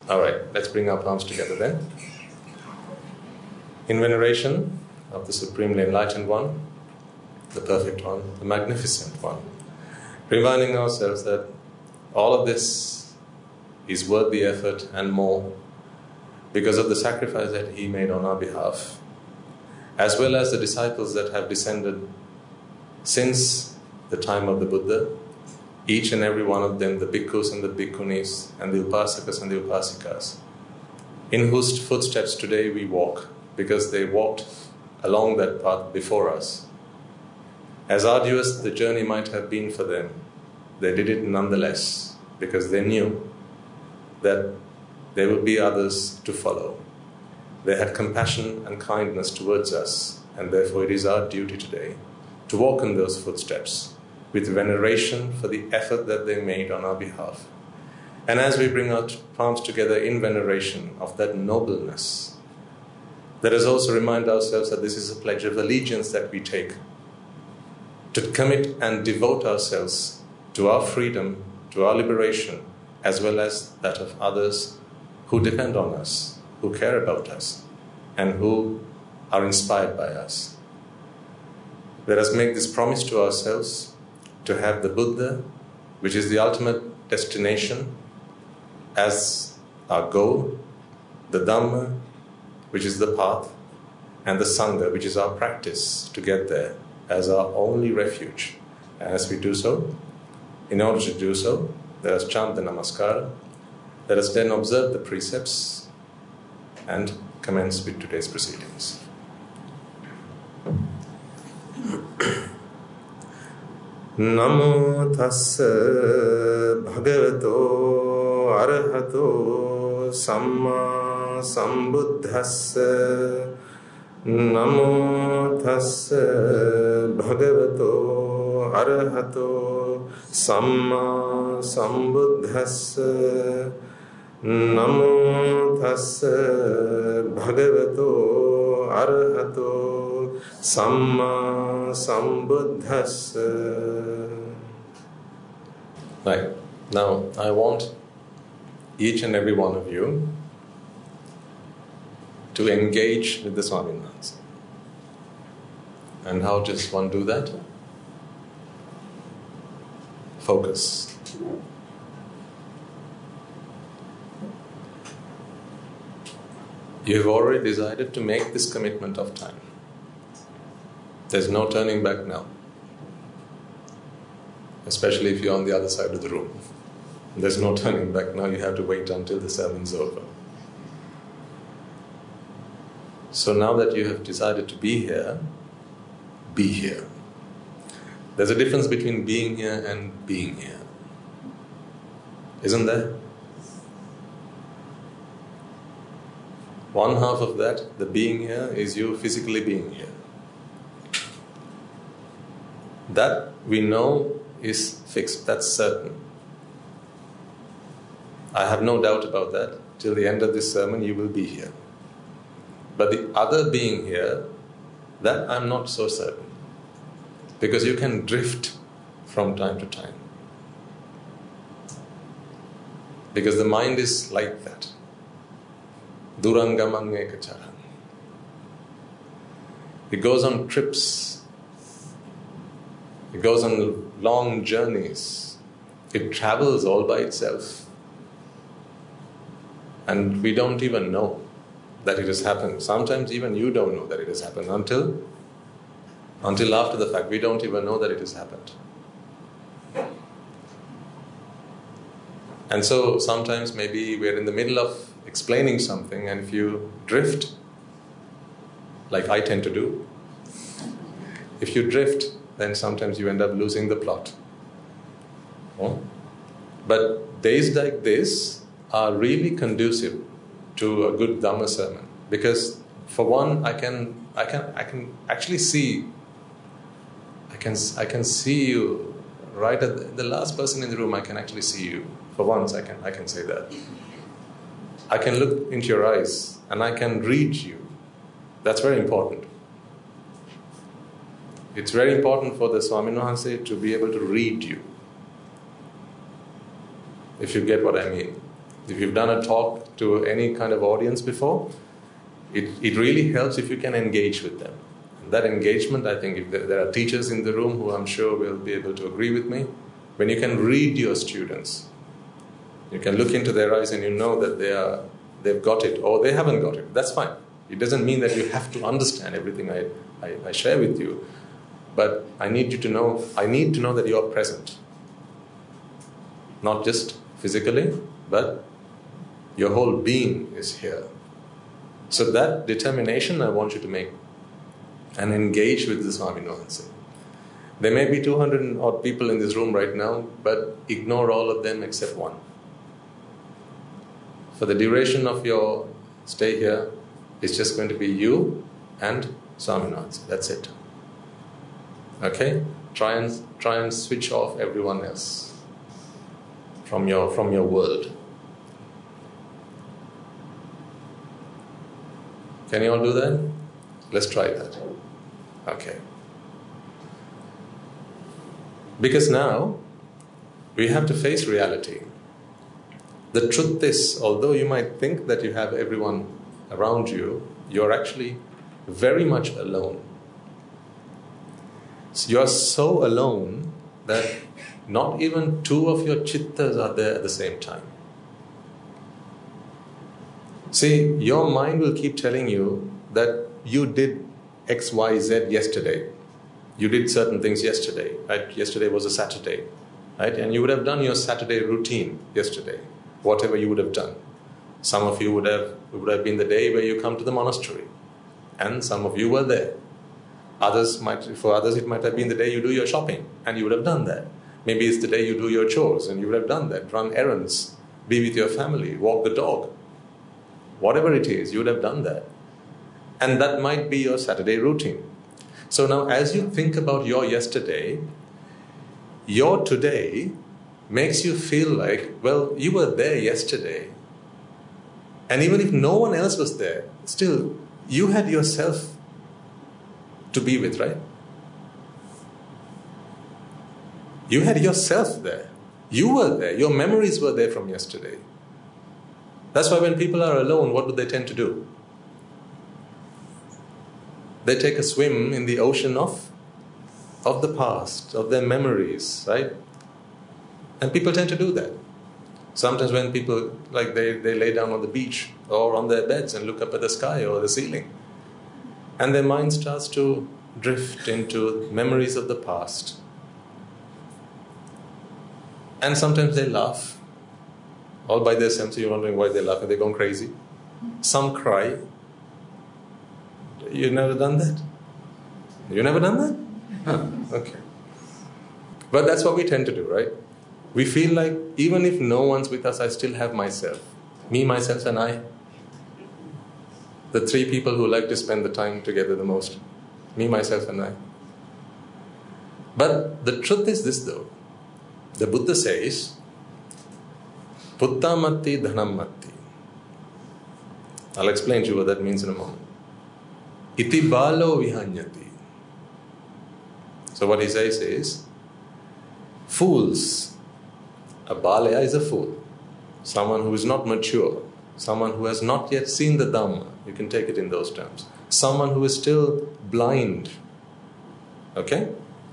Alright, let's bring our palms together then. In veneration of the Supremely Enlightened One, the Perfect One, the Magnificent One, reminding ourselves that all of this is worth the effort and more because of the sacrifice that He made on our behalf, as well as the disciples that have descended since the time of the Buddha, each and every one of them, the bhikkhus and the bhikkhunis, and the upasakas and the upasikas, in whose footsteps today we walk, because they walked along that path before us. As arduous the journey might have been for them, they did it nonetheless, because they knew that there would be others to follow. They had compassion and kindness towards us, and therefore it is our duty today to walk in those footsteps with veneration for the effort that they made on our behalf. And as we bring our palms together in veneration of that nobleness, let us also remind ourselves that this is a pledge of allegiance that we take to commit and devote ourselves to our freedom, to our liberation, as well as that of others who depend on us, who care about us, and who are inspired by us. Let us make this promise to ourselves to have the Buddha, which is the ultimate destination, as our goal, the Dhamma, which is the path, and the Sangha, which is our practice to get there, as our only refuge. And as we do so, in order to do so, let us chant the Namaskara. Let us then observe the precepts and commence with today's proceedings. Namo tassa bhagavato arahato samma sambuddhassa. Namo tassa bhagavato arahato samma sambuddhassa. Namo tassa bhagavato arahato samma sambuddhassa. Right. Now, I want each and every one of you to engage with the Swaminathan. And how does one do that? Focus. You have already decided to make this commitment of time. There's no turning back now. Especially if you're on the other side of the room. There's no turning back now. You have to wait until the sermon's over. So now that you have decided to be here, be here. There's a difference between being here and being here. Isn't there? One half of that, the being here, is you physically being here. That we know is fixed, that's certain. I have no doubt about that. Till the end of this sermon, you will be here. But the other being here, that I'm not so certain. Because you can drift from time to time. Because the mind is like that. Durangamang ekacharan. It goes on trips. It goes on long journeys. It travels all by itself. And we don't even know that it has happened. Sometimes even you don't know that it has happened until after the fact. We don't even know that it has happened. And so sometimes maybe we're in the middle of explaining something, and if you drift, like I tend to do, if you drift, then sometimes you end up losing the plot. Oh? But days like this are really conducive to a good Dhamma sermon, because for one, I can actually see. I can see you right at the last person in the room. I can actually see you. For once, I can say that. I can look into your eyes and I can read you. That's very important. It's very important for the Swaminathan to be able to read you. If you get what I mean. If you've done a talk to any kind of audience before, it really helps if you can engage with them. And that engagement, I think, if there are teachers in the room who I'm sure will be able to agree with me, when you can read your students, you can look into their eyes and you know that they've got it or they haven't got it. That's fine. It doesn't mean that you have to understand everything I share with you. But I need to know that you are present. Not just physically, but your whole being is here. So that determination I want you to make and engage with the Swami Nuance. There may be 200 odd people in this room right now, but ignore all of them except one. For the duration of your stay here, it's just going to be you and Swami Nuance. That's it. Okay? Try and switch off everyone else from your world. Can you all do that? Let's try that. Okay. Because now we have to face reality. The truth is, although you might think that you have everyone around you, you're actually very much alone. So you're so alone that not even two of your chittas are there at the same time. See, your mind will keep telling you that you did X, Y, Z yesterday. You did certain things yesterday, right? Yesterday was a Saturday, right? And you would have done your Saturday routine yesterday, whatever you would have done. Some of you would have been the day where you come to the monastery, and some of you were there. For others, it might have been the day you do your shopping, and you would have done that. Maybe it's the day you do your chores, and you would have done that. Run errands, be with your family, walk the dog. Whatever it is, you would have done that. And that might be your Saturday routine. So now as you think about your yesterday, your today makes you feel like, well, you were there yesterday. And even if no one else was there, still, you had yourself to be with, right? You had yourself there. You were there. Your memories were there from yesterday. That's why when people are alone, what do they tend to do? They take a swim in the ocean of the past, of their memories, right? And people tend to do that. Sometimes when people, like they lay down on the beach or on their beds and look up at the sky or the ceiling, and their mind starts to drift into memories of the past. And sometimes they laugh all by themselves. You're wondering why they laugh. Are they gone crazy? Some cry. You've never done that? You never done that? Huh, okay. But that's what we tend to do, right? We feel like even if no one's with us, I still have myself. Me, myself, and I. The three people who like to spend the time together the most. Me, myself, and I. But the truth is this though. The Buddha says, Putta matti dhanam matti. I'll explain to you what that means in a moment. Iti balo vihanyati. So what he says is, fools, a balaya is a fool, someone who is not mature, someone who has not yet seen the Dhamma, you can take it in those terms, someone who is still blind, okay?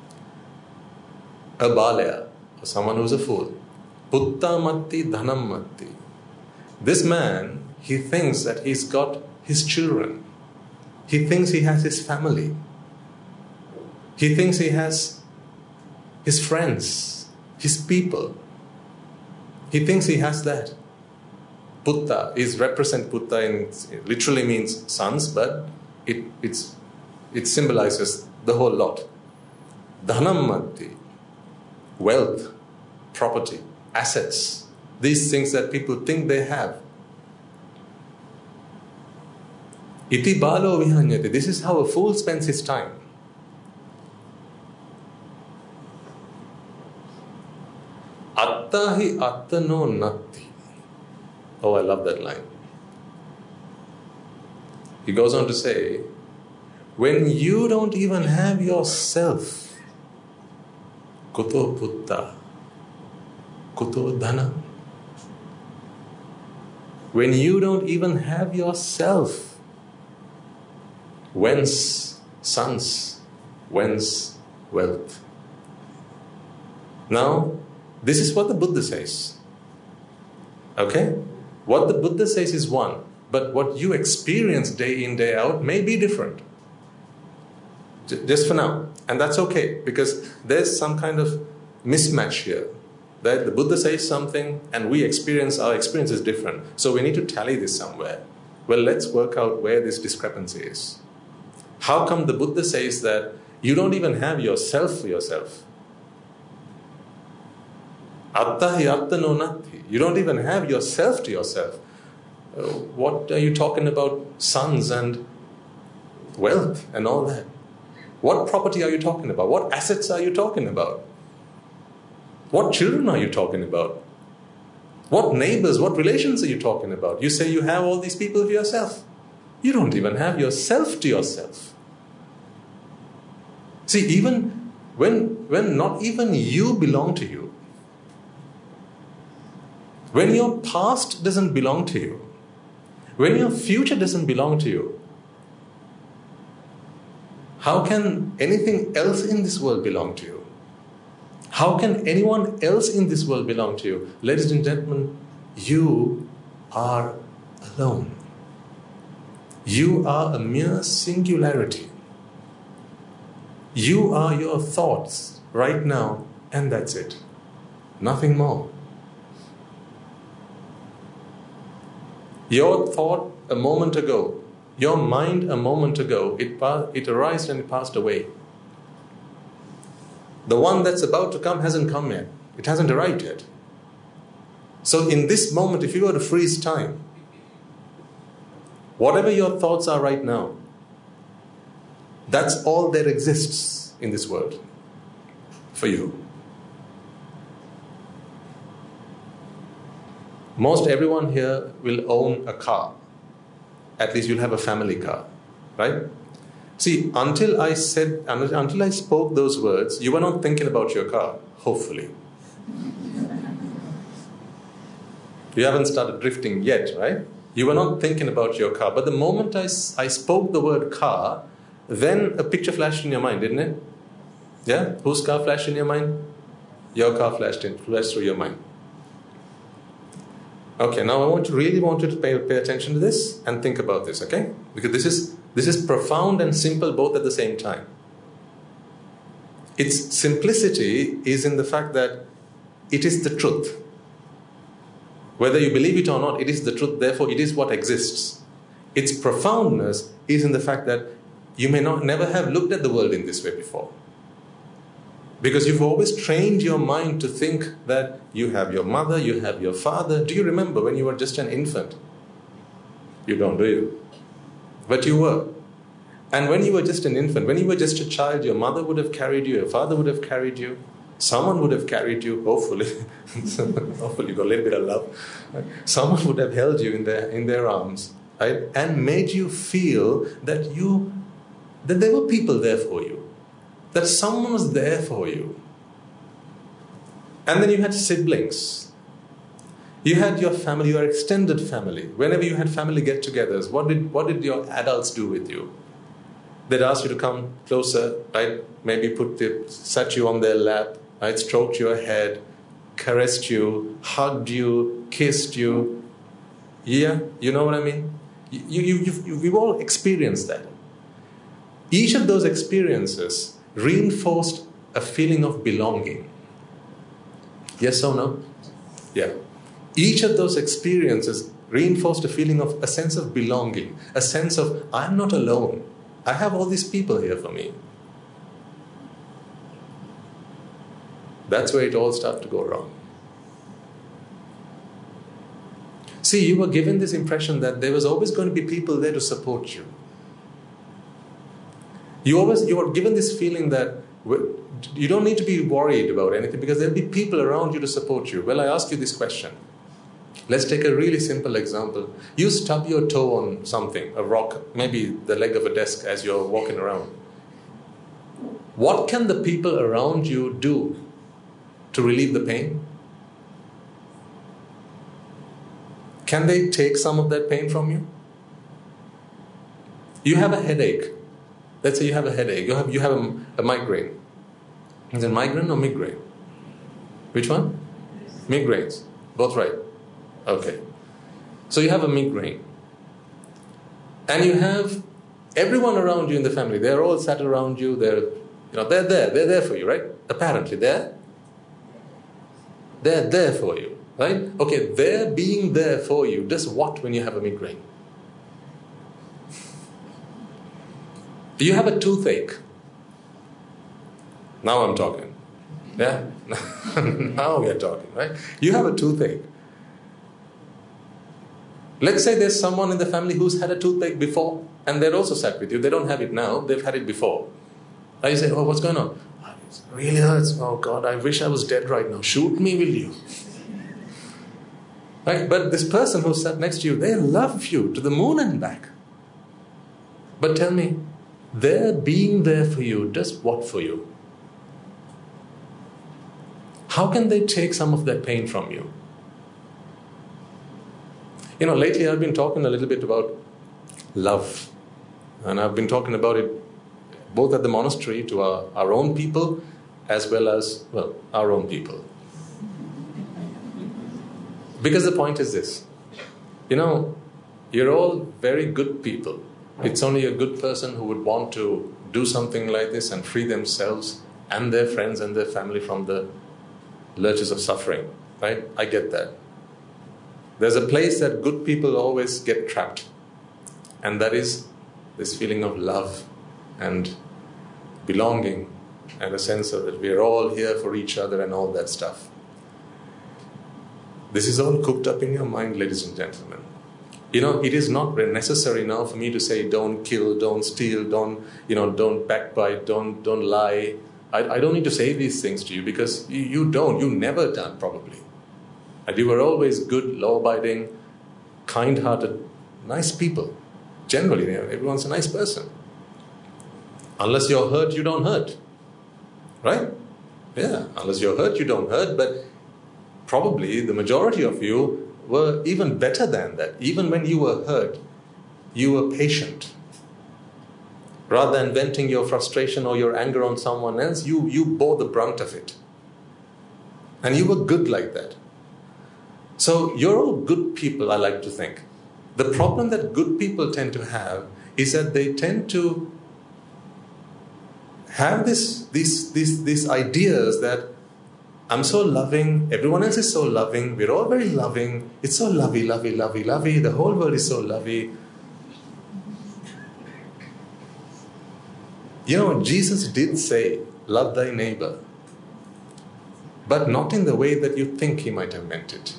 A balaya, or someone who is a fool. Putta matti dhanam matti. This man, he thinks that he's got his children. He thinks he has his family. He thinks he has his friends, his people. He thinks he has that. Putta is represent Putta it literally means sons, but it symbolizes the whole lot. Dhanam matti, wealth, property, assets, these things that people think they have. Iti balo vihanyati. This is how a fool spends his time. Attahi attano natti. Oh, I love that line. He goes on to say, when you don't even have yourself, kuto putta, kuto dhana. when you don't even have yourself, whence sons, whence wealth? Now, this is what the Buddha says. Okay? What the Buddha says is one, but what you experience day in, day out may be different. Just for now. And that's okay, because there's some kind of mismatch here. That the Buddha says something and our experience is different. So we need to tally this somewhere. Well, let's work out where this discrepancy is. How come the Buddha says that you don't even have yourself for yourself? Attahi attano natti. You don't even have yourself to yourself. What are you talking about? Sons and wealth and all that. What property are you talking about? What assets are you talking about? What children are you talking about? What neighbors, what relations are you talking about? You say you have all these people for yourself. You don't even have yourself to yourself. See, even when not even you belong to you, when your past doesn't belong to you, when your future doesn't belong to you, how can anything else in this world belong to you? How can anyone else in this world belong to you? Ladies and gentlemen, you are alone. You are a mere singularity. You are your thoughts right now, and that's it. Nothing more. Your thought a moment ago, your mind a moment ago, it arose and it passed away. The one that's about to come hasn't come yet. It hasn't arrived yet. So in this moment, if you were to freeze time, whatever your thoughts are right now, that's all that exists in this world for you. Most everyone here will own a car. At least you'll have a family car, right? See, until I spoke those words, you were not thinking about your car, hopefully. You haven't started drifting yet, right? You were not thinking about your car. But the moment I spoke the word car, then a picture flashed in your mind, didn't it? Yeah? Whose car flashed in your mind? Your car flashed through your mind. Okay, now I really want you to pay attention to this and think about this, okay? Because this is profound and simple both at the same time. Its simplicity is in the fact that it is the truth. Whether you believe it or not, it is the truth, therefore it is what exists. Its profoundness is in the fact that you may never have looked at the world in this way before. Because you've always trained your mind to think that you have your mother, you have your father. Do you remember when you were just an infant? You don't, do you? But you were. And when you were just an infant, when you were just a child, your mother would have carried you, your father would have carried you, someone would have carried you, hopefully. Hopefully you got a little bit of love. Right? Someone would have held you in their arms, right? And made you feel that there were people there for you. That someone was there for you. And then you had siblings. You had your family, your extended family. Whenever you had family get-togethers, what did your adults do with you? They'd ask you to come closer, right? Maybe sat you on their lap, right? Stroked your head, caressed you, hugged you, kissed you. Yeah, you know what I mean? We've all experienced that. Each of those experiences reinforced a feeling of belonging. Yes or no? Yeah. Each of those experiences reinforced a sense of belonging, a sense of, I'm not alone. I have all these people here for me. That's where it all started to go wrong. See, you were given this impression that there was always going to be people there to support you. You were given this feeling that you don't need to be worried about anything because there'll be people around you to support you. Well, I ask you this question. Let's take a really simple example. You stub your toe on something, a rock, maybe the leg of a desk as you're walking around. What can the people around you do to relieve the pain? can they take some of that pain from you? You have a headache. Let's say you have a headache. You have a migraine. Is it migraine or migraine? Which one? Migraines. Both right. Okay. So you have a migraine. And you have everyone around you in the family. They're all sat around you. They're there. They're there for you, right? Apparently, they're there for you, right? Okay, they're being there for you does what when you have a migraine? You have a toothache. Now I'm talking. Yeah? Now we are talking, right? You have a toothache. Let's say there's someone in the family who's had a toothache before and they're also sat with you. They don't have it now, they've had it before. Now you say, oh, what's going on? Oh, it really hurts. Oh God, I wish I was dead right now. Shoot me, will you? Right? But this person who sat next to you, they love you to the moon and back. But tell me, their being there for you does what for you? How can they take some of that pain from you? Lately I've been talking a little bit about love. And I've been talking about it both at the monastery to our own people as well as, our own people. Because the point is this. You're all very good people. It's only a good person who would want to do something like this and free themselves and their friends and their family from the lurches of suffering, right? I get that. There's a place that good people always get trapped, and that is this feeling of love and belonging and a sense of that we're all here for each other and all that stuff. This is all cooked up in your mind, ladies and gentlemen. It is not necessary now for me to say don't kill, don't steal, don't backbite, don't lie. I don't need to say these things to you because you never done probably. And you were always good, law-abiding, kind-hearted, nice people. Generally, everyone's a nice person. Unless you're hurt, you don't hurt. Right? Yeah, unless you're hurt, you don't hurt. But probably the majority of you were even better than that. Even when you were hurt, you were patient. Rather than venting your frustration or your anger on someone else, you bore the brunt of it. And you were good like that. So you're all good people, I like to think. The problem that good people tend to have is that they tend to have these ideas that I'm so loving, everyone else is so loving, we're all very loving, it's so lovey, lovey, lovey, lovey, the whole world is so lovey. Jesus did say, love thy neighbor, but not in the way that you think he might have meant it.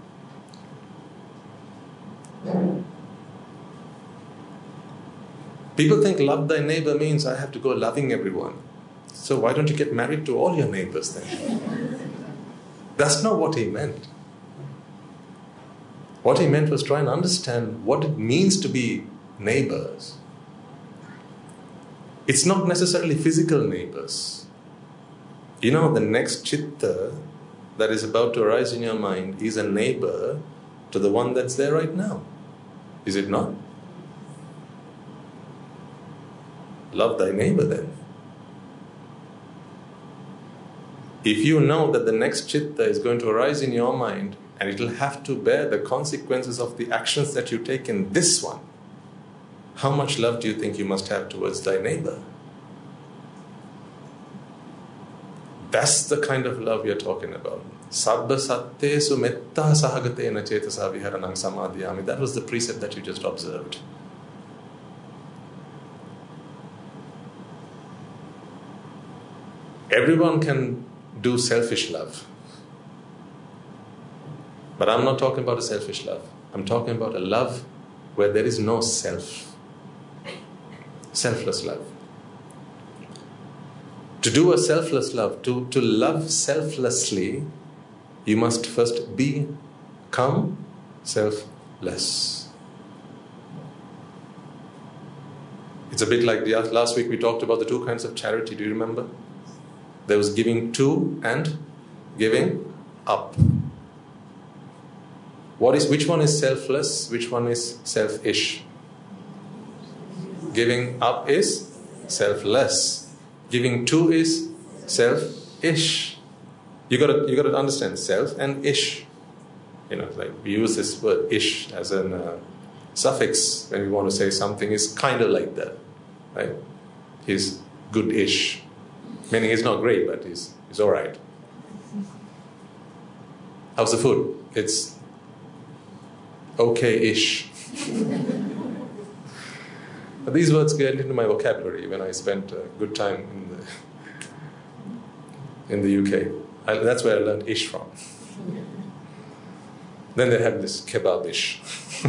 People think love thy neighbor means I have to go loving everyone. So why don't you get married to all your neighbors then? That's not what he meant. What he meant was try and understand what it means to be neighbors. It's not necessarily physical neighbors. The next chitta that is about to arise in your mind is a neighbor to the one that's there right now. Is it not? Love thy neighbor then. If you know that the next chitta is going to arise in your mind and it will have to bear the consequences of the actions that you take in this one, how much love do you think you must have towards thy neighbor? That's the kind of love we are talking about. Sabba sattesu metta sahagatena cetasa viharanang samadhyami. That was the precept that you just observed. Everyone can do selfish love. But I'm not talking about a selfish love. I'm talking about a love where there is no self. Selfless love. To do a selfless love, to love selflessly, you must first become selfless. It's a bit like last week we talked about the two kinds of charity. Do you remember? There was giving to and giving up. Which one is selfless? Which one is selfish? Giving up is selfless. Giving to is selfish. You got to understand self and ish. Like we use this word ish as a suffix when we want to say something is kind of like that, right? He's good-ish, meaning he's not great, but he's all right. How's the food? It's okay-ish. But these words get into my vocabulary when I spent a good time in the UK. That's where I learned ish from. Then they have this kebab-ish.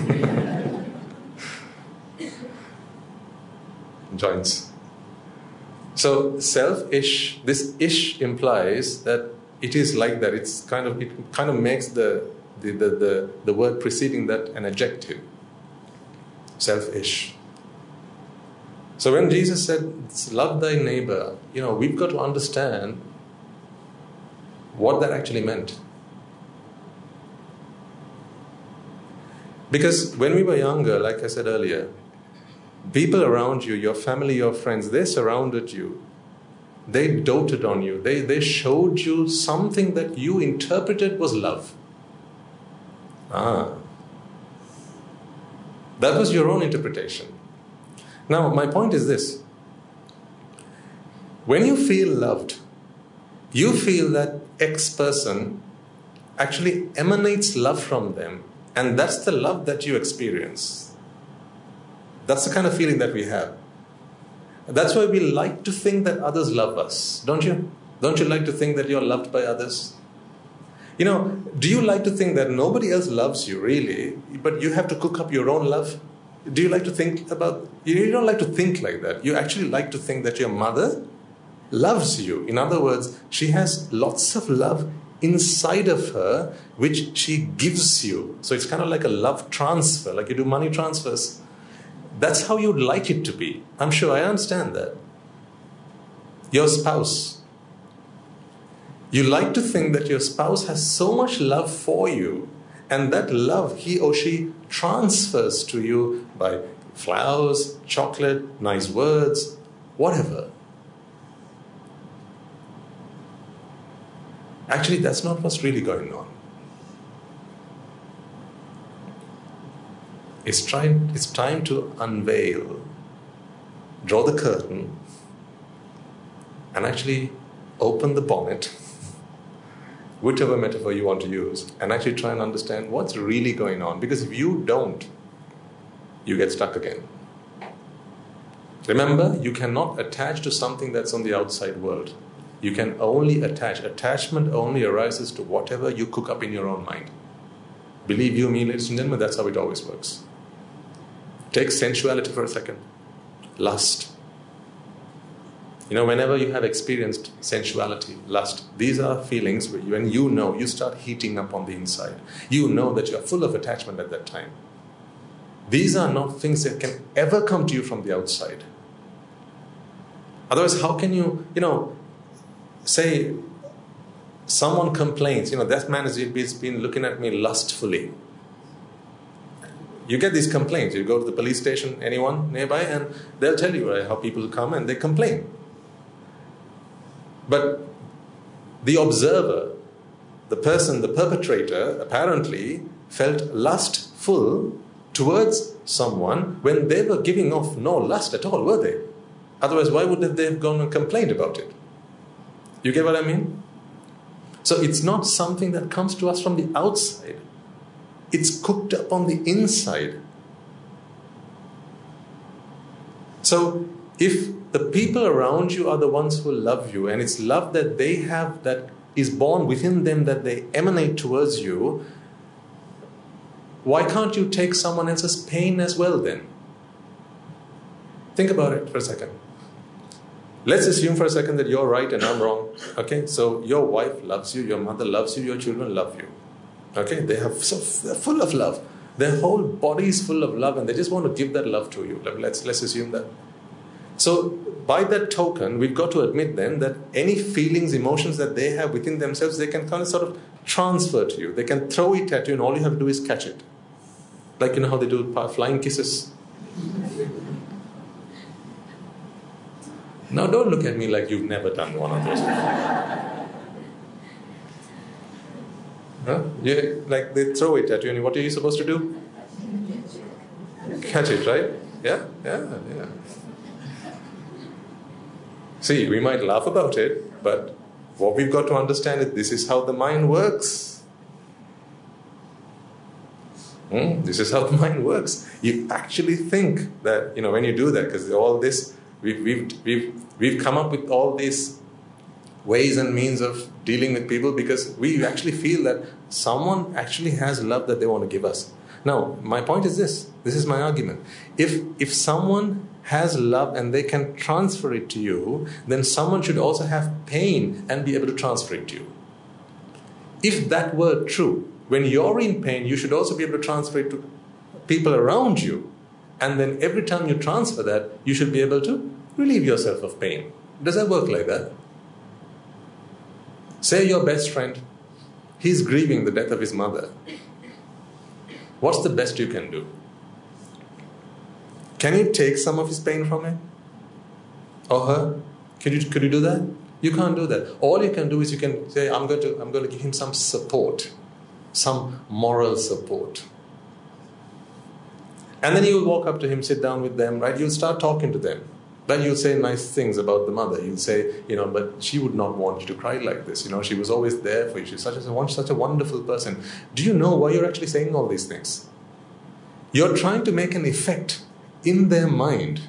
Joints. So self-ish, this ish implies that it is like that. It kind of makes the word preceding that an adjective. Selfish. So when Jesus said, love thy neighbor, we've got to understand what that actually meant. Because when we were younger, like I said earlier, people around you, your family, your friends, they surrounded you. They doted on you. They showed you something that you interpreted was love. That was your own interpretation. Now, my point is this. When you feel loved, you feel that X person actually emanates love from them. And that's the love that you experience. That's the kind of feeling that we have. That's why we like to think that others love us, don't you? Don't you like to think that you're loved by others? Do you like to think that nobody else loves you, really, but you have to cook up your own love? Do you like to think about... You don't like to think like that. You actually like to think that your mother loves you. In other words, she has lots of love inside of her, which she gives you. So it's kind of like a love transfer, like you do money transfers. That's how you'd like it to be. I'm sure I understand that. Your spouse. You like to think that your spouse has so much love for you, and that love he or she transfers to you by flowers, chocolate, nice words, whatever. Actually, that's not what's really going on. It's time to unveil, draw the curtain, and actually open the bonnet, whichever metaphor you want to use, and actually try and understand what's really going on. Because if you don't, you get stuck again. Remember, you cannot attach to something that's on the outside world. You can only attach. Attachment only arises to whatever you cook up in your own mind. Believe you me, ladies and gentlemen, that's how it always works. Take sensuality for a second. Lust. Whenever you have experienced sensuality, lust, these are feelings when you start heating up on the inside. You know that you're full of attachment at that time. These are not things that can ever come to you from the outside. Otherwise, how can you, say someone complains, that man has been looking at me lustfully. You get these complaints. You go to the police station, anyone nearby, and they'll tell you how people come and they complain. But the observer, the person, the perpetrator, apparently felt lustful towards someone when they were giving off no lust at all, were they? Otherwise, why would they have gone and complained about it? You get what I mean? So it's not something that comes to us from the outside. It's cooked up on the inside. So if the people around you are the ones who love you, and it's love that they have that is born within them, that they emanate towards you, why can't you take someone else's pain as well then? Think about it for a second. Let's assume for a second that you're right and I'm wrong. Okay, so your wife loves you, your mother loves you, your children love you. Okay, they're full of love. Their whole body is full of love, and they just want to give that love to you. Let's assume that. So by that token, we've got to admit then that any feelings, emotions that they have within themselves, they can kind of sort of transfer to you. They can throw it at you and all you have to do is catch it. Like, you know how they do flying kisses? Now don't look at me like you've never done one of those before. Huh? Like they throw it at you and what are you supposed to do? Catch it, right? Yeah. See, we might laugh about it, but what we've got to understand is this is how the mind works. This is how the mind works. You actually think that, when you do that, because all this, we've come up with all these ways and means of dealing with people because we actually feel that someone actually has love that they want to give us. Now, my point is this. This is my argument. If someone has love and they can transfer it to you, then someone should also have pain and be able to transfer it to you. If that were true, when you're in pain, you should also be able to transfer it to people around you. And then every time you transfer that, you should be able to relieve yourself of pain. Does that work like that? Say your best friend, he's grieving the death of his mother. What's the best you can do? Can you take some of his pain from him? Or her? Could you do that? You can't do that. All you can do is you can say, I'm going to give him some support, some moral support. And then you'll walk up to him, sit down with them, right? You'll start talking to them. Then you'll say nice things about the mother. You'll say, but she would not want you to cry like this. She was always there for you. She's such a wonderful person. Do you know why you're actually saying all these things? You're trying to make an effect in their mind.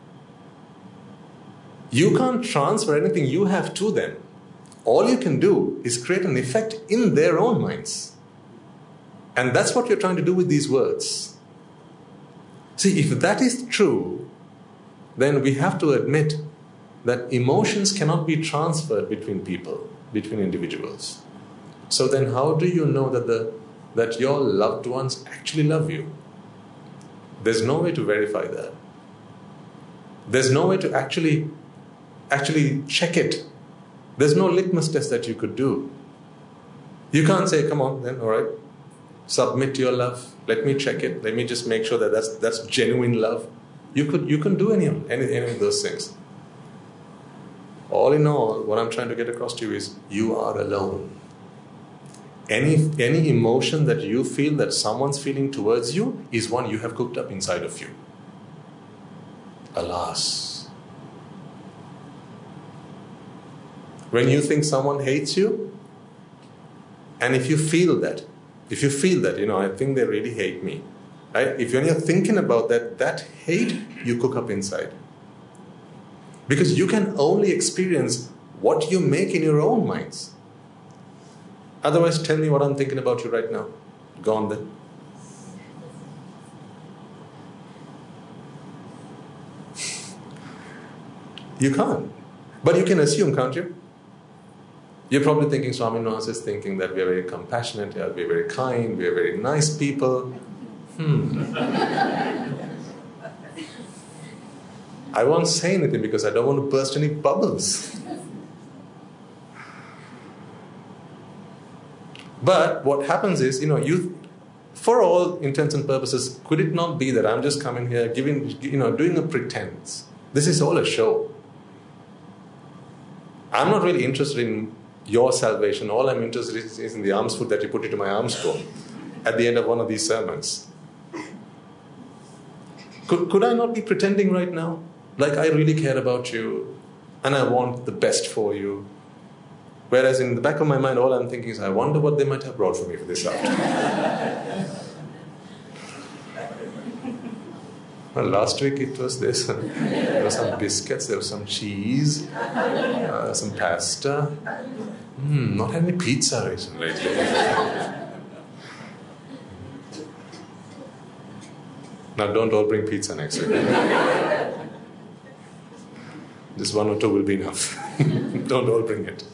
You can't transfer anything you have to them. All you can do is create an effect in their own minds. And that's what you're trying to do with these words. See, if that is true, then we have to admit that emotions cannot be transferred between people, between individuals. So then how do you know that your loved ones actually love you? There's no way to verify that. There's no way to actually check it. There's no litmus test that you could do. You can't say, come on then, all right, submit your love. Let me check it. Let me just make sure that that's genuine love. You can do any of those things. All in all, what I'm trying to get across to you is you are alone. Any emotion that you feel that someone's feeling towards you is one you have cooked up inside of you. Alas. When you think someone hates you, and if you feel that, I think they really hate me. Right? If you're thinking about that hate you cook up inside. Because you can only experience what you make in your own minds. Otherwise, tell me what I'm thinking about you right now. Go on then. You can't. But you can assume, can't you? You're probably thinking Swami Nwas is thinking that we are very compassionate, we are very kind, we are very nice people. I won't say anything because I don't want to burst any bubbles. But what happens is, you, for all intents and purposes, could it not be that I'm just coming here doing a pretense? This is all a show. I'm not really interested in your salvation. All I'm interested in is in the alms food that you put into my alms bowl at the end of one of these sermons. Could I not be pretending right now? Like I really care about you and I want the best for you. Whereas in the back of my mind, all I'm thinking is, I wonder what they might have brought for me for this afternoon. Well, last week it was this. There were some biscuits, there was some cheese, some pasta. Not any pizza recently. Now don't all bring pizza next week. Just one or two will be enough. Don't all bring it.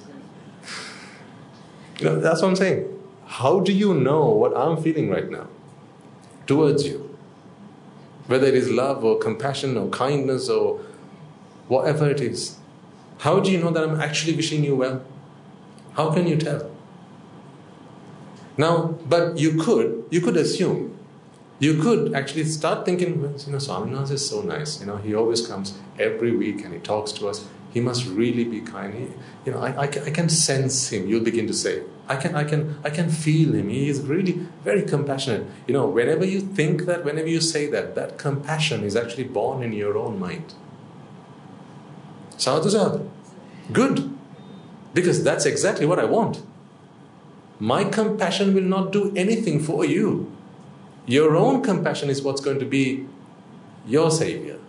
That's what I'm saying. How do you know what I'm feeling right now towards you? Whether it is love or compassion or kindness or whatever it is. How do you know that I'm actually wishing you well? How can you tell? Now, but you could assume, you could actually start thinking, well, Swaminathan is so nice. He always comes every week and he talks to us. He must really be kind. I can sense him. You'll begin to say, I can feel him. He is really very compassionate. Whenever you think that, whenever you say that, that compassion is actually born in your own mind. Sadhu sadhu. Good. Because that's exactly what I want. My compassion will not do anything for you. Your own compassion is what's going to be your savior.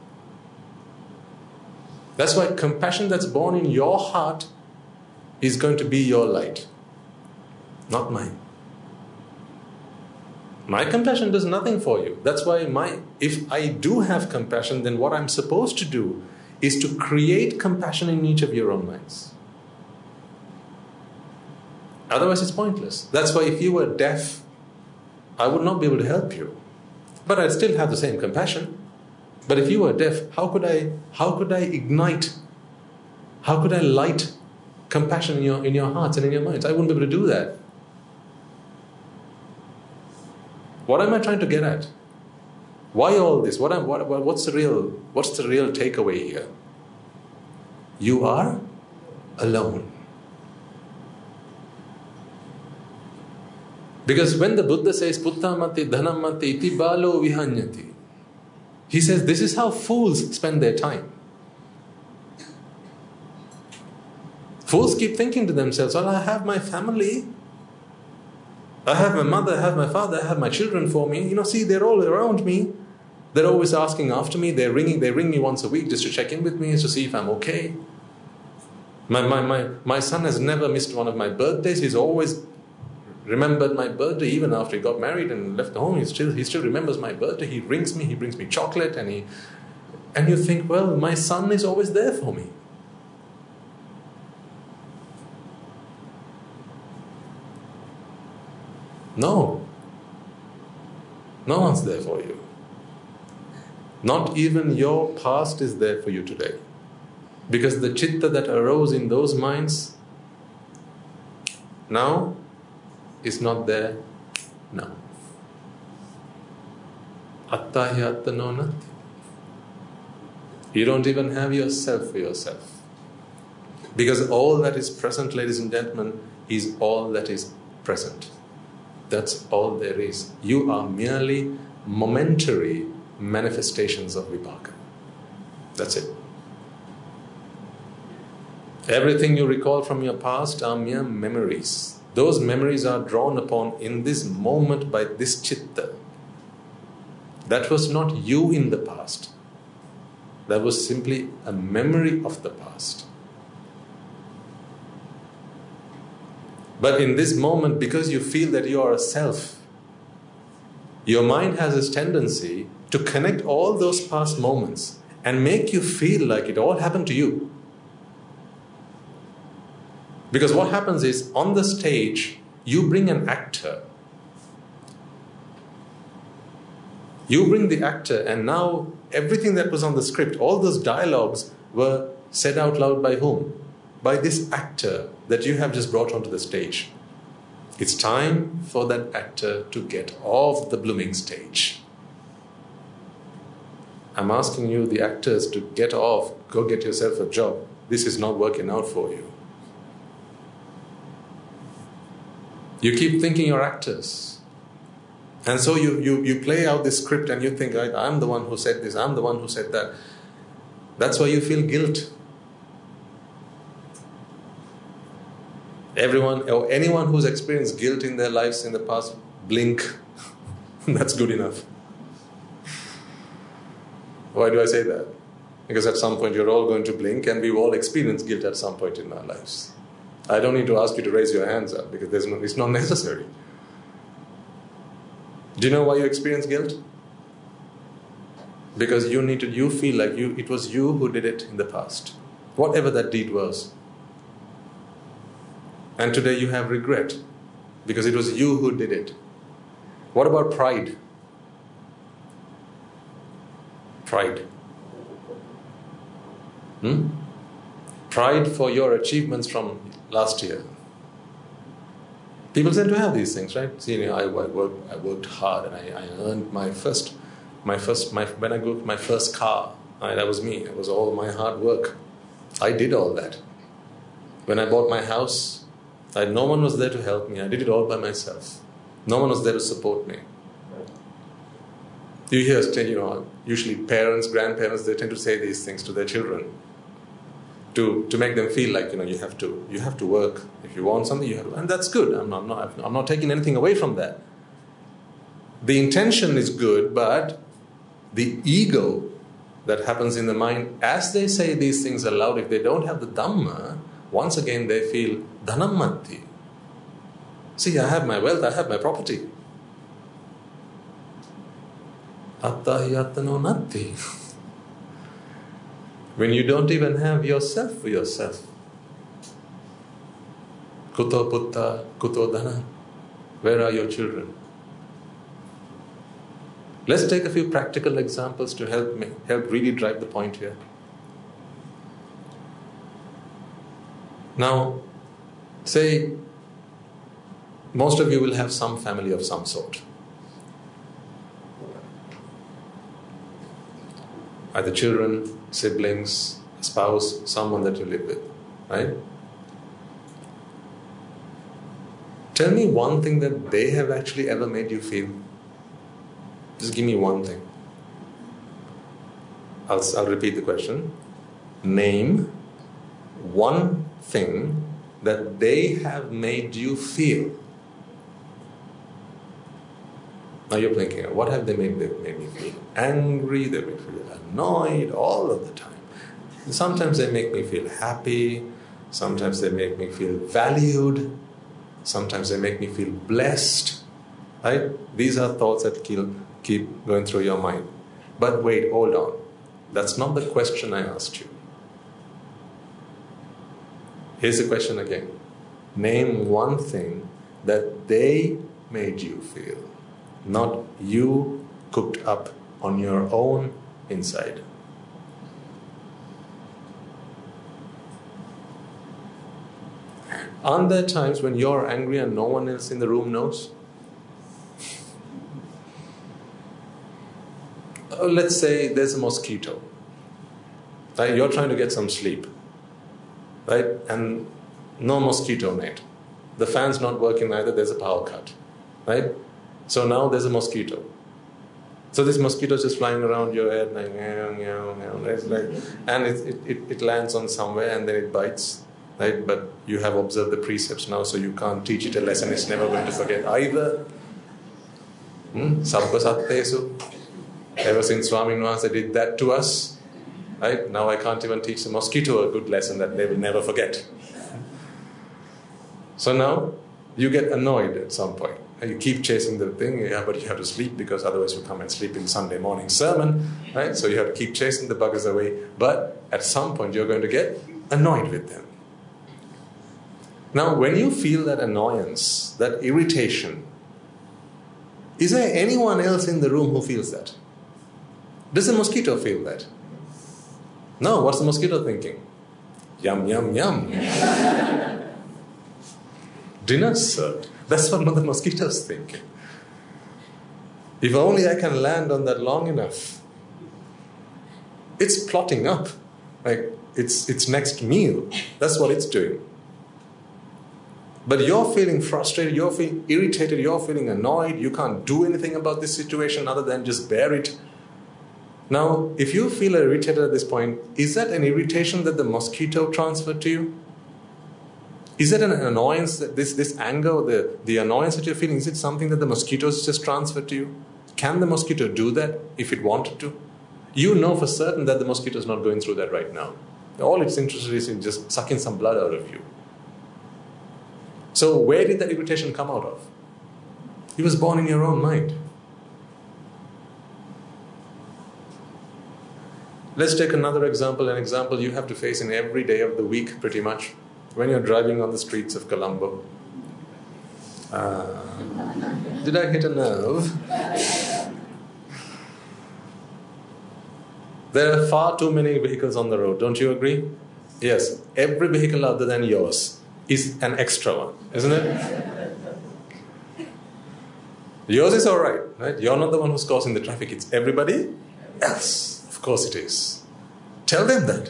That's why compassion that's born in your heart is going to be your light, not mine. My compassion does nothing for you. That's why if I do have compassion, then what I'm supposed to do is to create compassion in each of your own minds. Otherwise, it's pointless. That's why if you were deaf, I would not be able to help you. But I'd still have the same compassion. But if you were deaf, how could I ignite, how could I light compassion in your hearts and in your minds? I wouldn't be able to do that. What am I trying to get at? Why all this? What's the real takeaway here? You are alone. Because when the Buddha says, Puttamati dhanamati iti balo vihanyati, he says this is how fools spend their time. Fools keep thinking to themselves, well, I have my family. I have my mother, I have my father, I have my children for me. See, they're all around me. They're always asking after me. They ring me once a week just to check in with me, to see if I'm okay. My son has never missed one of my birthdays. He's always remembered my birthday, even after he got married and left the home. He still remembers my birthday. He rings me, he brings me chocolate, and you think, well, my son is always there for me. No one's there for you. Not even your past is there for you today. Because the chitta that arose in those minds now is not there now. Atta hi atta no nati. You don't even have yourself for yourself. Because all that is present, ladies and gentlemen, is all that is present. That's all there is. You are merely momentary manifestations of vipaka. That's it. Everything you recall from your past are mere memories. Those memories are drawn upon in this moment by this chitta. That was not you in the past. That was simply a memory of the past. But in this moment, because you feel that you are a self, your mind has this tendency to connect all those past moments and make you feel like it all happened to you. Because what happens is, on the stage, you bring an actor. You bring the actor, and now everything that was on the script, all those dialogues were said out loud by whom? By this actor that you have just brought onto the stage. It's time for that actor to get off the blooming stage. I'm asking you, the actors, to get off. Go get yourself a job. This is not working out for you. You keep thinking you're actors. And so you play out this script and you think, I'm the one who said this, I'm the one who said that. That's why you feel guilt. Everyone or anyone who's experienced guilt in their lives in the past, blink. That's good enough. Why do I say that? Because at some point you're all going to blink, and we've all experienced guilt at some point in our lives. I don't need to ask you to raise your hands up because it's not necessary. Do you know why you experience guilt? Because you feel like it was you who did it in the past, whatever that deed was. And today you have regret because it was you who did it. What about pride? Pride. Pride for your achievements from last year. People tend to have these things, right? See, I worked hard and I earned my first when I got my first car. That was me. It was all my hard work. I did all that. When I bought my house, no one was there to help me. I did it all by myself. No one was there to support me. You hear, usually parents, grandparents, they tend to say these things to their children to make them feel like, you have to work. If you want something, you have to, and that's good. I'm not taking anything away from that. The intention is good, but the ego that happens in the mind, as they say these things aloud, if they don't have the Dhamma, once again they feel Dhanammati. See, I have my wealth, I have my property. Attahi attano natti. When you don't even have yourself for yourself. Kuto putta, kuto dhana. Where are your children? Let's take a few practical examples to help really drive the point here. Now, say most of you will have some family of some sort. Either children, siblings, spouse, someone that you live with, right? Tell me one thing that they have actually ever made you feel. Just give me one thing. I'll repeat the question. Name one thing that they have made you feel. Now you're thinking, what have they made me feel? Angry, they make me feel annoyed all of the time. Sometimes they make me feel happy. Sometimes they make me feel valued. Sometimes they make me feel blessed. Right? These are thoughts that keep going through your mind. But wait, hold on. That's not the question I asked you. Here's the question again. Name one thing that they made you feel, not you cooked up on your own inside. Aren't there times when you're angry and no one else in the room knows? Let's say there's a mosquito. Right? You're trying to get some sleep. Right? And no mosquito net. The fan's not working either, there's a power cut. Right? So now there's a mosquito. So this mosquito is just flying around your head like, and it lands on somewhere and then it bites. Right? But you have observed the precepts now, so you can't teach it a lesson it's never going to forget either. Sabba sattesu. Ever since Swami Nwansa did that to us, right? Now I can't even teach the mosquito a good lesson that they will never forget. So now you get annoyed at some point. You keep chasing the thing, but you have to sleep because otherwise you come and sleep in Sunday morning sermon, right? So you have to keep chasing the buggers away. But at some point you're going to get annoyed with them. Now, when you feel that annoyance, that irritation, is there anyone else in the room who feels that? Does the mosquito feel that? No, what's the mosquito thinking? Yum, yum, yum. Dinner's served. That's what the mosquito's thinking. If only I can land on that long enough. It's plotting up. Like its next meal. That's what it's doing. But you're feeling frustrated, you're feeling irritated, you're feeling annoyed, you can't do anything about this situation other than just bear it. Now, if you feel irritated at this point, is that an irritation that the mosquito transferred to you? Is that an annoyance, that this anger, the annoyance that you're feeling, is it something that the mosquitoes just transferred to you? Can the mosquito do that if it wanted to? You know for certain that the mosquito is not going through that right now. All it's interested is in just sucking some blood out of you. So where did that irritation come out of? It was born in your own mind. Let's take another example, an example you have to face in every day of the week pretty much, when you're driving on the streets of Colombo. Did I hit a nerve? There are far too many vehicles on the road, don't you agree? Yes, every vehicle other than yours is an extra one, isn't it? Yours is all right? You're not the one who's causing the traffic, it's everybody else. Of course it is. Tell them that.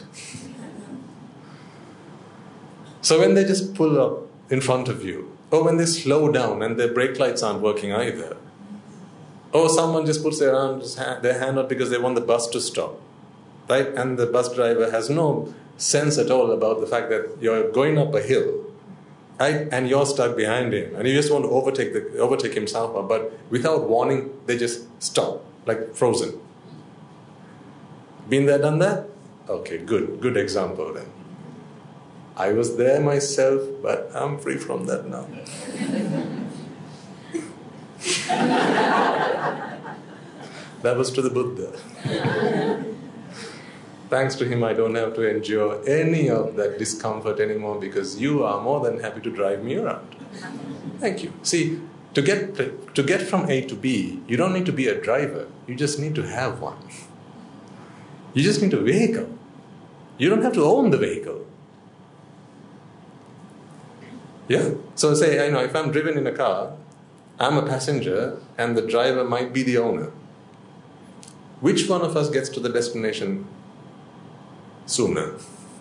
So when they just pull up in front of you, or when they slow down and their brake lights aren't working either, or someone just puts their hand out because they want the bus to stop, right? And the bus driver has no sense at all about the fact that you're going up a hill, right? And you're stuck behind him, and you just want to overtake himself, but without warning, they just stop, like frozen. Been there, done that? Okay, good example then. I was there myself, but I'm free from that now. That was to the Buddha. Thanks to him, I don't have to endure any of that discomfort anymore because you are more than happy to drive me around. Thank you. See, to get from A to B, you don't need to be a driver. You just need to have one. You just need a vehicle. You don't have to own the vehicle. Yeah. So say, if I'm driven in a car, I'm a passenger and the driver might be the owner. Which one of us gets to the destination sooner?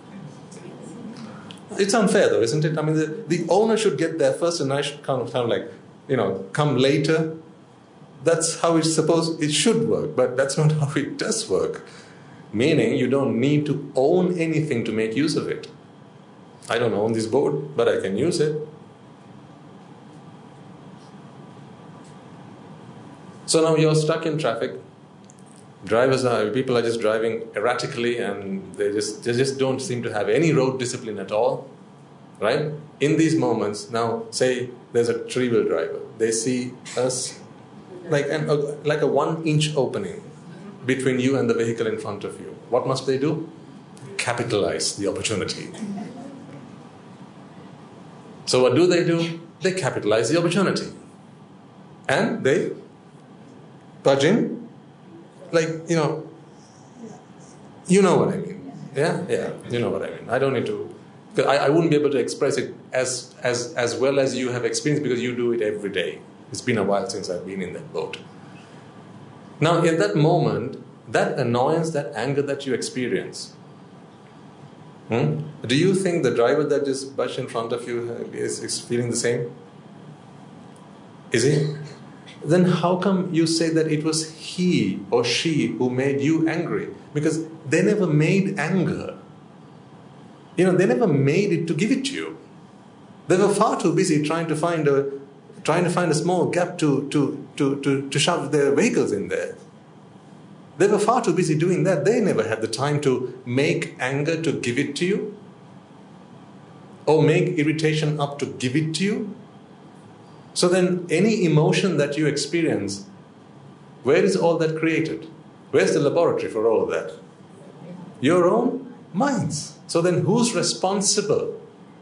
It's unfair though, isn't it? I mean, the owner should get there first and I should kind of come later. That's how it should work, but that's not how it does work. Meaning you don't need to own anything to make use of it. I don't own this board, but I can use it. So now you're stuck in traffic. People are just driving erratically and they just don't seem to have any road discipline at all, right? In these moments, now say there's a three-wheel driver. They see us like a 1-inch opening between you and the vehicle in front of you. What must they do? Capitalize the opportunity. So what do? They capitalize the opportunity. And they budge in. You know what I mean. Yeah, you know what I mean. I don't need to, because I wouldn't be able to express it as well as you have experienced because you do it every day. It's been a while since I've been in that boat. Now, in that moment, that annoyance, that anger that you experience, do you think the driver that just budged in front of you is feeling the same? Is he? Then how come you say that it was he or she who made you angry? Because they never made anger. They never made it to give it to you. They were far too busy trying to find a small gap to shove their vehicles in there. They were far too busy doing that. They never had the time to make anger to give it to you, or make irritation up to give it to you. So then any emotion that you experience, where is all that created? Where's the laboratory for all of that? Your own minds. So then who's responsible?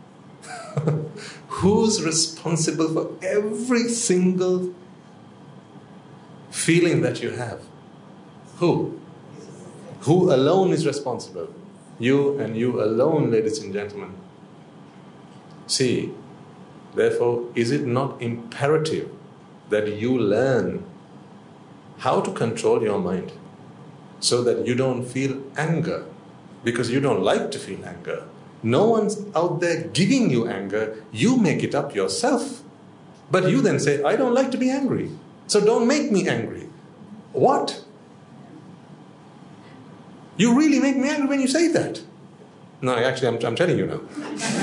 Who's responsible for every single feeling that you have? Who? Who alone is responsible? You and you alone, ladies and gentlemen. See, therefore, is it not imperative that you learn how to control your mind so that you don't feel anger? Because you don't like to feel anger. No one's out there giving you anger. You make it up yourself. But you then say, I don't like to be angry, so don't make me angry. What? You really make me angry when you say that. No, actually, I'm telling you now.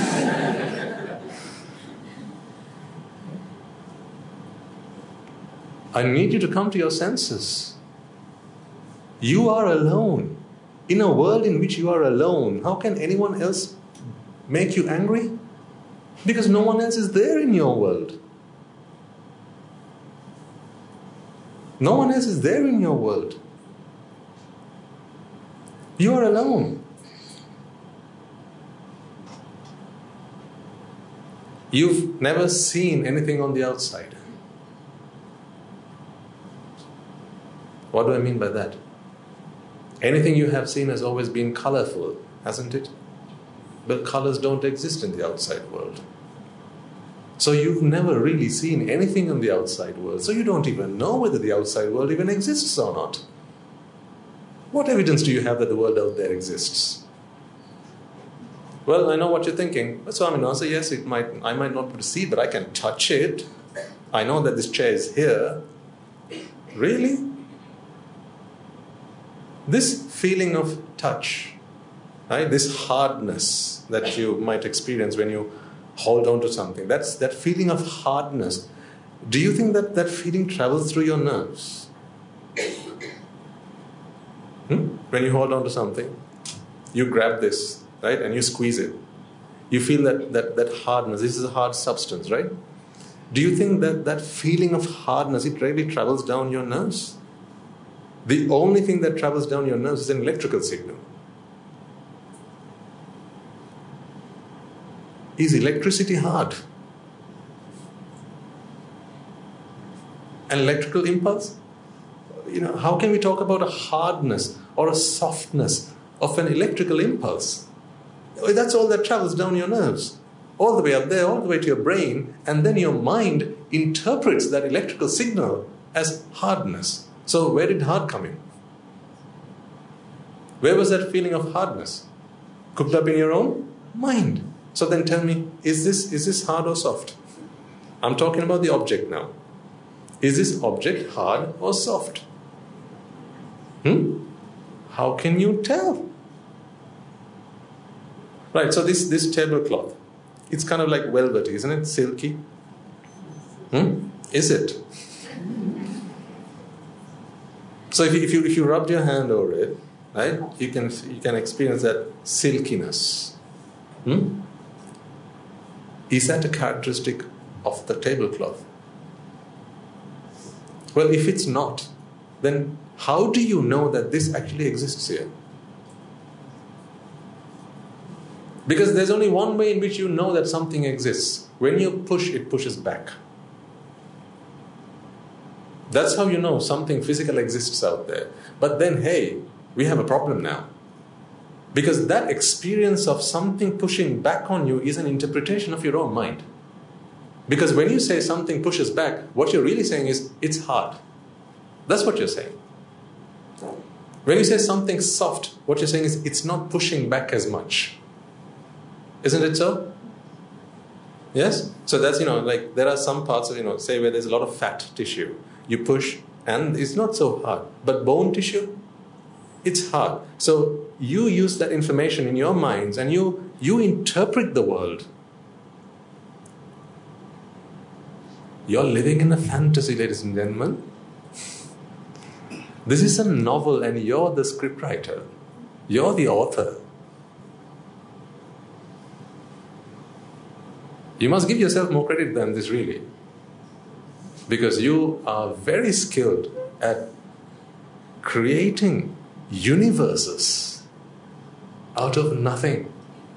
I need you to come to your senses. You are alone. In a world in which you are alone, how can anyone else make you angry? Because no one else is there in your world. No one else is there in your world. You are alone. You've never seen anything on the outside. What do I mean by that? Anything you have seen has always been colorful, hasn't it? But colors don't exist in the outside world. So you've never really seen anything in the outside world. So you don't even know whether the outside world even exists or not. What evidence do you have that the world out there exists? Well, I know what you're thinking. So I'm answer, yes, I might not be able to see, but I can touch it. I know that this chair is here. Really? This feeling of touch, right? This hardness that you might experience when you hold on to something, that feeling of hardness. Do you think that feeling travels through your nerves? When you hold on to something, you grab this, right, and you squeeze it. You feel that hardness. This is a hard substance, right? Do you think that feeling of hardness, it really travels down your nerves? The only thing that travels down your nerves is an electrical signal. Is electricity hard? An electrical impulse? How can we talk about a hardness or a softness of an electrical impulse? That's all that travels down your nerves. All the way up there, all the way to your brain, and then your mind interprets that electrical signal as hardness. So where did hard come in? Where was that feeling of hardness? Cooked up in your own mind. So then tell me, is this hard or soft? I'm talking about the object now. Is this object hard or soft? How can you tell? Right, so this tablecloth, it's kind of like velvety, isn't it? Silky. Is it? So if you rubbed your hand over it, right, you can experience that silkiness. Is that a characteristic of the tablecloth? Well, if it's not, then how do you know that this actually exists here? Because there's only one way in which you know that something exists. When you push, it pushes back. That's how you know something physical exists out there. But then, hey, we have a problem now. Because that experience of something pushing back on you is an interpretation of your own mind. Because when you say something pushes back, what you're really saying is, it's hard. That's what you're saying. When you say something soft, what you're saying is, it's not pushing back as much. Isn't it so? Yes? So that's, like there are some parts of, say where there's a lot of fat tissue. You push and it's not so hard. But bone tissue, it's hard. So you use that information in your minds and you interpret the world. You're living in a fantasy, ladies and gentlemen. This is a novel and you're the scriptwriter. You're the author. You must give yourself more credit than this, really. Because you are very skilled at creating universes out of nothing.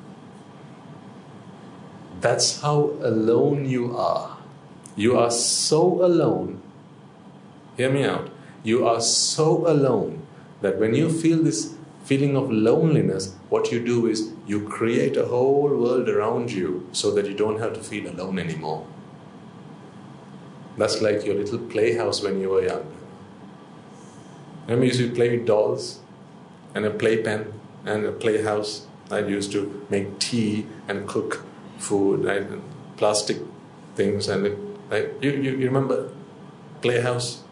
That's how alone you are. You are so alone. Hear me out. You are so alone that when you feel this feeling of loneliness, what you do is you create a whole world around you so that you don't have to feel alone anymore. That's like your little playhouse when you were young. Remember you used to play with dolls and a playpen and a playhouse. I used to make tea and cook food, right? And plastic things and you remember playhouse?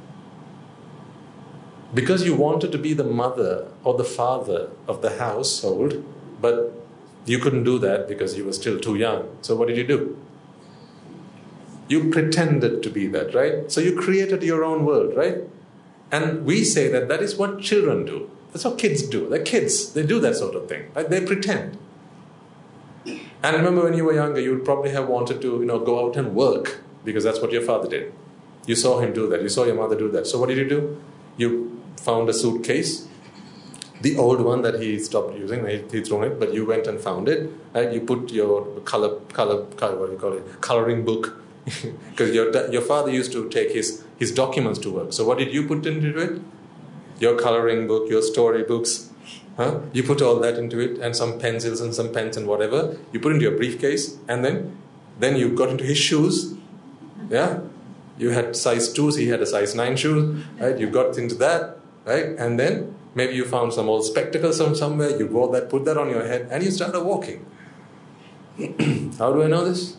Because you wanted to be the mother or the father of the household, but you couldn't do that because you were still too young. So what did you do? You pretended to be that, right? So you created your own world, right? And we say that is what children do. That's what kids do. They're kids. They do that sort of thing, right? They pretend. And remember when you were younger, you would probably have wanted to, go out and work because that's what your father did. You saw him do that. You saw your mother do that. So what did you do? You found a suitcase, the old one that he stopped using, he threw it, but you went and found it, right? You put your coloring book, because your father used to take his documents to work. So what did you put into it? your coloring book, your story books. You put all that into it, and some pencils and some pens and whatever. You put into your briefcase, and then you got into his shoes. Yeah, you had size 2s, he had a size 9 shoe. Right, you got into that, right, and then maybe you found some old spectacles from somewhere. You wore that, put that on your head, and you started walking. How do I know this?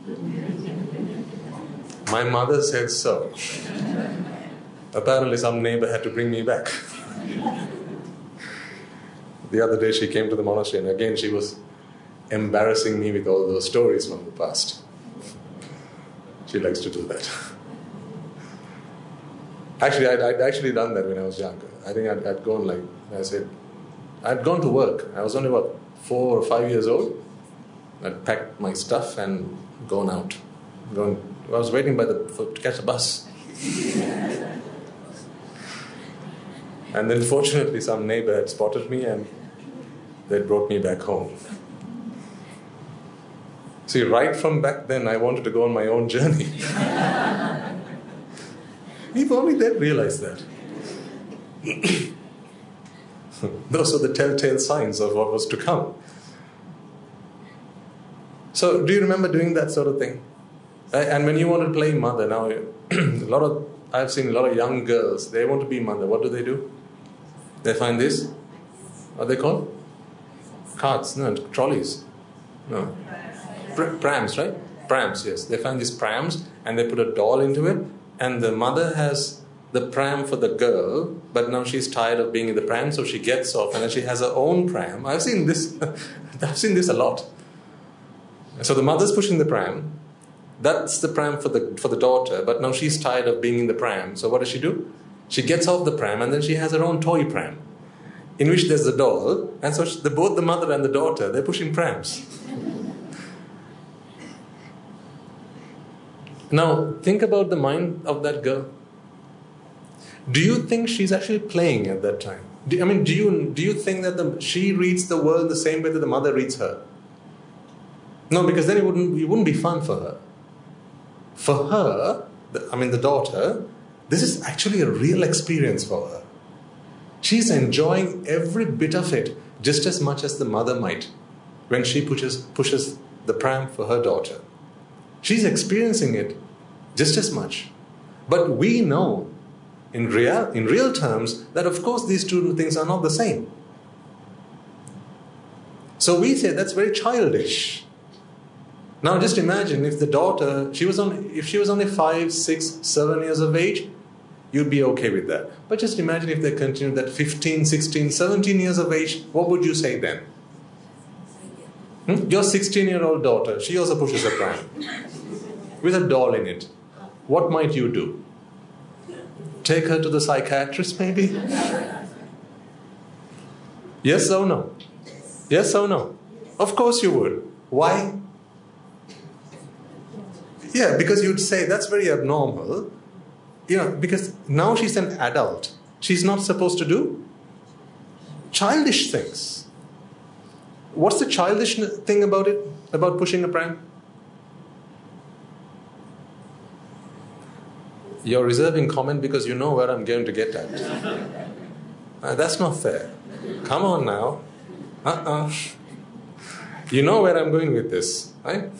My mother said so. Apparently, some neighbor had to bring me back. The other day she came to the monastery, and again she was embarrassing me with all those stories from the past. She likes to do that. Actually, I'd actually done that when I was younger. I think I'd gone, like I said, I'd gone to work. I was only, 4 or 5 years old. I'd packed my stuff and gone out. I was waiting to catch a bus. And then fortunately some neighbor had spotted me and they brought me back home. See, right from back then I wanted to go on my own journey. If only they'd realized that. Those are the telltale signs of what was to come. So do you remember doing that sort of thing? And when you want to play mother, now I've seen a lot of young girls, they want to be mother. What do? They find this, what are they called? Carts, no, trolleys. No. Prams, right? Prams, yes. They find these prams and they put a doll into it, and the mother has the pram for the girl, but now she's tired of being in the pram, so she gets off and then she has her own pram. I've seen this a lot. So the mother's pushing the pram. That's the pram for the daughter, but now she's tired of being in the pram. So what does she do? She gets off the pram and then she has her own toy pram, in which there's a doll, and so both the mother and the daughter, they're pushing prams. Now, think about the mind of that girl. Do you think she's actually playing at that time? Do you think that she reads the world the same way that the mother reads her? No, because then it wouldn't be fun for her. For her, the daughter, this is actually a real experience for her. She's enjoying every bit of it just as much as the mother might when she pushes the pram for her daughter. She's experiencing it just as much. But we know in real terms that of course these two things are not the same. So we say that's very childish. Now just imagine if the daughter, if she was only 5, 6, 7 years of age, you'd be okay with that. But just imagine if they continued at 15, 16, 17 years of age, what would you say then? Your 16-year-old daughter, she also pushes a pram with a doll in it. What might you do? Take her to the psychiatrist maybe? Yes or no? Yes or no? Of course you would. Why? Yeah, because you'd say that's very abnormal. Because now she's an adult. She's not supposed to do childish things. What's the childish thing about it? About pushing a pram? You're reserving comment because you know where I'm going to get at. That's not fair. Come on now. You know where I'm going with this, right?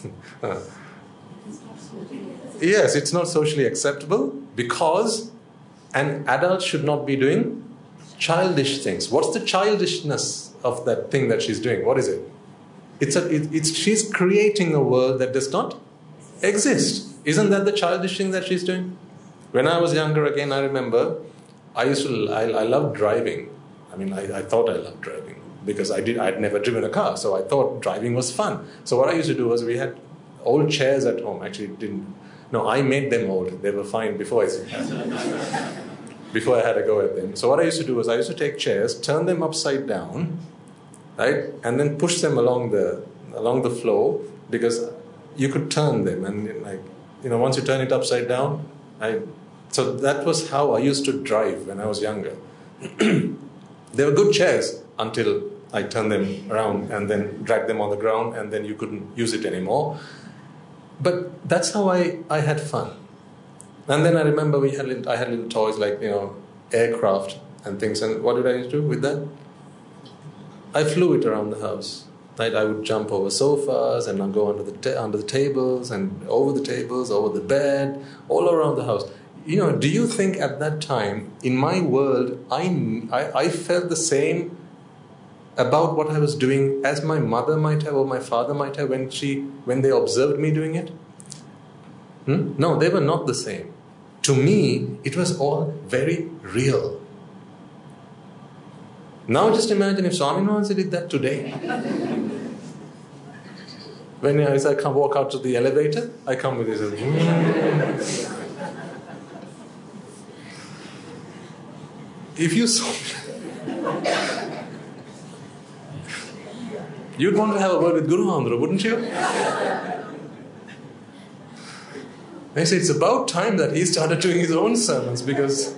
Yes, it's not socially acceptable because an adult should not be doing childish things. What's the childishness of that thing that she's doing? What is it? She's creating a world that does not exist. Isn't that the childish thing that she's doing? When I was younger, again, I remember, I loved driving. I thought I loved driving because I'd never driven a car, so I thought driving was fun. So what I used to do was we had old chairs at home. Actually, I made them old. They were fine before I had a go at them. So what I used to do was I used to take chairs, turn them upside down, right, and then push them along the floor because you could turn them, and once you turn it upside down, so that was how I used to drive when I was younger. They were good chairs until I turned them around and then dragged them on the ground, and then you couldn't use it anymore. But that's how I had fun. And then I remember I had little toys like, aircraft and things. And what did I do with that? I flew it around the house. Right? I would jump over sofas and I'd go under the tables and over the tables, over the bed, all around the house. Do you think at that time, in my world, I felt the same about what I was doing as my mother might have or my father might have when they observed me doing it? No, they were not the same. To me, it was all very real. Now just imagine if Swami Narayan did that today. When as I walk out to the elevator, I come with this. If you saw you'd want to have a word with Guru Andhra, wouldn't you? I say it's about time that he started doing his own sermons, because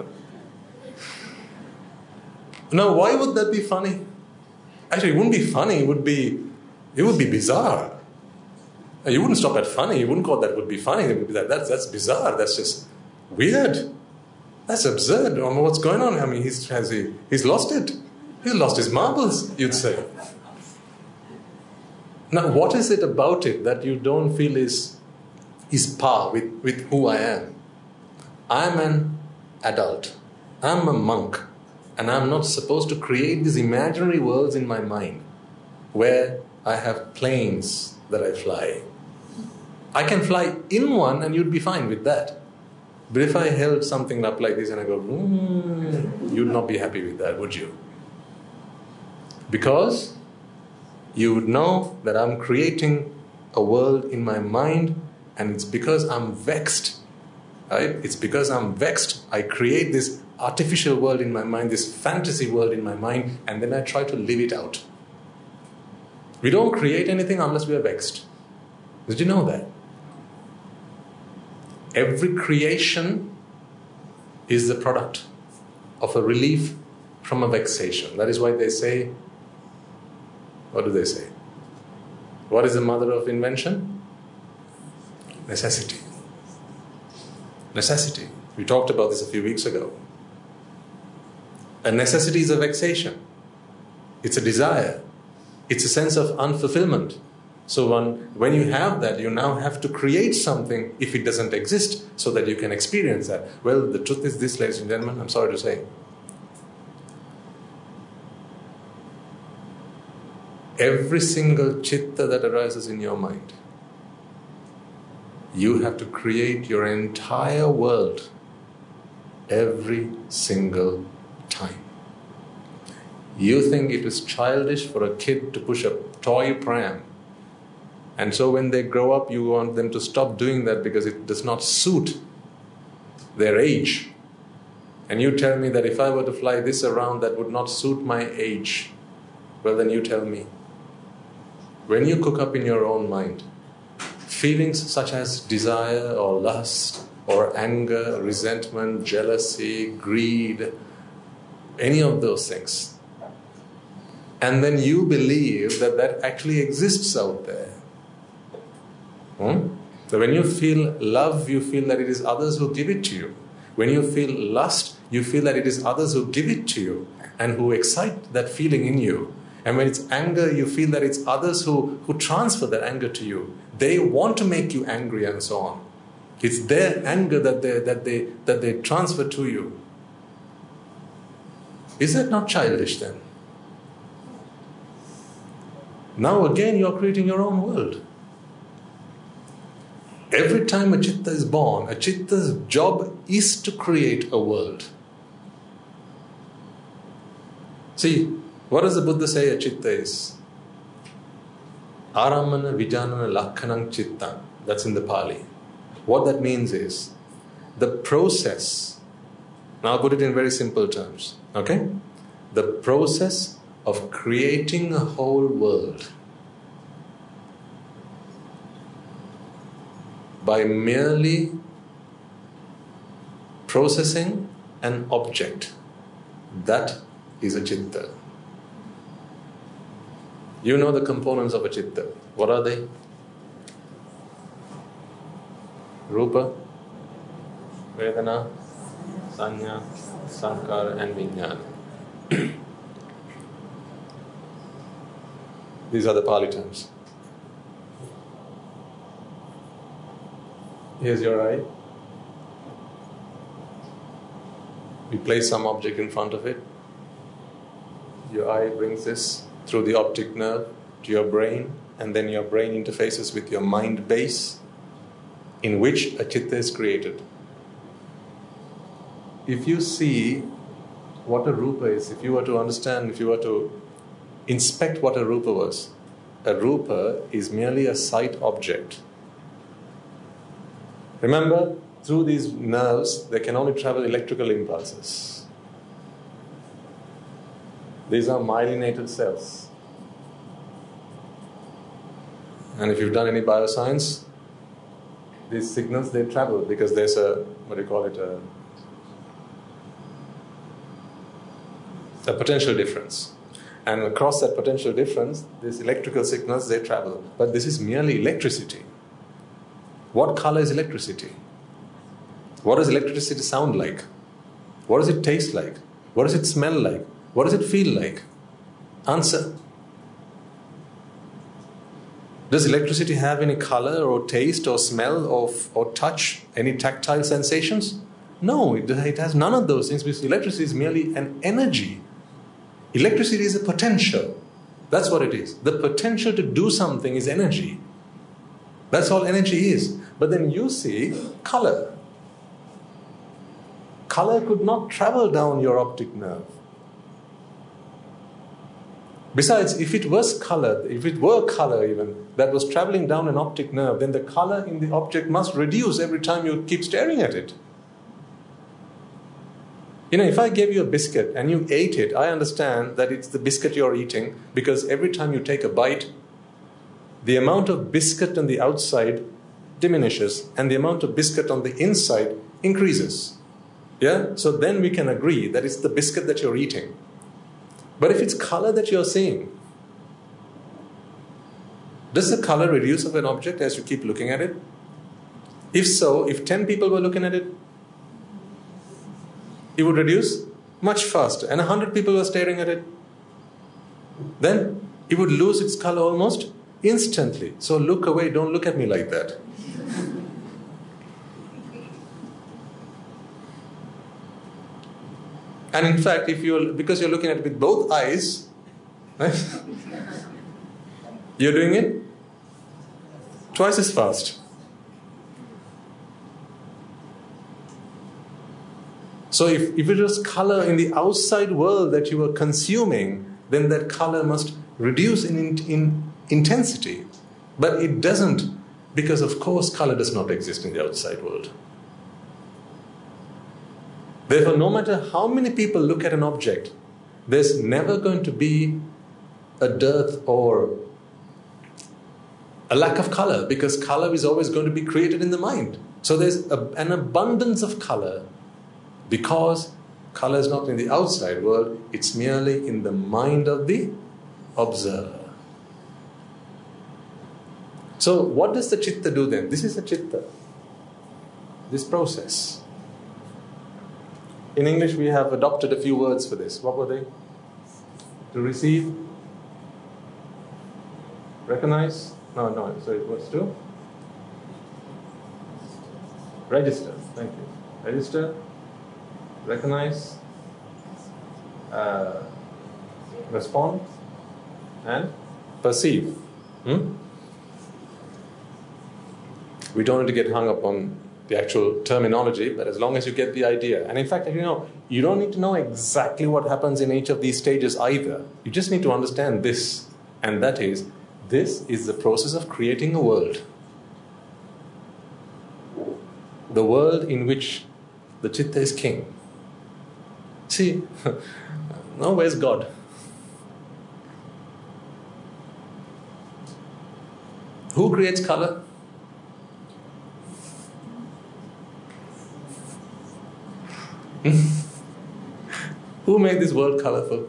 now why would that be funny? Actually, it wouldn't be funny, it would be bizarre. You wouldn't stop at funny, you wouldn't call that would be funny, it would be that's bizarre, that's just weird. That's absurd. I don't know what's going on. I mean, he's lost it. He's lost his marbles, you'd say. Now, what is it about it that you don't feel is par with who I am? I'm an adult. I'm a monk. And I'm not supposed to create these imaginary worlds in my mind where I have planes that I fly. I can fly in one and you'd be fine with that. But if I held something up like this and I go, you'd not be happy with that, would you? Because you would know that I'm creating a world in my mind, and it's because I'm vexed. Right? It's because I'm vexed. I create this artificial world in my mind, this fantasy world in my mind, and then I try to live it out. We don't create anything unless we are vexed. Did you know that? Every creation is the product of a relief from a vexation. That is why they say, what do they say? What is the mother of invention? Necessity. Necessity. We talked about this a few weeks ago. A necessity is a vexation. It's a desire. It's a sense of unfulfillment. So when you have that, you now have to create something if it doesn't exist so that you can experience that. Well, the truth is this, ladies and gentlemen, I'm sorry to say. Every single chitta that arises in your mind, you have to create your entire world every single time. You think it is childish for a kid to push a toy pram. And so when they grow up, you want them to stop doing that because it does not suit their age. And you tell me that if I were to fly this around, that would not suit my age. Well, then you tell me. When you cook up in your own mind feelings such as desire or lust or anger, resentment, jealousy, greed, any of those things, and then you believe that that actually exists out there. So when you feel love, you feel that it is others who give it to you. When you feel lust, you feel that it is others who give it to you and who excite that feeling in you. And when it's anger, you feel that it's others who transfer that anger to you. They want to make you angry and so on. It's their anger that they transfer to you. Is that not childish then? Now again, you're creating your own world. Every time a chitta is born, a chitta's job is to create a world. See, what does the Buddha say a chitta is? Aramana vijanana lakhanam chitta. That's in the Pali. What that means is the process. Now I'll put it in very simple terms. Okay? The process of creating a whole world by merely processing an object. That is a chitta. You know the components of a chitta. What are they? Rupa, Vedana, Sanya, Sankara and Vijnana. These are the Pali terms. Here's your eye. We place some object in front of it. Your eye brings this through the optic nerve to your brain, and then your brain interfaces with your mind base, in which a chitta is created. If you see what a rupa is, if you were to understand, if you were to inspect what a rupa was, a rupa is merely a sight object. Remember, through these nerves, they can only travel electrical impulses. These are myelinated cells. And if you've done any bioscience, these signals, they travel because there's a potential difference. And across that potential difference, these electrical signals, they travel. But this is merely electricity. What color is electricity? What does electricity sound like? What does it taste like? What does it smell like? What does it feel like? Answer. Does electricity have any color or taste or smell or touch, any tactile sensations? No, it has none of those things, because electricity is merely an energy. Electricity is a potential. That's what it is. The potential to do something is energy. That's all energy is. But then you see color. Color could not travel down your optic nerve. Besides, if it were color even, that was traveling down an optic nerve, then the color in the object must reduce every time you keep staring at it. If I gave you a biscuit and you ate it, I understand that it's the biscuit you're eating, because every time you take a bite, the amount of biscuit on the outside diminishes and the amount of biscuit on the inside increases. Yeah? So then we can agree that it's the biscuit that you're eating. But if it's color that you're seeing, does the color reduce of an object as you keep looking at it? If so, if 10 people were looking at it, it would reduce much faster. And 100 people were staring at it, then it would lose its color almost instantly. So look away, don't look at me like that. And in fact, because you're looking at it with both eyes, right? You're doing it twice as fast. So if it was color in the outside world that you were consuming, then that color must reduce in intensity. But it doesn't, because of course color does not exist in the outside world. Therefore, no matter how many people look at an object, there's never going to be a dearth or a lack of color, because color is always going to be created in the mind. So there's an abundance of color, because color is not in the outside world, it's merely in the mind of the observer. So what does the chitta do then? This is a chitta, this process. In English, we have adopted a few words for this. What were they? To receive? Recognize? No, sorry, what's to? Register. Thank you. Register, recognize, respond, and perceive. We don't need to get hung up on the actual terminology, but as long as you get the idea. And in fact, you don't need to know exactly what happens in each of these stages either. You just need to understand this, and that is, this is the process of creating a world. The world in which the chitta is king. See, now where's God? Who creates color? Who made this world colorful?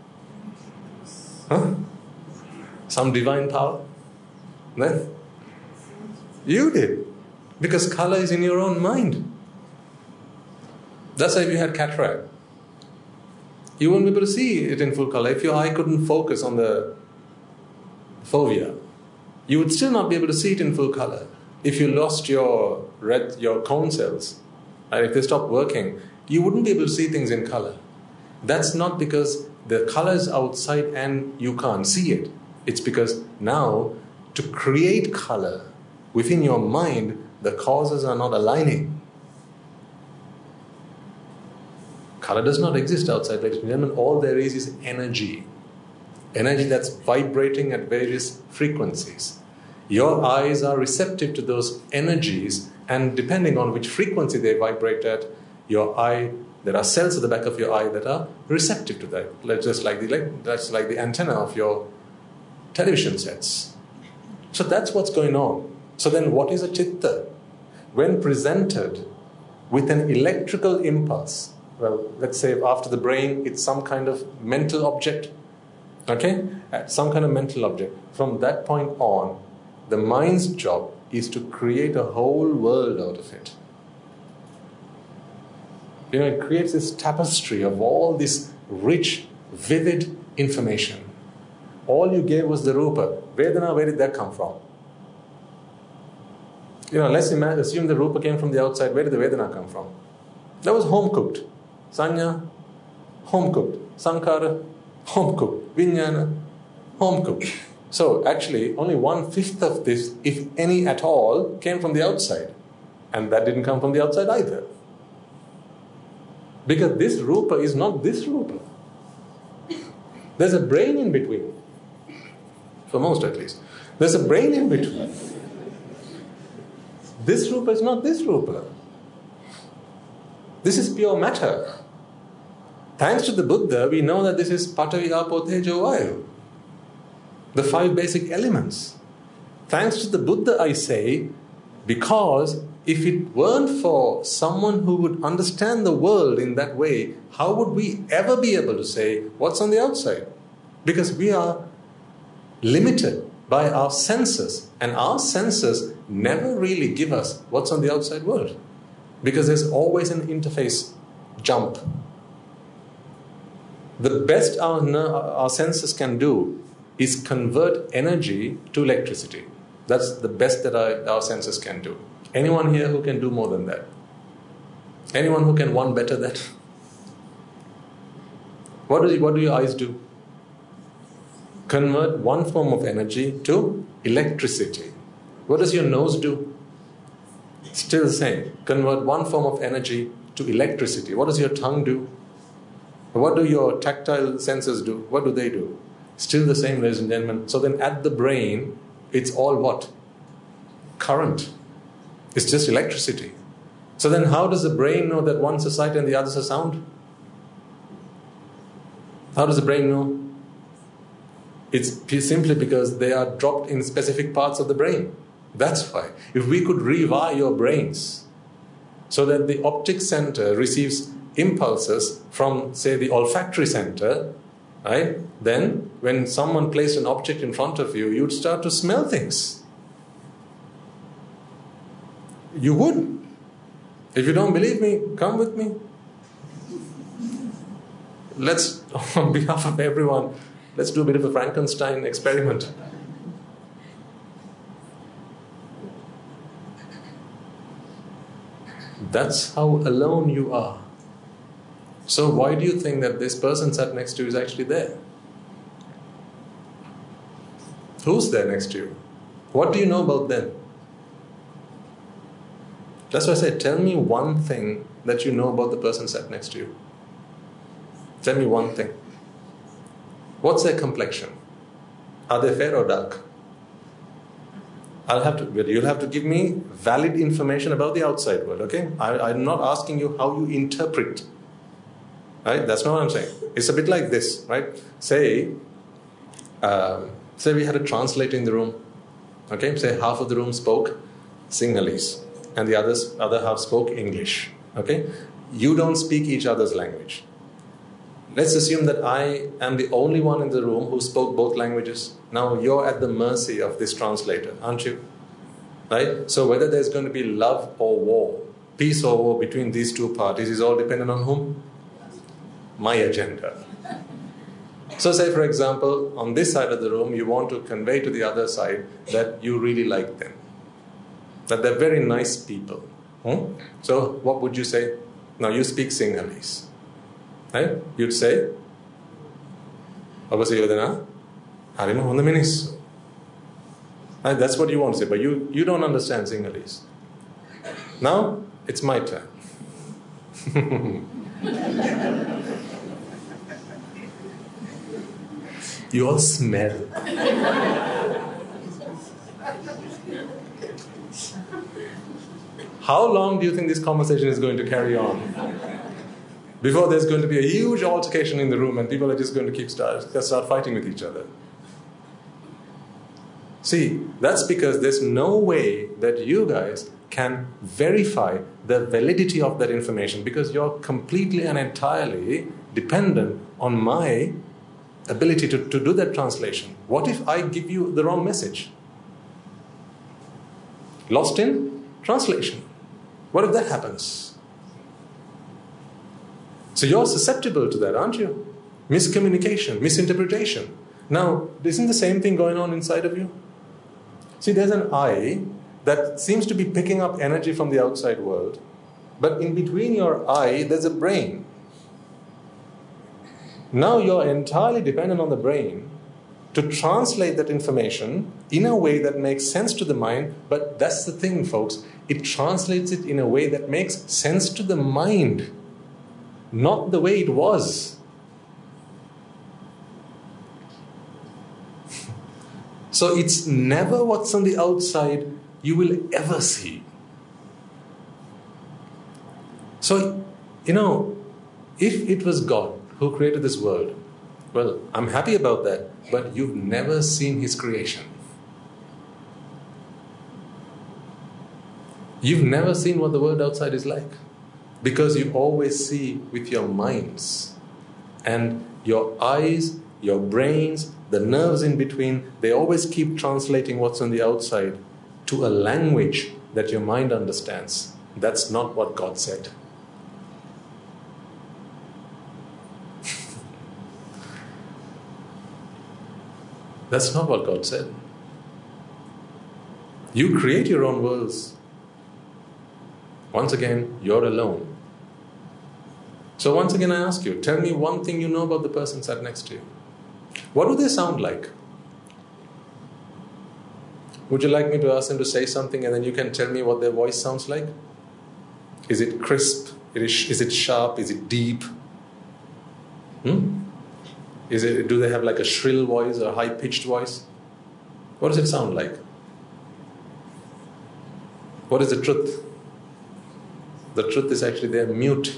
Huh? Some divine power? Then? You did. Because color is in your own mind. That's why if you had cataract, you wouldn't be able to see it in full color. If your eye couldn't focus on the fovea, you would still not be able to see it in full color. If you lost your cone cells, and if they stopped working, you wouldn't be able to see things in color. That's not because the color is outside and you can't see it. It's because now, to create color within your mind, the causes are not aligning. Color does not exist outside, ladies and gentlemen. All there is energy. Energy that's vibrating at various frequencies. Your eyes are receptive to those energies, and depending on which frequency they vibrate at, your eye, there are cells at the back of your eye that are receptive to that. That's like the antenna of your television sets. So that's what's going on. So then what is a chitta? When presented with an electrical impulse, well, let's say after the brain, it's some kind of mental object. Okay? Some kind of mental object. From that point on, the mind's job is to create a whole world out of it. It creates this tapestry of all this rich, vivid information. All you gave was the rupa. Vedana, where did that come from? Let's assume the rupa came from the outside. Where did the Vedana come from? That was home cooked. Sanya, home cooked. Sankara, home cooked. Vijnana, home cooked. So actually, only 1/5 of this, if any at all, came from the outside. And that didn't come from the outside either. Because this rupa is not this rupa. There's a brain in between. For most at least. There's a brain in between. This rupa is not this rupa. This is pure matter. Thanks to the Buddha, we know that this is Patavi, Apo, Tejo, Vayu. The 5 basic elements. Thanks to the Buddha, I say, because if it weren't for someone who would understand the world in that way, how would we ever be able to say what's on the outside? Because we are limited by our senses, and our senses never really give us what's on the outside world, because there's always an interface jump. The best our senses can do is convert energy to electricity. That's the best that our senses can do. Anyone here who can do more than that? Anyone who can one better that? What do your eyes do? Convert one form of energy to electricity. What does your nose do? Still the same. Convert one form of energy to electricity. What does your tongue do? What do your tactile senses do? What do they do? Still the same, ladies and gentlemen. So then at the brain, it's all what? Current. It's just electricity. So then how does the brain know that one's a sight and the other's a sound? How does the brain know? It's simply because they are dropped in specific parts of the brain. That's why. If we could rewire your brains so that the optic center receives impulses from, say, the olfactory center, right? Then when someone placed an object in front of you, you'd start to smell things. You would. If you don't believe me, come with me. Let's, on behalf of everyone, let's do a bit of a Frankenstein experiment. That's how alone you are. So why do you think that this person sat next to you is actually there? Who's there next to you? What do you know about them? That's why I said, tell me one thing that you know about the person sat next to you. Tell me one thing. What's their complexion? Are they fair or dark? You'll have to give me valid information about the outside world, okay? I'm not asking you how you interpret. Right? That's not what I'm saying. It's a bit like this, right? Say we had a translator in the room. Okay? Say half of the room spoke Sinhalese and the other half spoke English. Okay? You don't speak each other's language. Let's assume that I am the only one in the room who spoke both languages. Now you're at the mercy of this translator, aren't you? Right? So whether there's going to be love or war, peace or war between these two parties is all dependent on whom? My agenda. So say, for example, on this side of the room, you want to convey to the other side that you really like them, that they're very nice people. So what would you say? Now you speak Sinhalese. Right? You'd say, right? That's what you want to say, but you don't understand Sinhalese. Now it's my turn. You all smell. How long do you think this conversation is going to carry on? Before there's going to be a huge altercation in the room and people are just going to start fighting with each other. See, that's because there's no way that you guys can verify the validity of that information, because you're completely and entirely dependent on my ability to do that translation. What if I give you the wrong message? Lost in translation. What if that happens? So you're susceptible to that, aren't you? Miscommunication, misinterpretation. Now, isn't the same thing going on inside of you? See, there's an eye that seems to be picking up energy from the outside world, but in between your eye, there's a brain. Now you're entirely dependent on the brain to translate that information in a way that makes sense to the mind, but that's the thing, folks. It translates it in a way that makes sense to the mind, not the way it was. So it's never what's on the outside you will ever see. So, if it was God who created this world, well, I'm happy about that, but you've never seen His creation. You've never seen what the world outside is like, because you always see with your minds, and your eyes, your brains, the nerves in between, they always keep translating what's on the outside to a language that your mind understands. That's not what God said. That's not what God said. You create your own worlds. Once again, you're alone. So once again I ask you, tell me one thing you know about the person sat next to you. What do they sound like? Would you like me to ask them to say something and then you can tell me what their voice sounds like? Is it crisp? Is it sharp? Is it deep? Do they have like a shrill voice or a high-pitched voice? What does it sound like? What is the truth? The truth is actually they're mute.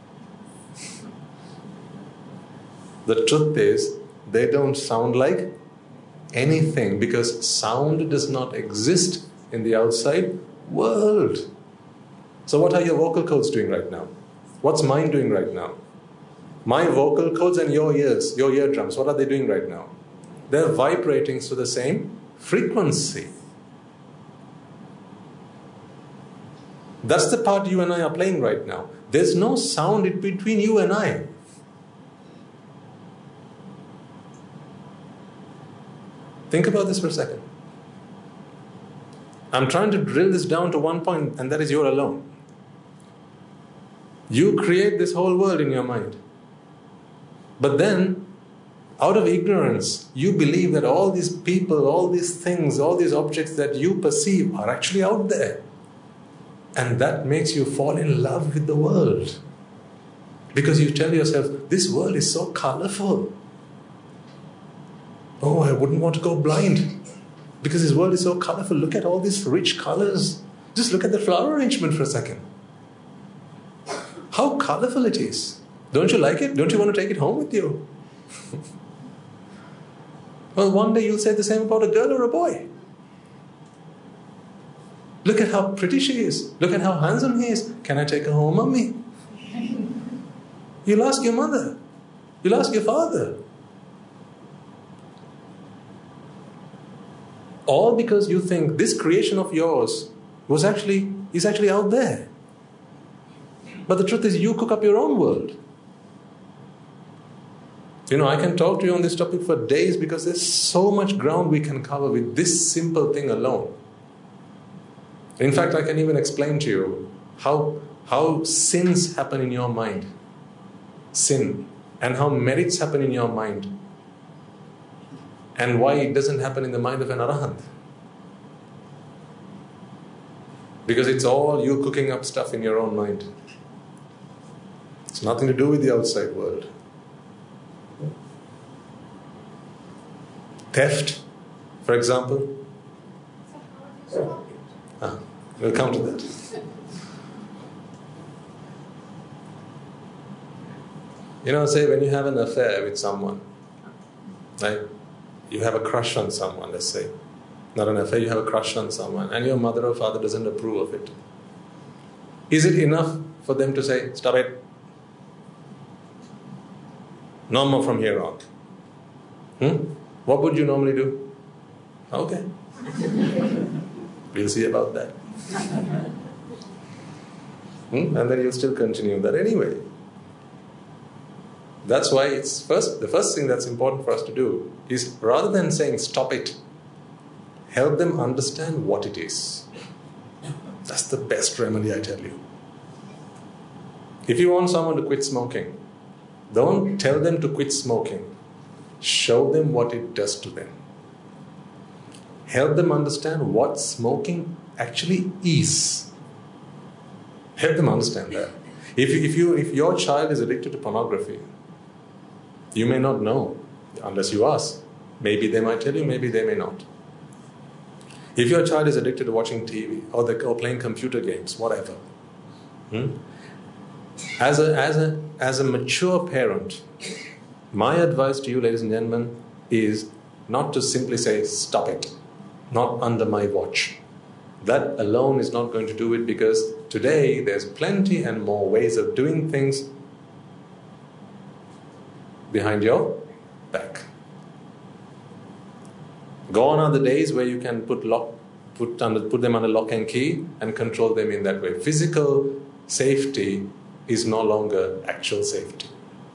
The truth is they don't sound like anything, because sound does not exist in the outside world. So what are your vocal cords doing right now? What's mine doing right now? My vocal cords and your ears, your eardrums, what are they doing right now? They're vibrating to the same frequency. That's the part you and I are playing right now. There's no sound in between you and I. Think about this for a second. I'm trying to drill this down to one point, and that is you're alone. You create this whole world in your mind. But then, out of ignorance, you believe that all these people, all these things, all these objects that you perceive are actually out there. And that makes you fall in love with the world. Because you tell yourself, this world is so colorful. Oh, I wouldn't want to go blind because this world is so colorful. Look at all these rich colors. Just look at the flower arrangement for a second. How colorful it is. Don't you like it? Don't you want to take it home with you? Well, one day you'll say the same about a girl or a boy. Look at how pretty she is. Look at how handsome he is. Can I take her home, Mummy? You'll ask your mother. You'll ask your father. All because you think this creation of yours is actually out there. But the truth is, you cook up your own world. I can talk to you on this topic for days because there's so much ground we can cover with this simple thing alone. In fact, I can even explain to you how sins happen in your mind. Sin. And how merits happen in your mind. And why it doesn't happen in the mind of an arahant. Because it's all you cooking up stuff in your own mind. It's nothing to do with the outside world. Theft, for example. We'll come to that. Say when you have an affair with someone, right? You have a crush on someone, let's say. Not an affair, you have a crush on someone, and your mother or father doesn't approve of it. Is it enough for them to say, stop it? No more from here on. What would you normally do? Okay. We'll see about that. And then you'll still continue that anyway. That's why the first thing that's important for us to do is, rather than saying stop it, help them understand what it is. That's the best remedy, I tell you. If you want someone to quit smoking, don't tell them to quit smoking. Show them what it does to them. Help them understand what smoking actually is. Help them understand that. If your child is addicted to pornography, you may not know unless you ask. Maybe they might tell you, maybe they may not. If your child is addicted to watching TV or playing computer games, whatever, as a mature parent, my advice to you, ladies and gentlemen, is not to simply say, stop it, not under my watch. That alone is not going to do it, because today there's plenty and more ways of doing things behind your back. Gone are the days where you can put them under lock and key and control them in that way. Physical safety is no longer actual safety.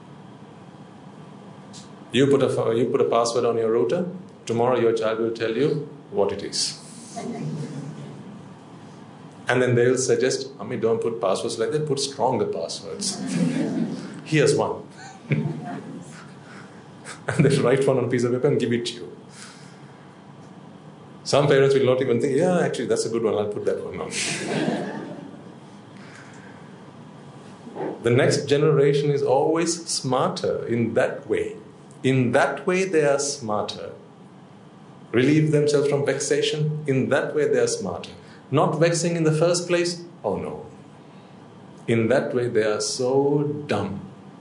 You put a password on your router, tomorrow your child will tell you what it is. And then they'll suggest, don't put passwords like that, put stronger passwords. Here's one. And they'll write one on a piece of paper and give it to you. Some parents will not even think, yeah, actually that's a good one, I'll put that one on. The next generation is always smarter in that way. In that way they are smarter. Relieve themselves from vexation. In that way they are smarter. Not vexing in the first place? Oh no. In that way they are so dumb.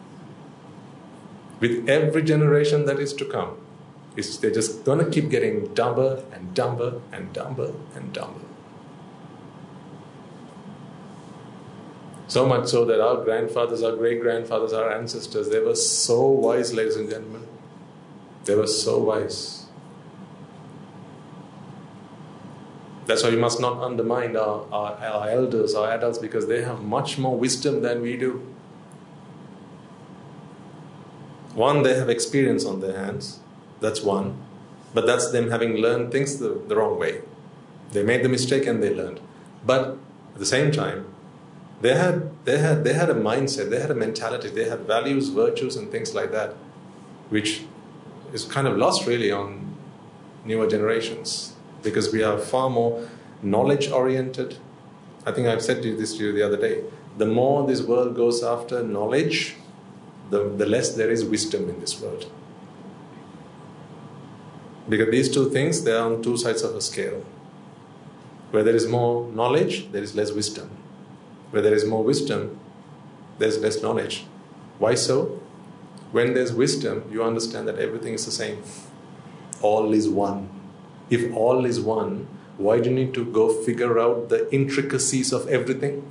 With every generation that is to come, they're just going to keep getting dumber and dumber and dumber and dumber. So much so that our grandfathers, our great-grandfathers, our ancestors, they were so wise, ladies and gentlemen. They were so wise. That's why we must not undermine our elders, our adults, because they have much more wisdom than we do. One, they have experience on their hands. That's one. But that's them having learned things the wrong way. They made the mistake and they learned. But at the same time, they had a mindset, they had a mentality, they had values, virtues, and things like that, which is kind of lost really on newer generations, because we are far more knowledge-oriented. I think I've said this to you the other day. The more this world goes after knowledge, the less there is wisdom in this world. Because these two things, they are on two sides of a scale. Where there is more knowledge, there is less wisdom. Where there is more wisdom, there is less knowledge. Why so? When there's wisdom, you understand that everything is the same. All is one. If all is one, why do you need to go figure out the intricacies of everything?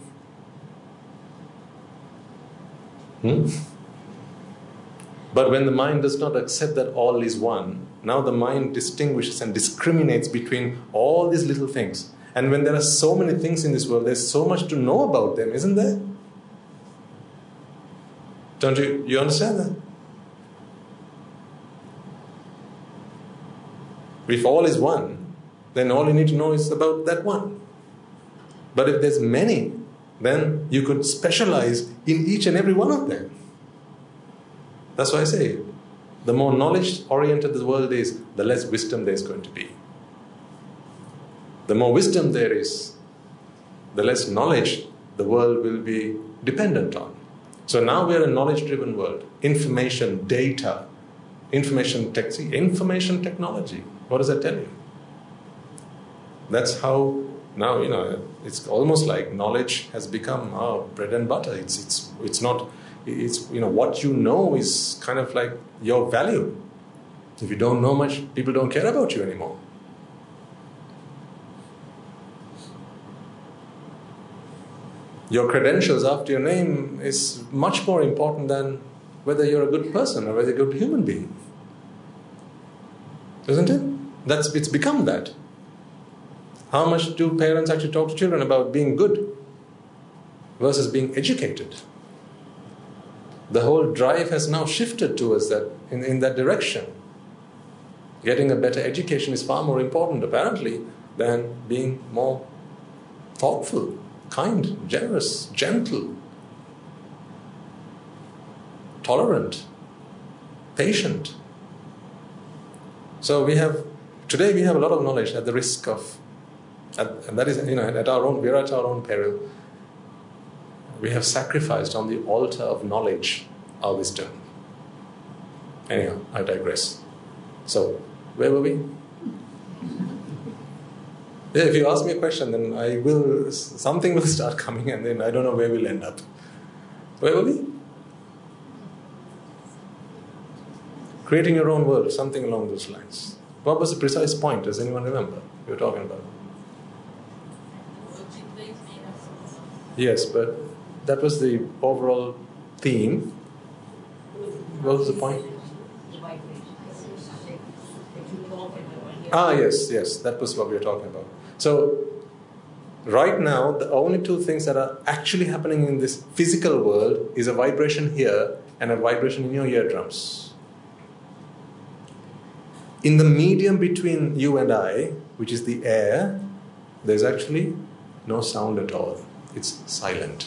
But when the mind does not accept that all is one, now the mind distinguishes and discriminates between all these little things. And when there are so many things in this world, there's so much to know about them, isn't there? Don't you understand that? If all is one, then all you need to know is about that one. But if there's many, then you could specialize in each and every one of them. That's why I say, the more knowledge-oriented the world is, the less wisdom there is going to be. The more wisdom there is, the less knowledge the world will be dependent on. So now we are a knowledge-driven world. Information, data, information technology. What does that tell you? That's how now, it's almost like knowledge has become our bread and butter. It's not, what you know is kind of like your value. If you don't know much, people don't care about you anymore. Your credentials after your name is much more important than whether you're a good person or whether you're a good human being. Isn't it? It's become that. How much do parents actually talk to children about being good versus being educated? The whole drive has now shifted towards that, in that direction. Getting a better education is far more important, apparently, than being more thoughtful, kind, generous, gentle, tolerant, patient. So today we have a lot of knowledge at the risk of, and that is, we're at our own peril. We have sacrificed on the altar of knowledge our wisdom. Anyhow, I digress. So, where were we? Yeah, if you ask me a question, then something will start coming, and then I don't know where we'll end up. Where were we? Creating your own world, something along those lines. What was the precise point? Does anyone remember we were talking about? Yes, but that was the overall theme. What was the point? Yes, that was what we were talking about. So, right now, the only two things that are actually happening in this physical world is a vibration here and a vibration in your eardrums. In the medium between you and I, which is the air, there's actually no sound at all. It's silent.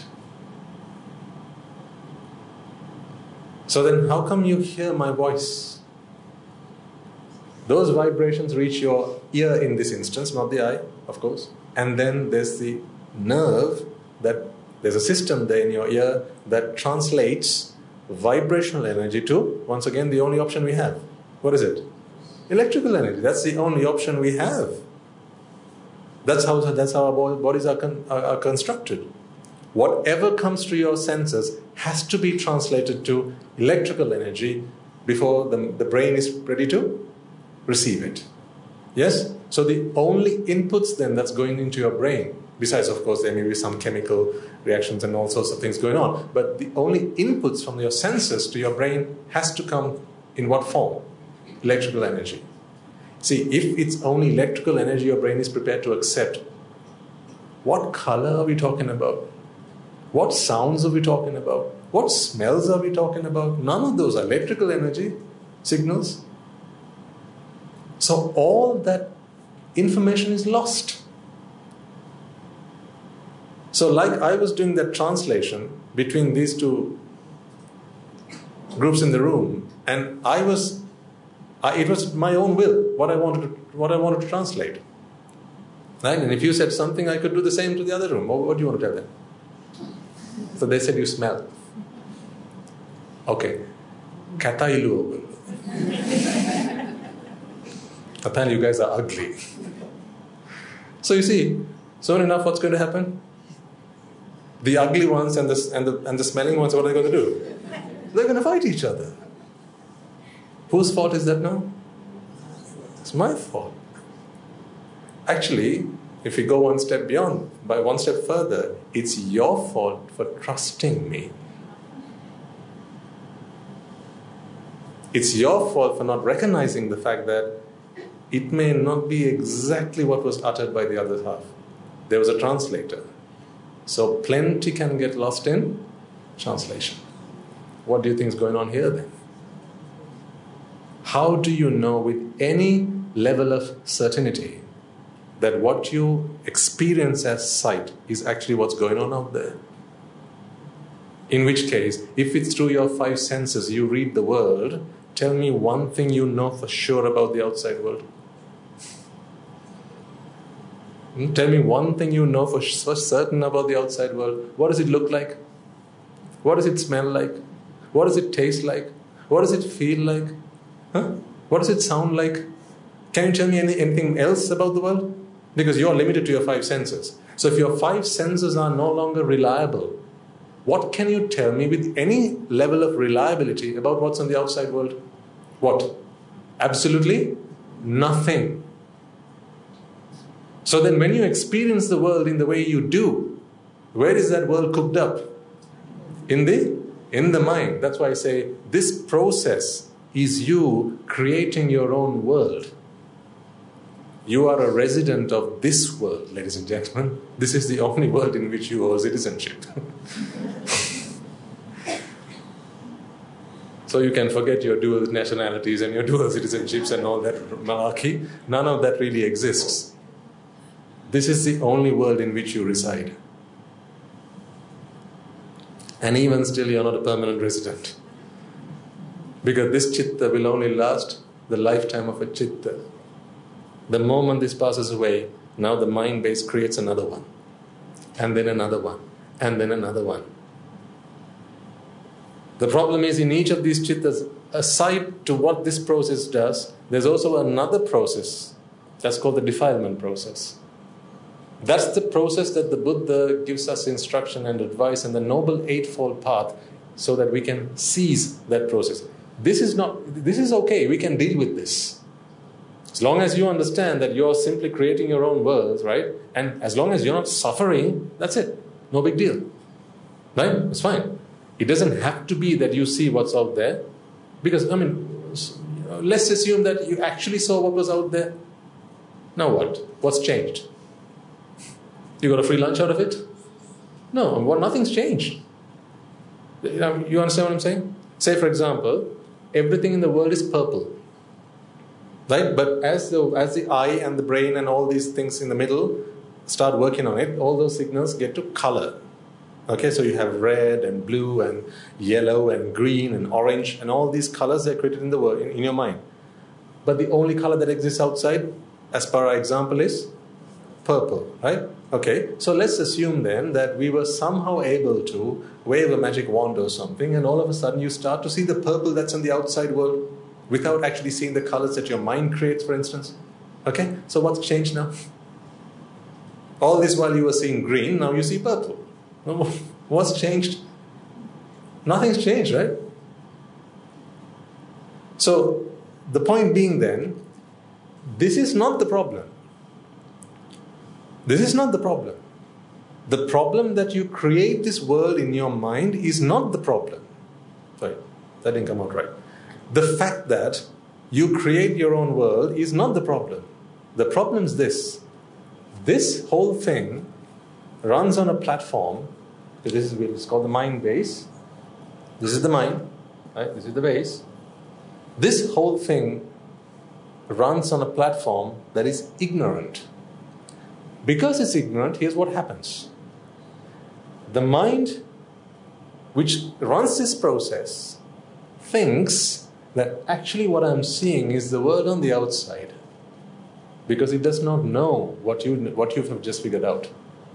So then how come you hear my voice? Those vibrations reach your ear in this instance, not the eye, of course. And then there's the nerve, there's a system there in your ear that translates vibrational energy to, once again, the only option we have. What is it? Electrical energy. That's the only option we have. That's how our bodies are constructed. Whatever comes to your senses has to be translated to electrical energy before the brain is ready to receive it. Yes? So the only inputs then that's going into your brain, besides of course there may be some chemical reactions and all sorts of things going on, but the only inputs from your senses to your brain has to come in what form? Electrical energy. See, if it's only electrical energy your brain is prepared to accept, what color are we talking about? What sounds are we talking about? What smells are we talking about? None of those are electrical energy signals. So all that information is lost. So like I was doing that translation between these two groups in the room, and it was my own will, what I wanted to translate. Right? And if you said something, I could do the same to the other room. What do you want to tell them? So they said, you smell. Okay. Katailu. Apparently you guys are ugly. So you see, soon enough what's going to happen? The ugly ones and the smelling ones, what are they going to do? They're going to fight each other. Whose fault is that now? It's my fault. Actually, if we go one step beyond, by one step further, it's your fault for trusting me. It's your fault for not recognizing the fact that it may not be exactly what was uttered by the other half. There was a translator. So plenty can get lost in translation. What do you think is going on here then? How do you know with any level of certainty that what you experience as sight is actually what's going on out there? In which case, if it's through your 5 senses you read the world, tell me one thing you know for sure about the outside world. Tell me one thing you know for certain about the outside world. What does it look like? What does it smell like? What does it taste like? What does it feel like? What does it sound like? Can you tell me anything else about the world? Because you are limited to your 5 senses. So if your 5 senses are no longer reliable, what can you tell me with any level of reliability about what's on the outside world? What? Absolutely nothing. So then when you experience the world in the way you do, where is that world cooked up? In the mind. That's why I say this process is you creating your own world. You are a resident of this world, ladies and gentlemen. This is the only world in which you owe citizenship. So you can forget your dual nationalities and your dual citizenships and all that malarkey. None of that really exists. This is the only world in which you reside. And even still, you're not a permanent resident. Because this chitta will only last the lifetime of a chitta. The moment this passes away, now the mind base creates another one. And then another one. And then another one. The problem is in each of these chittas, aside to what this process does, there's also another process. That's called the defilement process. That's the process that the Buddha gives us instruction and advice and the Noble Eightfold Path so that we can seize that process. This is okay, we can deal with this. As long as you understand that you're simply creating your own worlds, right? And as long as you're not suffering, that's it. No big deal. Right? It's fine. It doesn't have to be that you see what's out there. Because, let's assume that you actually saw what was out there. Now what? What's changed? You got a free lunch out of it? No, nothing's changed. You understand what I'm saying? Say, for example, everything in the world is purple. Right? But as the eye and the brain and all these things in the middle start working on it, all those signals get to color. Okay, so you have red and blue and yellow and green and orange and all these colors that are created in the world, in your mind. But the only color that exists outside, as per our example, is purple, right? Okay, so let's assume then that we were somehow able to wave a magic wand or something and all of a sudden you start to see the purple that's on the outside world without actually seeing the colors that your mind creates, for instance. Okay, so what's changed now? All this while you were seeing green, now you see purple. What's changed? Nothing's changed, right? So the point being then, this is not the problem. This is not the problem. The problem that you create this world in your mind is not the problem. Sorry, that didn't come out right. The fact that you create your own world is not the problem. The problem is this. This whole thing runs on a platform. This is called the mind base. This is the mind. Right? This is the base. This whole thing runs on a platform that is ignorant. Because it's ignorant, here's what happens. The mind, which runs this process, thinks that actually what I'm seeing is the world on the outside. Because it does not know what you have just figured out.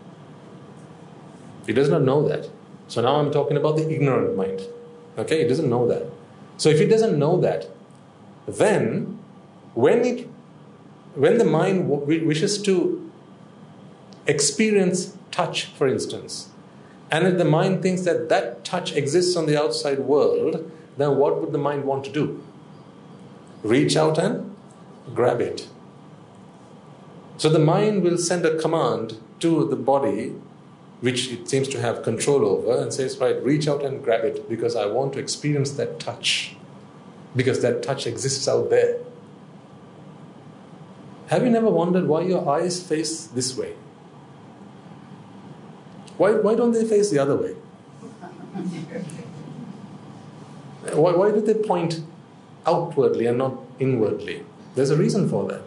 It does not know that. So now I'm talking about the ignorant mind. Okay, it doesn't know that. So if it doesn't know that, then when the mind wishes to experience touch, for instance, and if the mind thinks that that touch exists on the outside world, then what would the mind want to do? Reach out and grab it. So the mind will send a command to the body, which it seems to have control over, and says, right, reach out and grab it because I want to experience that touch. Because that touch exists out there. Have you never wondered why your eyes face this way? Why don't they face the other way? Why do they point outwardly and not inwardly? There's a reason for that.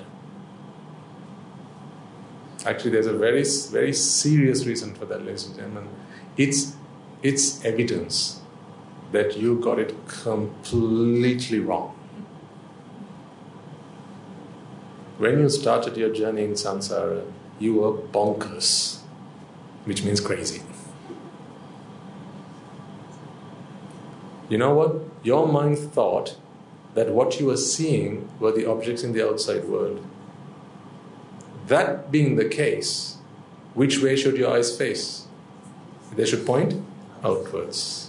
Actually, there's a very, very serious reason for that, ladies and gentlemen. It's evidence that you got it completely wrong. When you started your journey in samsara, you were bonkers, which means crazy. You know what? Your mind thought that what you were seeing were the objects in the outside world. That being the case, which way should your eyes face? They should point outwards.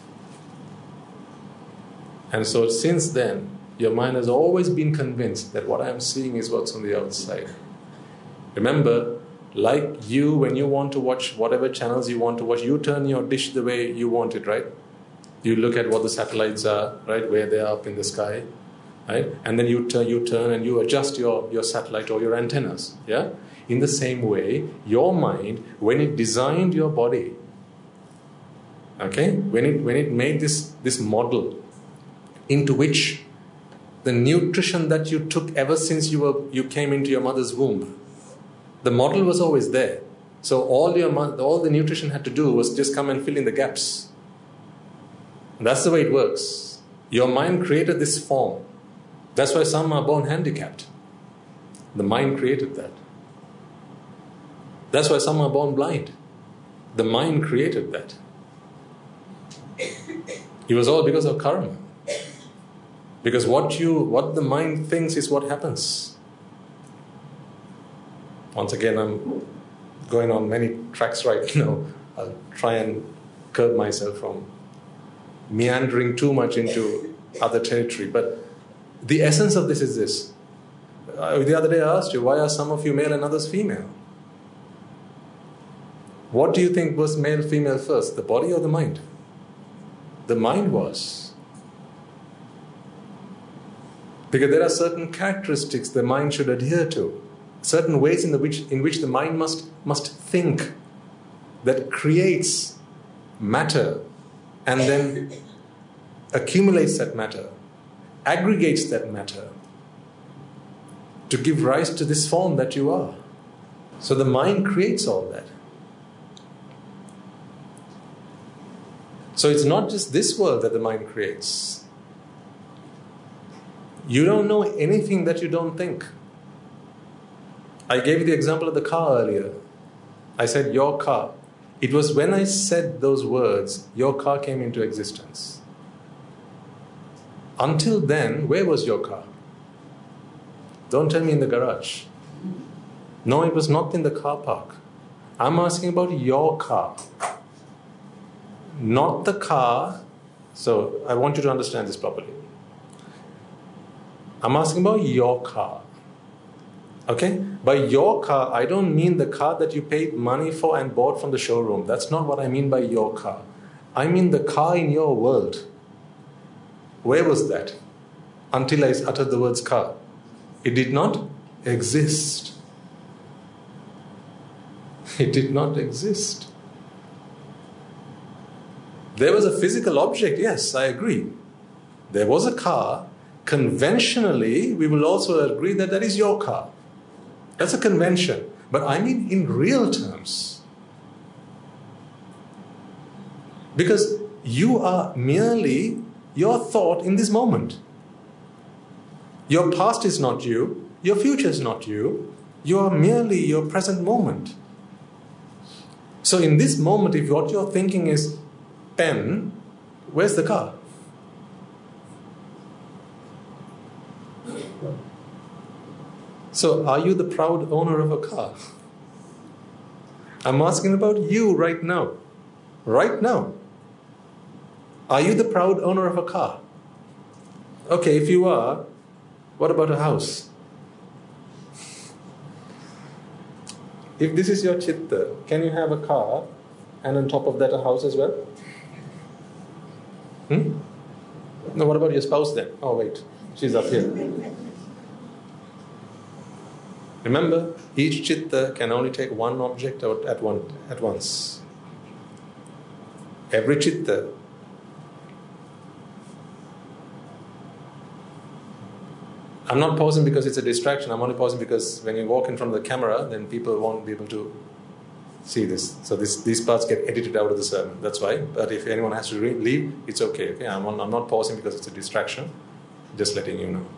And so since then, your mind has always been convinced that what I am seeing is what's on the outside. Remember, like you, when you want to watch whatever channels you want to watch, you turn your dish the way you want it, right? You look at what the satellites are, right, where they are up in the sky, right? And then you turn and you adjust your satellite or your antennas, yeah? In the same way, your mind, when it designed your body, okay, when it made this model into which the nutrition that you took ever since you came into your mother's womb, the model was always there. So all the nutrition had to do was just come and fill in the gaps. And that's the way it works. Your mind created this form. That's why some are born handicapped. The mind created that. That's why some are born blind. The mind created that. It was all because of karma. Because what the mind thinks is what happens. Once again, I'm going on many tracks right now. I'll try and curb myself from meandering too much into other territory. But the essence of this is this. The other day I asked you, why are some of you male and others female? What do you think was male, female first, the body or the mind? The mind was. Because there are certain characteristics the mind should adhere to, certain ways in which the mind must think, that creates matter and then accumulates that matter, aggregates that matter to give rise to this form that you are. So the mind creates all that. So it's not just this world that the mind creates. You don't know anything that you don't think. I gave you the example of the car earlier. I said, your car. It was when I said those words, your car came into existence. Until then, where was your car? Don't tell me in the garage. No, it was not in the car park. I'm asking about your car. Not the car. So I want you to understand this properly. I'm asking about your car. Okay? By your car, I don't mean the car that you paid money for and bought from the showroom. That's not what I mean by your car. I mean the car in your world. Where was that? Until I uttered the words car. It did not exist. It did not exist. There was a physical object, yes, I agree. There was a car. Conventionally, we will also agree that that is your car. That's a convention. But I mean in real terms. Because you are merely your thought in this moment. Your past is not you. Your future is not you. You are merely your present moment. So in this moment, if what you're thinking is pen, where's the car? So are you the proud owner of a car? I'm asking about you right now. Right now. Are you the proud owner of a car? Okay, if you are, what about a house? If this is your chitta, can you have a car and on top of that a house as well? No, what about your spouse then? Oh wait, she's up here. Remember, each chitta can only take one object out at once. Every chitta I'm not pausing because it's a distraction. I'm only pausing because when you walk in front of the camera, then people won't be able to see this. So these parts get edited out of the sermon. That's why. But if anyone has to leave, it's okay. Okay, I'm not pausing because it's a distraction. Just letting you know.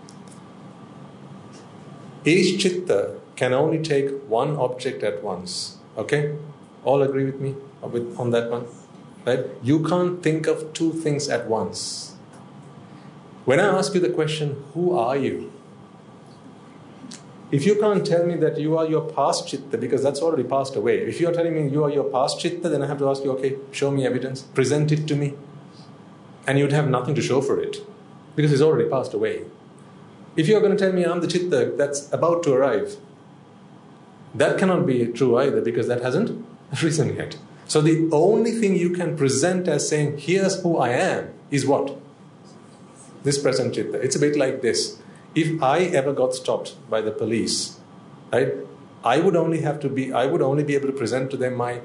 Each chitta can only take one object at once. Okay? All agree with me on that one? Right? You can't think of two things at once. When I ask you the question, who are you? If you can't tell me that you are your past chitta, because that's already passed away. If you are telling me you are your past chitta, then I have to ask you, okay, show me evidence, present it to me. And you'd have nothing to show for it, because it's already passed away. If you're going to tell me I'm the chitta that's about to arrive, that cannot be true either, because that hasn't risen yet. So the only thing you can present as saying, here's who I am, is what? This present chitta. It's a bit like this. If I ever got stopped by the police, right, I would only be able to present to them my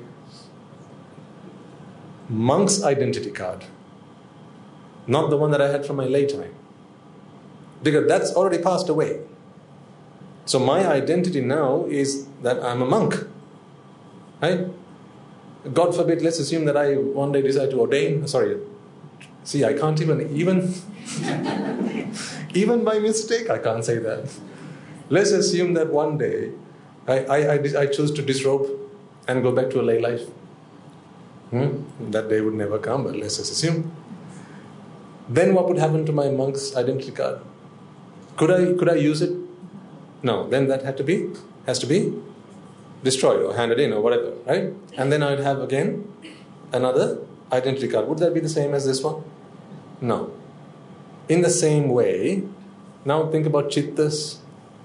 monk's identity card, not the one that I had from my lay time, because that's already passed away. So my identity now is that I'm a monk, right? God forbid, let's assume that I one day decide to ordain. See, I can't even even by mistake, I can't say that. Let's assume that one day I choose to disrobe and go back to a lay life. That day would never come, but let's just assume. Then what would happen to my monk's identity card? Could I use it? No. Then that has to be destroyed or handed in or whatever, right? And then I'd have again another identity card. Would that be the same as this one? No. In the same way, now think about chittas.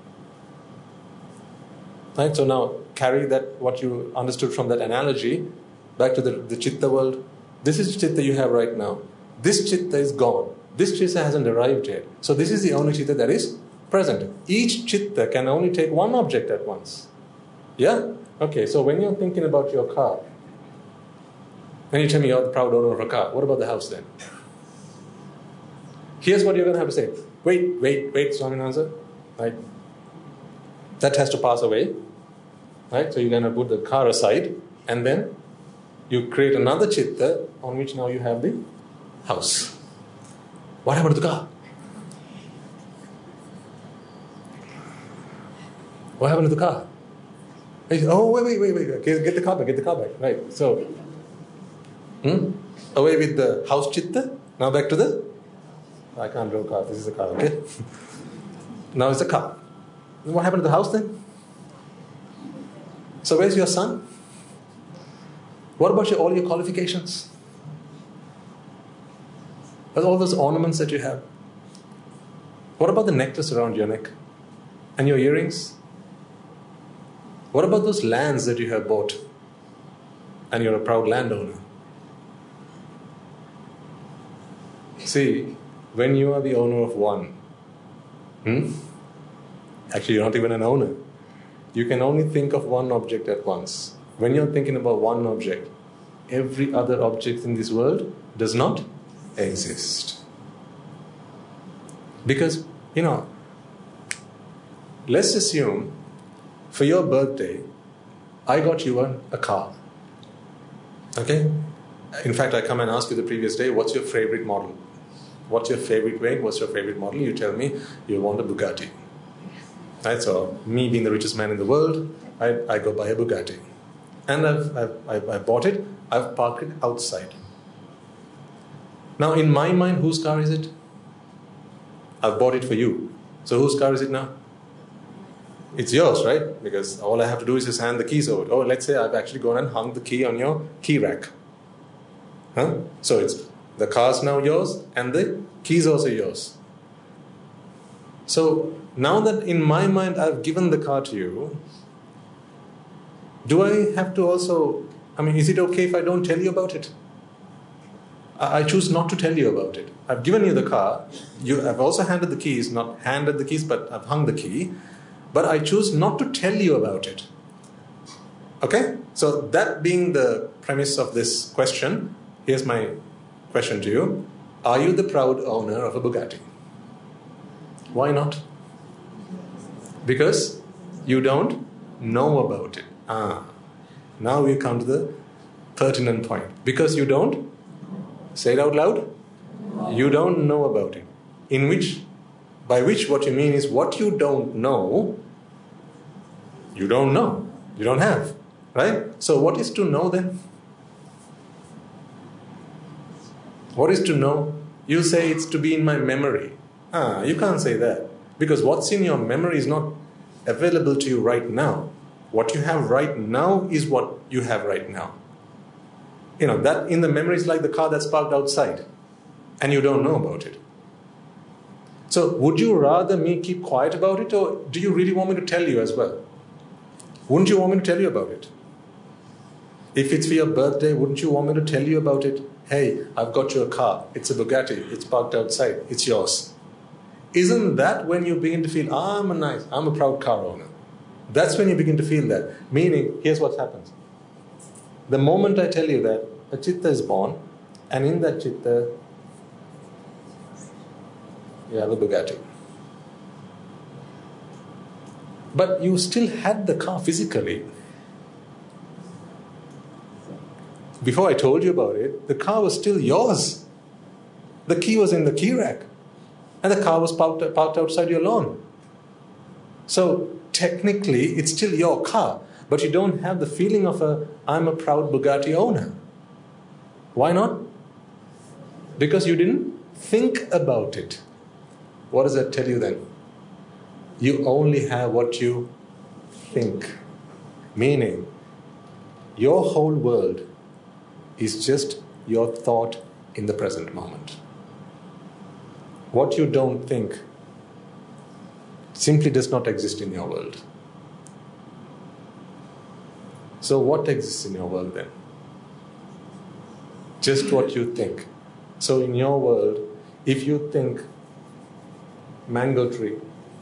Right? So now carry that, what you understood from that analogy, back to the chitta world. This is chitta you have right now. This chitta is gone. This chitta hasn't arrived yet. So this is the only chitta that is present. Each chitta can only take one object at once. Yeah? Okay, so when you're thinking about your car, and you tell me you're the proud owner of a car, what about the house then? Here's what you're going to have to say. Wait, Swaminathan. Right? That has to pass away. Right? So you're going to put the car aside, and then you create another chitta on which now you have the house. What happened to the car? What happened to the car? Oh, wait. Get the car back. Right. So, away with the house chitta. Now back to the... I can't draw a car. This is a car, okay? Now it's a car. What happened to the house then? So where's your son? What about all your qualifications? What's all those ornaments that you have? What about the necklace around your neck? And your earrings? What about those lands that you have bought? And you're a proud landowner. See, when you are the owner of one, actually you're not even an owner. You can only think of one object at once. When you're thinking about one object, every other object in this world does not exist. Because, let's assume for your birthday, I got you a car. Okay? In fact, I come and ask you the previous day, what's your favorite model? What's your favorite weight? What's your favorite model? You tell me you want a Bugatti. Right? So, me being the richest man in the world, I go buy a Bugatti. And I've bought it. I've parked it outside. Now, in my mind, whose car is it? I've bought it for you. So, whose car is it now? It's yours, right? Because all I have to do is just hand the keys over. Oh, let's say I've actually gone and hung the key on your key rack. So it's the car's now yours and the keys also yours. So now that in my mind I've given the car to you, do I have to also, is it okay if I don't tell you about it? I choose not to tell you about it. I've given you the car. I've also handed the keys, not handed the keys, but I've hung the key. But I choose not to tell you about it. Okay? So that being the premise of this question, here's my question to you. Are you the proud owner of a Bugatti? Why not? Because you don't know about it. Now we come to the pertinent point. Because you don't, say it out loud, you don't know about it. By which what you mean is what you don't know, you don't know. You don't have. Right? So what is to know then? What is to know? You say it's to be in my memory. You can't say that. Because what's in your memory is not available to you right now. What you have right now is what you have right now. That in the memory is like the car that's parked outside. And you don't know about it. So would you rather me keep quiet about it, or do you really want me to tell you as well? Wouldn't you want me to tell you about it? If it's for your birthday, wouldn't you want me to tell you about it? Hey, I've got you a car. It's a Bugatti. It's parked outside. It's yours. Isn't that when you begin to feel, I'm a proud car owner? That's when you begin to feel that. Meaning, here's what happens. The moment I tell you that, a chitta is born, and in that chitta, you have a Bugatti. But you still had the car physically. Before I told you about it, the car was still yours. The key was in the key rack. And the car was parked outside your lawn. So technically, it's still your car. But you don't have the feeling of I'm a proud Bugatti owner. Why not? Because you didn't think about it. What does that tell you then? You only have what you think. Meaning, your whole world is just your thought in the present moment. What you don't think simply does not exist in your world. So what exists in your world then? Just what you think. So in your world, if you think mango tree,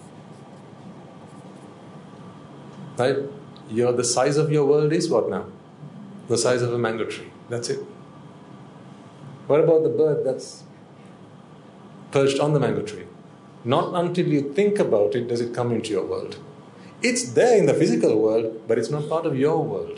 right? The size of your world is what now? The size of a mango tree. That's it. What about the bird that's perched on the mango tree? Not until you think about it does it come into your world. It's there in the physical world, but it's not part of your world.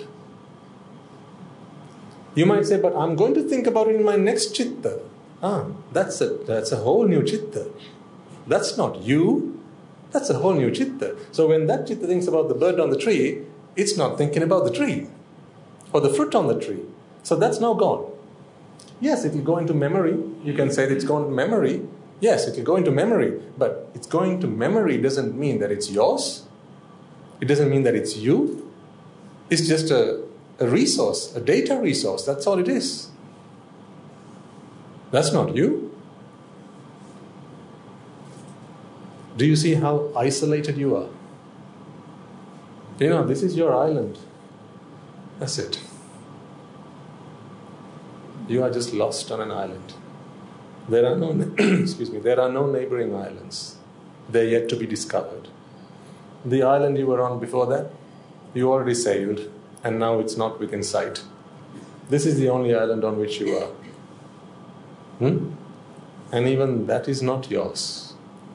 You might say, but I'm going to think about it in my next chitta. That's a whole new chitta. That's not you. That's a whole new chitta. So when that chitta thinks about the bird on the tree, it's not thinking about the tree or the fruit on the tree. So that's now gone. Yes, it will go into memory. You can say that it's gone to memory. Yes, it will go into memory. But it's going to memory doesn't mean that it's yours. It doesn't mean that it's you. It's just a resource, a data resource. That's all it is. That's not you. Do you see how isolated you are? This is your island. That's it. You are just lost on an island. There are no, there are no neighboring islands. They're yet to be discovered. The island you were on before that, you already sailed, and now it's not within sight. This is the only island on which you are. And even that is not yours.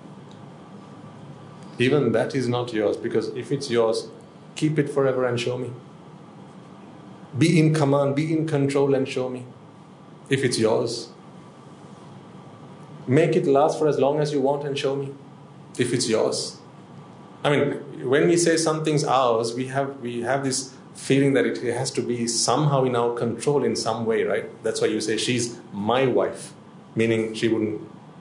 Even that is not yours, because if it's yours, keep it forever and show me. Be in command, be in control and show me. If it's yours. Make it last for as long as you want and show me. If it's yours. When we say something's ours, we have this feeling that it has to be somehow in our control in some way, right? That's why you say she's my wife, meaning she wouldn't.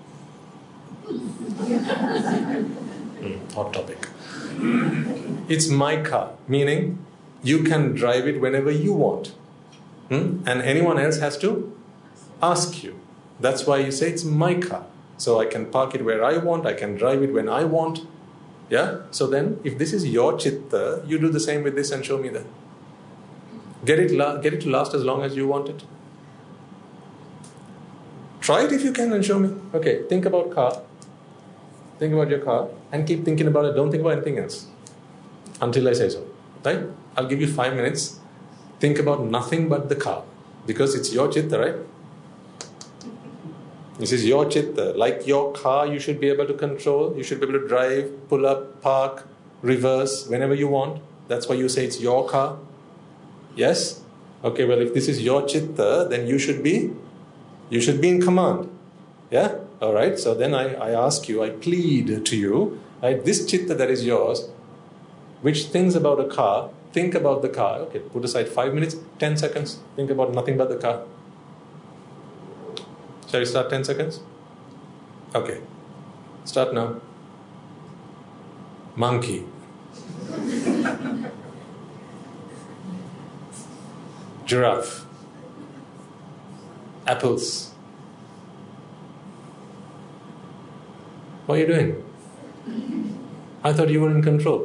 Hot topic. It's my car, meaning you can drive it whenever you want. And anyone else has to ask you. That's why you say it's my car. So I can park it where I want, I can drive it when I want. Yeah? So then, if this is your chitta, you do the same with this and show me that. Get it to last as long as you want it. Try it if you can and show me. Okay, think about car. Think about your car and keep thinking about it. Don't think about anything else until I say so. Right? I'll give you 5 minutes. Think about nothing but the car, because it's your chitta, right? This is your chitta. Like your car, you should be able to control. You should be able to drive, pull up, park, reverse, whenever you want. That's why you say it's your car. Yes? Okay, well, if this is your chitta, then you should be in command. Yeah? All right, so then I ask you, I plead to you, right, this chitta that is yours, which thinks about a car, think about the car. Okay, put aside 5 minutes, 10 seconds, think about nothing but the car. Shall we start 10 seconds? Okay, start now. Monkey. Giraffe. Apples. What are you doing? I thought you were in control.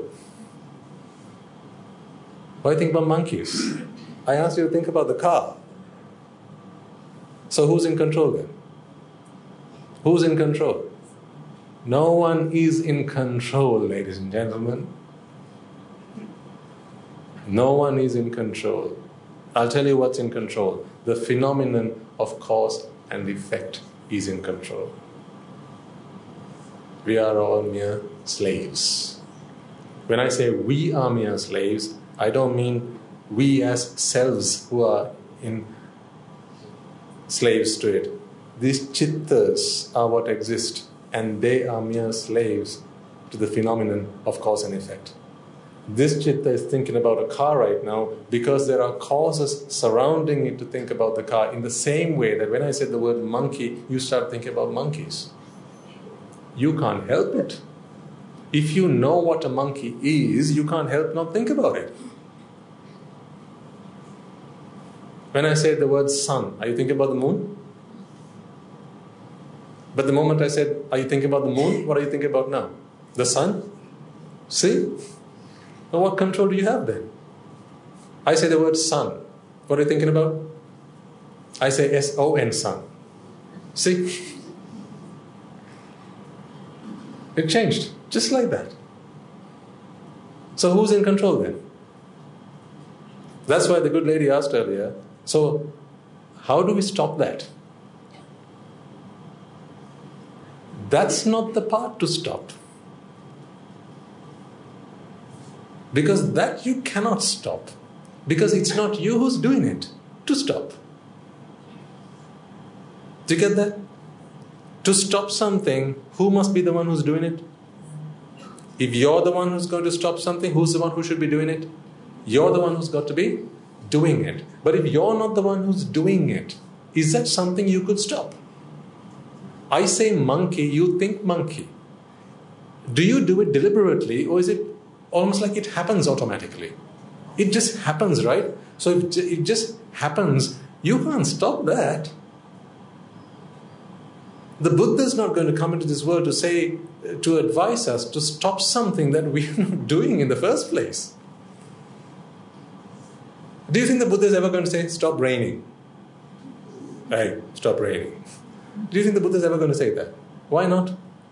Why think about monkeys? I asked you to think about the car. So who's in control then? Who's in control? No one is in control, ladies and gentlemen. No one is in control. I'll tell you what's in control. The phenomenon of cause and effect is in control. We are all mere slaves. When I say we are mere slaves, I don't mean we as selves who are in slaves to it. These chittas are what exist, and they are mere slaves to the phenomenon of cause and effect. This chitta is thinking about a car right now because there are causes surrounding it to think about the car, in the same way that when I said the word monkey, you start thinking about monkeys. You can't help it. If you know what a monkey is, you can't help not think about it. When I say the word sun, are you thinking about the moon? But the moment I said, are you thinking about the moon? What are you thinking about now? The sun? See? Well, what control do you have then? I say the word sun. What are you thinking about? I say S-O-N, sun. See? It changed, just like that. So who's in control then? That's why the good lady asked earlier, so how do we stop that? That's not the part to stop. Because that you cannot stop. Because it's not you who's doing it to stop. Do you get that? To stop something, who must be the one who's doing it? If you're the one who's going to stop something, who's the one who should be doing it? You're the one who's got to be doing it. But if you're not the one who's doing it, is that something you could stop? I say monkey, you think monkey. Do you do it deliberately, or is it almost like it happens automatically? It just happens, right? So if it just happens, you can't stop that. The Buddha is not going to come into this world to say, to advise us to stop something that we are not doing in the first place. Do you think the Buddha is ever going to say, stop raining? Right, stop raining. Do you think the Buddha is ever going to say that? Why not?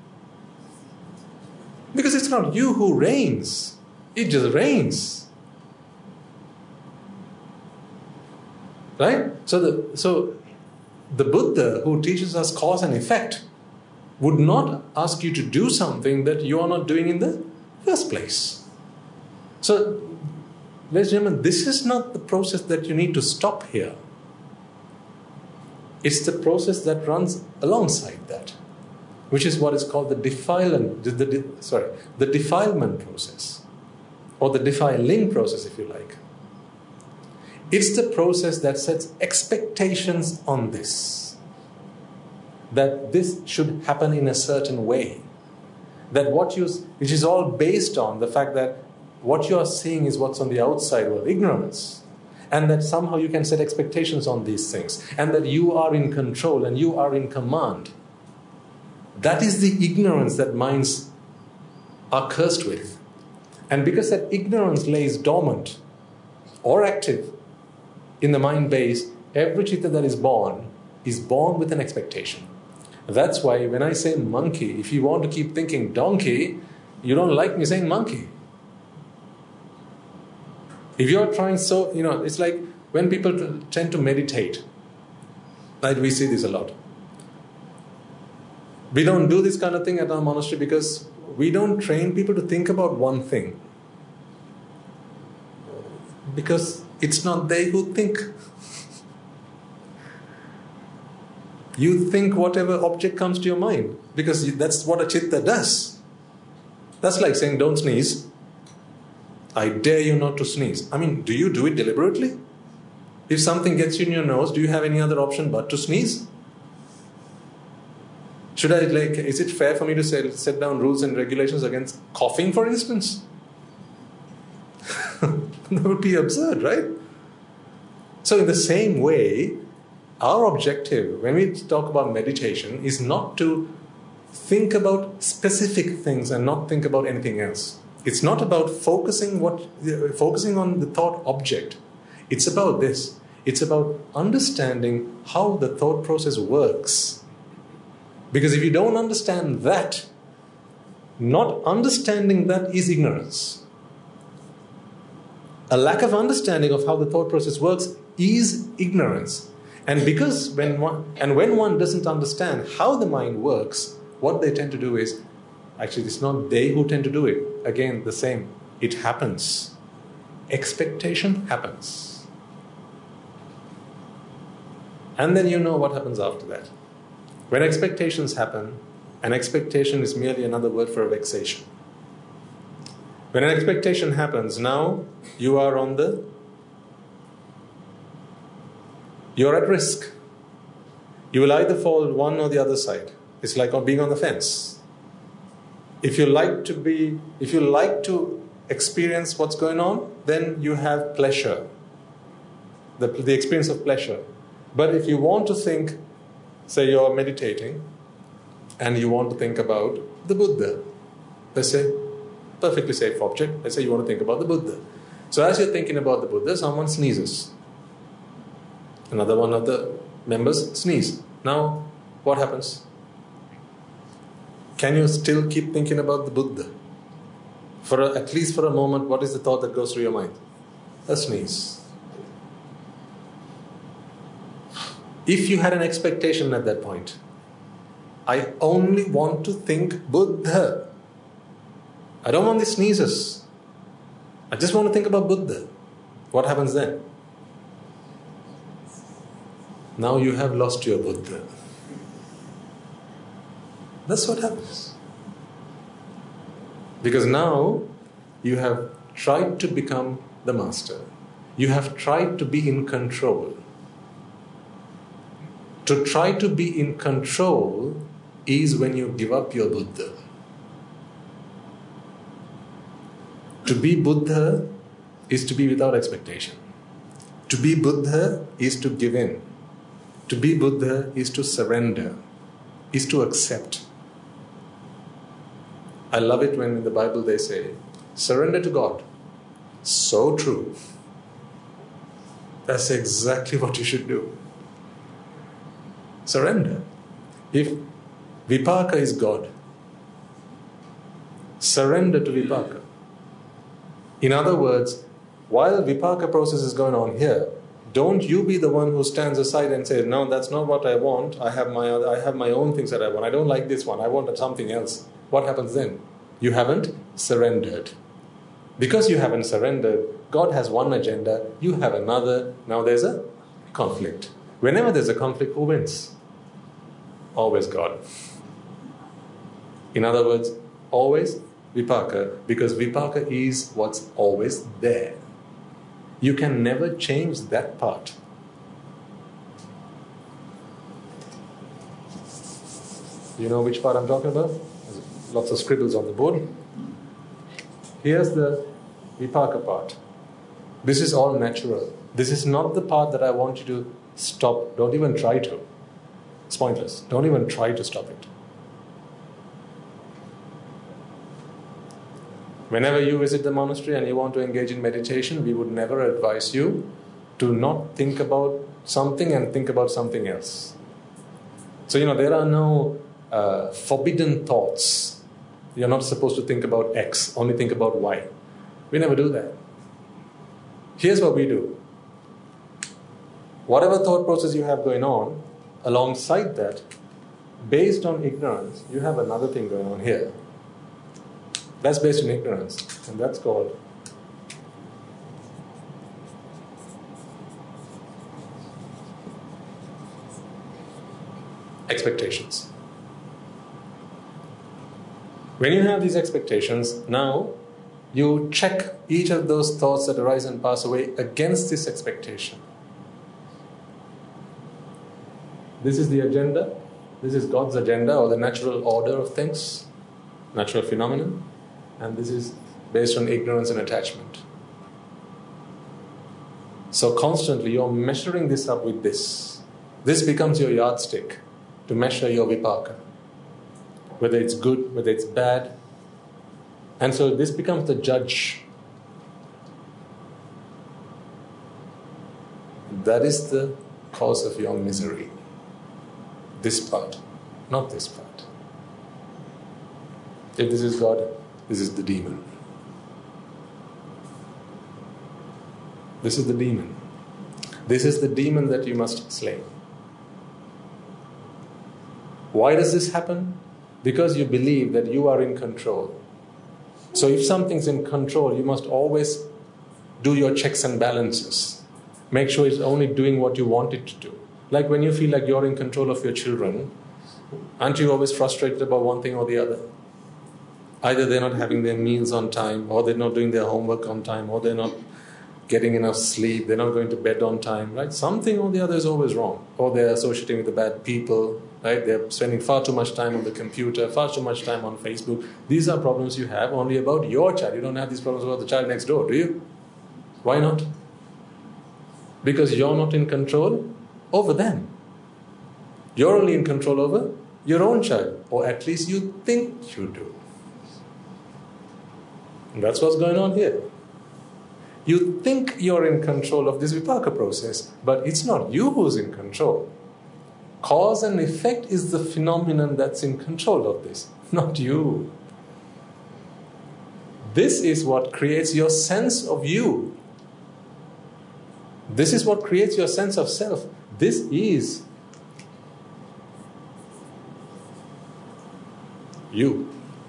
Because it's not you who reigns. It just rains. Right? So the Buddha, who teaches us cause and effect, would not ask you to do something that you are not doing in the first place. So, ladies and gentlemen, this is not the process that you need to stop here. It's the process that runs alongside that, which is what is called the defilement process, or the defiling process, if you like. It's the process that sets expectations on this, that this should happen in a certain way, which is all based on the fact that what you are seeing is what's on the outside world, ignorance, and that somehow you can set expectations on these things, and that you are in control and you are in command. That is the ignorance that minds are cursed with. And because that ignorance lays dormant or active in the mind base, every chitta that is born with an expectation. That's why when I say monkey, if you want to keep thinking donkey, you don't like me saying monkey. If you're trying it's like when people tend to meditate, right? We see this a lot. We don't do this kind of thing at our monastery because we don't train people to think about one thing. Because it's not they who think. You think whatever object comes to your mind. Because that's what a chitta does. That's like saying, don't sneeze. I dare you not to sneeze. I mean, do you do it deliberately? If something gets you in your nose, do you have any other option but to sneeze? Is it fair for me to set down rules and regulations against coughing, for instance? That would be absurd, right? So in the same way, our objective when we talk about meditation is not to think about specific things and not think about anything else. It's not about focusing on the thought object. It's about this. It's about understanding how the thought process works. Because if you don't understand that, not understanding that is ignorance. A lack of understanding of how the thought process works is ignorance. And when one doesn't understand how the mind works, what they tend to do is, actually it's not they who tend to do it. Again, the same. It happens. Expectation happens. And then you know what happens after that. When expectations happen, an expectation is merely another word for a vexation. When an expectation happens, now you are you're at risk. You will either fall one or the other side. It's like being on the fence. If you like to experience what's going on, then you have pleasure, the experience of pleasure. But if you want to think, say you're meditating, and you want to think about the Buddha, let's say, perfectly safe object, let's say you want to think about the Buddha. So as you're thinking about the Buddha, someone sneezes. Another one of the members sneeze. Now, what happens? Can you still keep thinking about the Buddha? At least for a moment, what is the thought that goes through your mind? A sneeze. If you had an expectation at that point, I only want to think Buddha. I don't want the sneezes. I just want to think about Buddha. What happens then? Now you have lost your Buddha. That's what happens. Because now you have tried to become the master. You have tried to be in control. To try to be in control is when you give up your Buddha. To be Buddha is to be without expectation. To be Buddha is to give in. To be Buddha is to surrender, is to accept. I love it when in the Bible they say, surrender to God. So true. That's exactly what you should do. Surrender. If Vipaka is God, surrender to Vipaka. In other words, while Vipaka process is going on here, don't you be the one who stands aside and says, no, that's not what I want. I have my own things that I want. I don't like this one. I want something else. What happens then? You haven't surrendered. Because you haven't surrendered, God has one agenda, you have another. Now there's a conflict. Whenever there's a conflict, who wins? Always God. In other words, always Vipaka, because Vipaka is what's always there. You can never change that part. Do you know which part I'm talking about? There's lots of scribbles on the board. Here's the Vipaka part. This is all natural. This is not the part that I want you to stop. Don't even try to. It's pointless. Don't even try to stop it. Whenever you visit the monastery and you want to engage in meditation, we would never advise you to not think about something and think about something else. So, there are no forbidden thoughts. You're not supposed to think about X, only think about Y. We never do that. Here's what we do. Whatever thought process you have going on, alongside that, based on ignorance, you have another thing going on here. That's based on ignorance. And that's called expectations. When you have these expectations, now you check each of those thoughts that arise and pass away against this expectation. This is the agenda. This is God's agenda, or the natural order of things, natural phenomenon. And this is based on ignorance and attachment. So constantly you're measuring this up with this. This becomes your yardstick to measure your vipaka. Whether it's good, whether it's bad. And so this becomes the judge. That is the cause of your misery. This part, not this part. If this is God, this is the demon. This is the demon. This is the demon that you must slay. Why does this happen? Because you believe that you are in control. So if something's in control, you must always do your checks and balances. Make sure it's only doing what you want it to do. Like when you feel like you're in control of your children, aren't you always frustrated about one thing or the other? Either they're not having their meals on time, or they're not doing their homework on time, or they're not getting enough sleep, they're not going to bed on time, right? Something or the other is always wrong. Or they're associating with the bad people, right? They're spending far too much time on the computer, far too much time on Facebook. These are problems you have only about your child. You don't have these problems about the child next door, do you? Why not? Because you're not in control over them. You're only in control over your own child, or at least you think you do. And that's what's going on here. You think you're in control of this vipaka process, but it's not you who's in control. Cause and effect is the phenomenon that's in control of this, not you. This is what creates your sense of you. This is what creates your sense of self. This is you.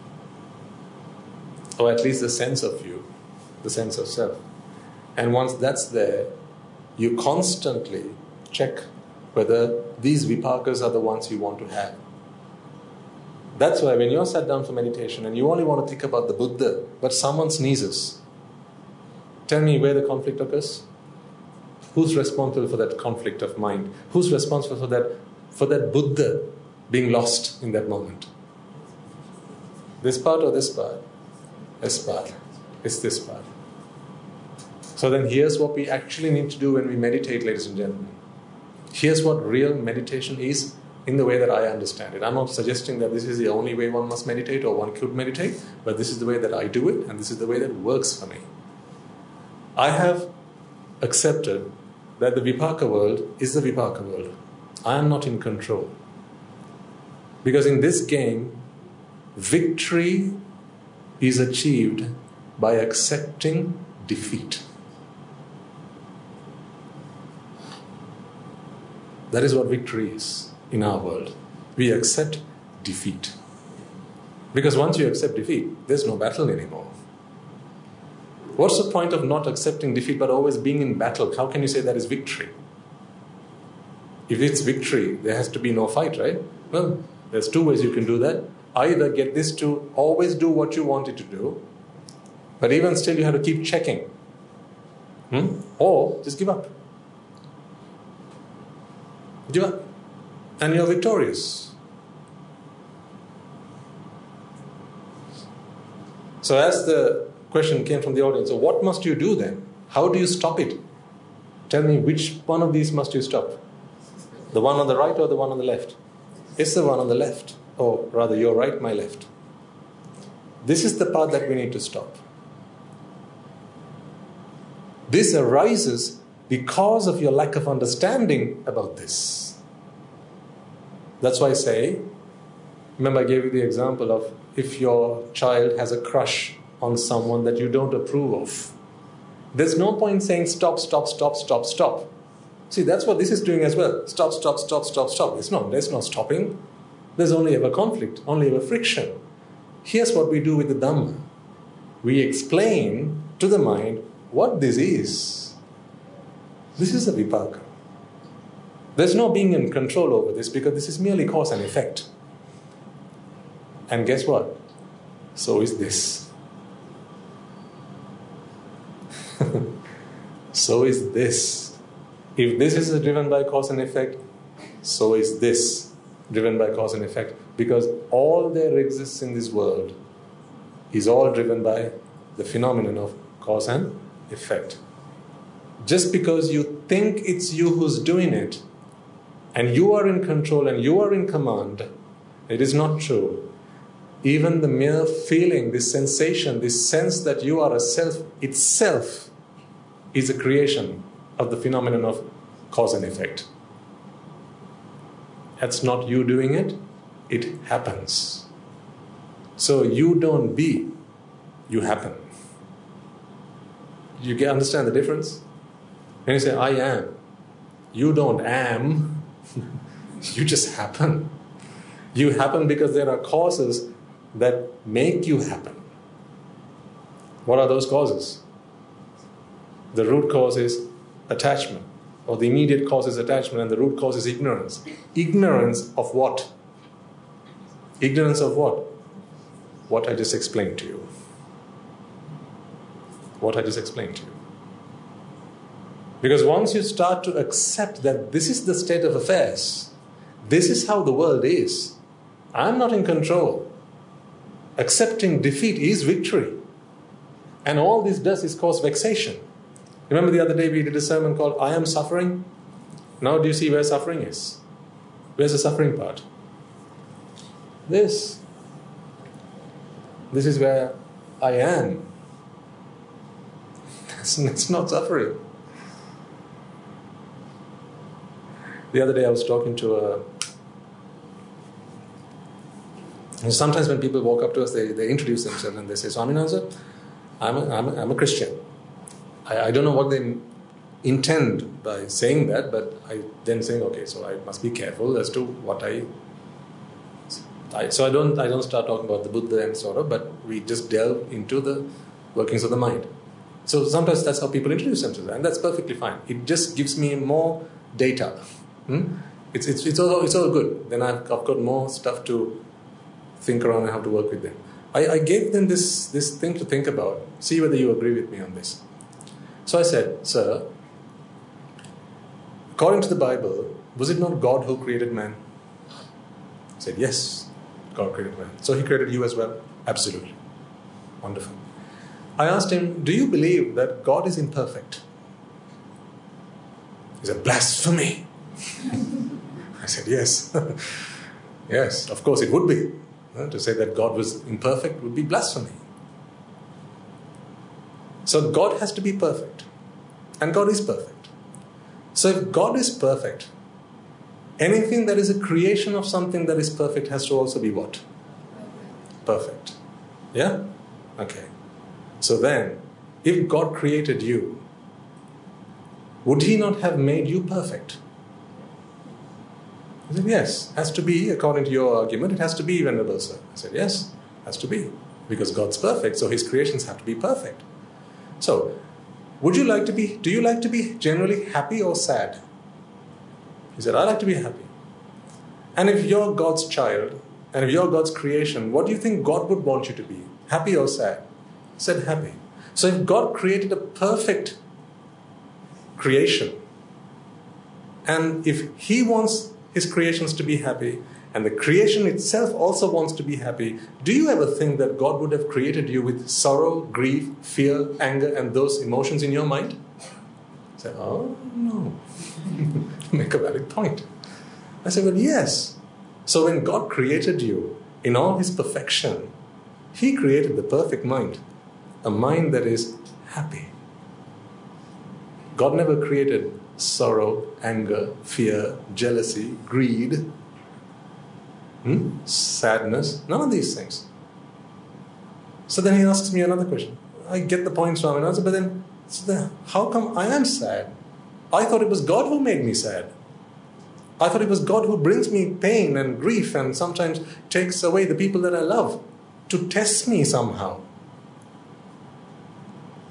Or at least the sense of you, the sense of self. And once that's there, you constantly check whether these vipakas are the ones you want to have. That's why when you're sat down for meditation and you only want to think about the Buddha, but someone sneezes, tell me where the conflict occurs. Who's responsible for that conflict of mind? Who's responsible for that Buddha being lost in that moment? This part or this part? This part. It's this part. So then here's what we actually need to do when we meditate, ladies and gentlemen. Here's what real meditation is in the way that I understand it. I'm not suggesting that this is the only way one must meditate or one could meditate, but this is the way that I do it, and this is the way that works for me. I have accepted that the vipaka world is the vipaka world. I am not in control. Because in this game, victory is achieved by accepting defeat. That is what victory is in our world. We accept defeat. Because once you accept defeat, there's no battle anymore. What's the point of not accepting defeat but always being in battle? How can you say that is victory? If it's victory, there has to be no fight, right? Well, there's two ways you can do that. Either get this to always do what you want it to do, but even still you have to keep checking. Or just give up. Give up. And you're victorious. So as the question came from the audience, so what must you do then? How do you stop it? Tell me, which one of these must you stop? The one on the right or the one on the left? It's the one on the left. Or rather, your right, my left. This is the part that we need to stop. This arises because of your lack of understanding about this. That's why I say, remember I gave you the example of if your child has a crush on someone that you don't approve of. There's no point saying stop, stop, stop, stop, stop. See, that's what this is doing as well. Stop, stop, stop, stop, stop. There's no stopping. There's only ever conflict, only ever friction. Here's what we do with the Dhamma. we explain to the mind what this is. This is a vipaka. There's no being in control over this because this is merely cause and effect. And guess what? So is this. So is this. If this is driven by cause and effect, so is this driven by cause and effect. Because all there exists in this world is all driven by the phenomenon of cause and effect. Just because you think it's you who's doing it, and you are in control and you are in command, it is not true. Even the mere feeling, this sensation, this sense that you are a self itself is a creation of the phenomenon of cause and effect. That's not you doing it, it happens. So you don't be, you happen. You understand the difference? When you say, I am, you don't am, you just happen. You happen because there are causes that make you happen. What are those causes? The root cause is attachment, or the immediate cause is attachment, and the root cause is ignorance. Ignorance of what? Ignorance of what? What I just explained to you. What I just explained to you. Because once you start to accept that this is the state of affairs, this is how the world is, I'm not in control. Accepting defeat is victory. And all this does is cause vexation. Remember the other day we did a sermon called I Am Suffering? Now do you see where suffering is? Where's the suffering part? This. This is where I am. It's not suffering. The other day I was talking to sometimes when people walk up to us, they introduce themselves and they say, Swaminathan, I'm a Christian. I don't know what they intend by saying that, but I then saying, okay, so I must be careful as to what so I don't start talking about the Buddha and sort of, but we just delve into the workings of the mind. So sometimes that's how people introduce themselves, and that's perfectly fine. It just gives me more data. It's all good. Then I've got more stuff to think around and how to work with them. I gave them this thing to think about. See whether you agree with me on this. So I said, sir, according to the Bible, was it not God who created man? He said, yes, God created man. So he created you as well? Absolutely. Wonderful. I asked him, do you believe that God is imperfect? He said, blasphemy. I said, yes. Yes, of course it would be. To say that God was imperfect would be blasphemy. So God has to be perfect. And God is perfect. So if God is perfect, anything that is a creation of something that is perfect has to also be what? Perfect. Yeah? Okay. So then, if God created you, would He not have made you perfect? He said, yes, has to be, according to your argument, it has to be, Venerable Sir. I said, yes, has to be. Because God's perfect, so His creations have to be perfect. So, do you like to be generally happy or sad? He said, I like to be happy. And if you're God's child, and if you're God's creation, what do you think God would want you to be? Happy or sad? He said, happy. So if God created a perfect creation, and if He wants His creations to be happy, and the creation itself also wants to be happy, do you ever think that God would have created you with sorrow, grief, fear, anger, and those emotions in your mind? I said, oh, no. Make a valid point. I said, well, yes. So when God created you in all His perfection, He created the perfect mind, a mind that is happy. God never created sorrow, anger, fear, jealousy, greed, sadness, none of these things. So then he asks me another question. I get the point, Swaminathan, but then how come I am sad? I thought it was God who made me sad. I thought it was God who brings me pain and grief and sometimes takes away the people that I love to test me somehow.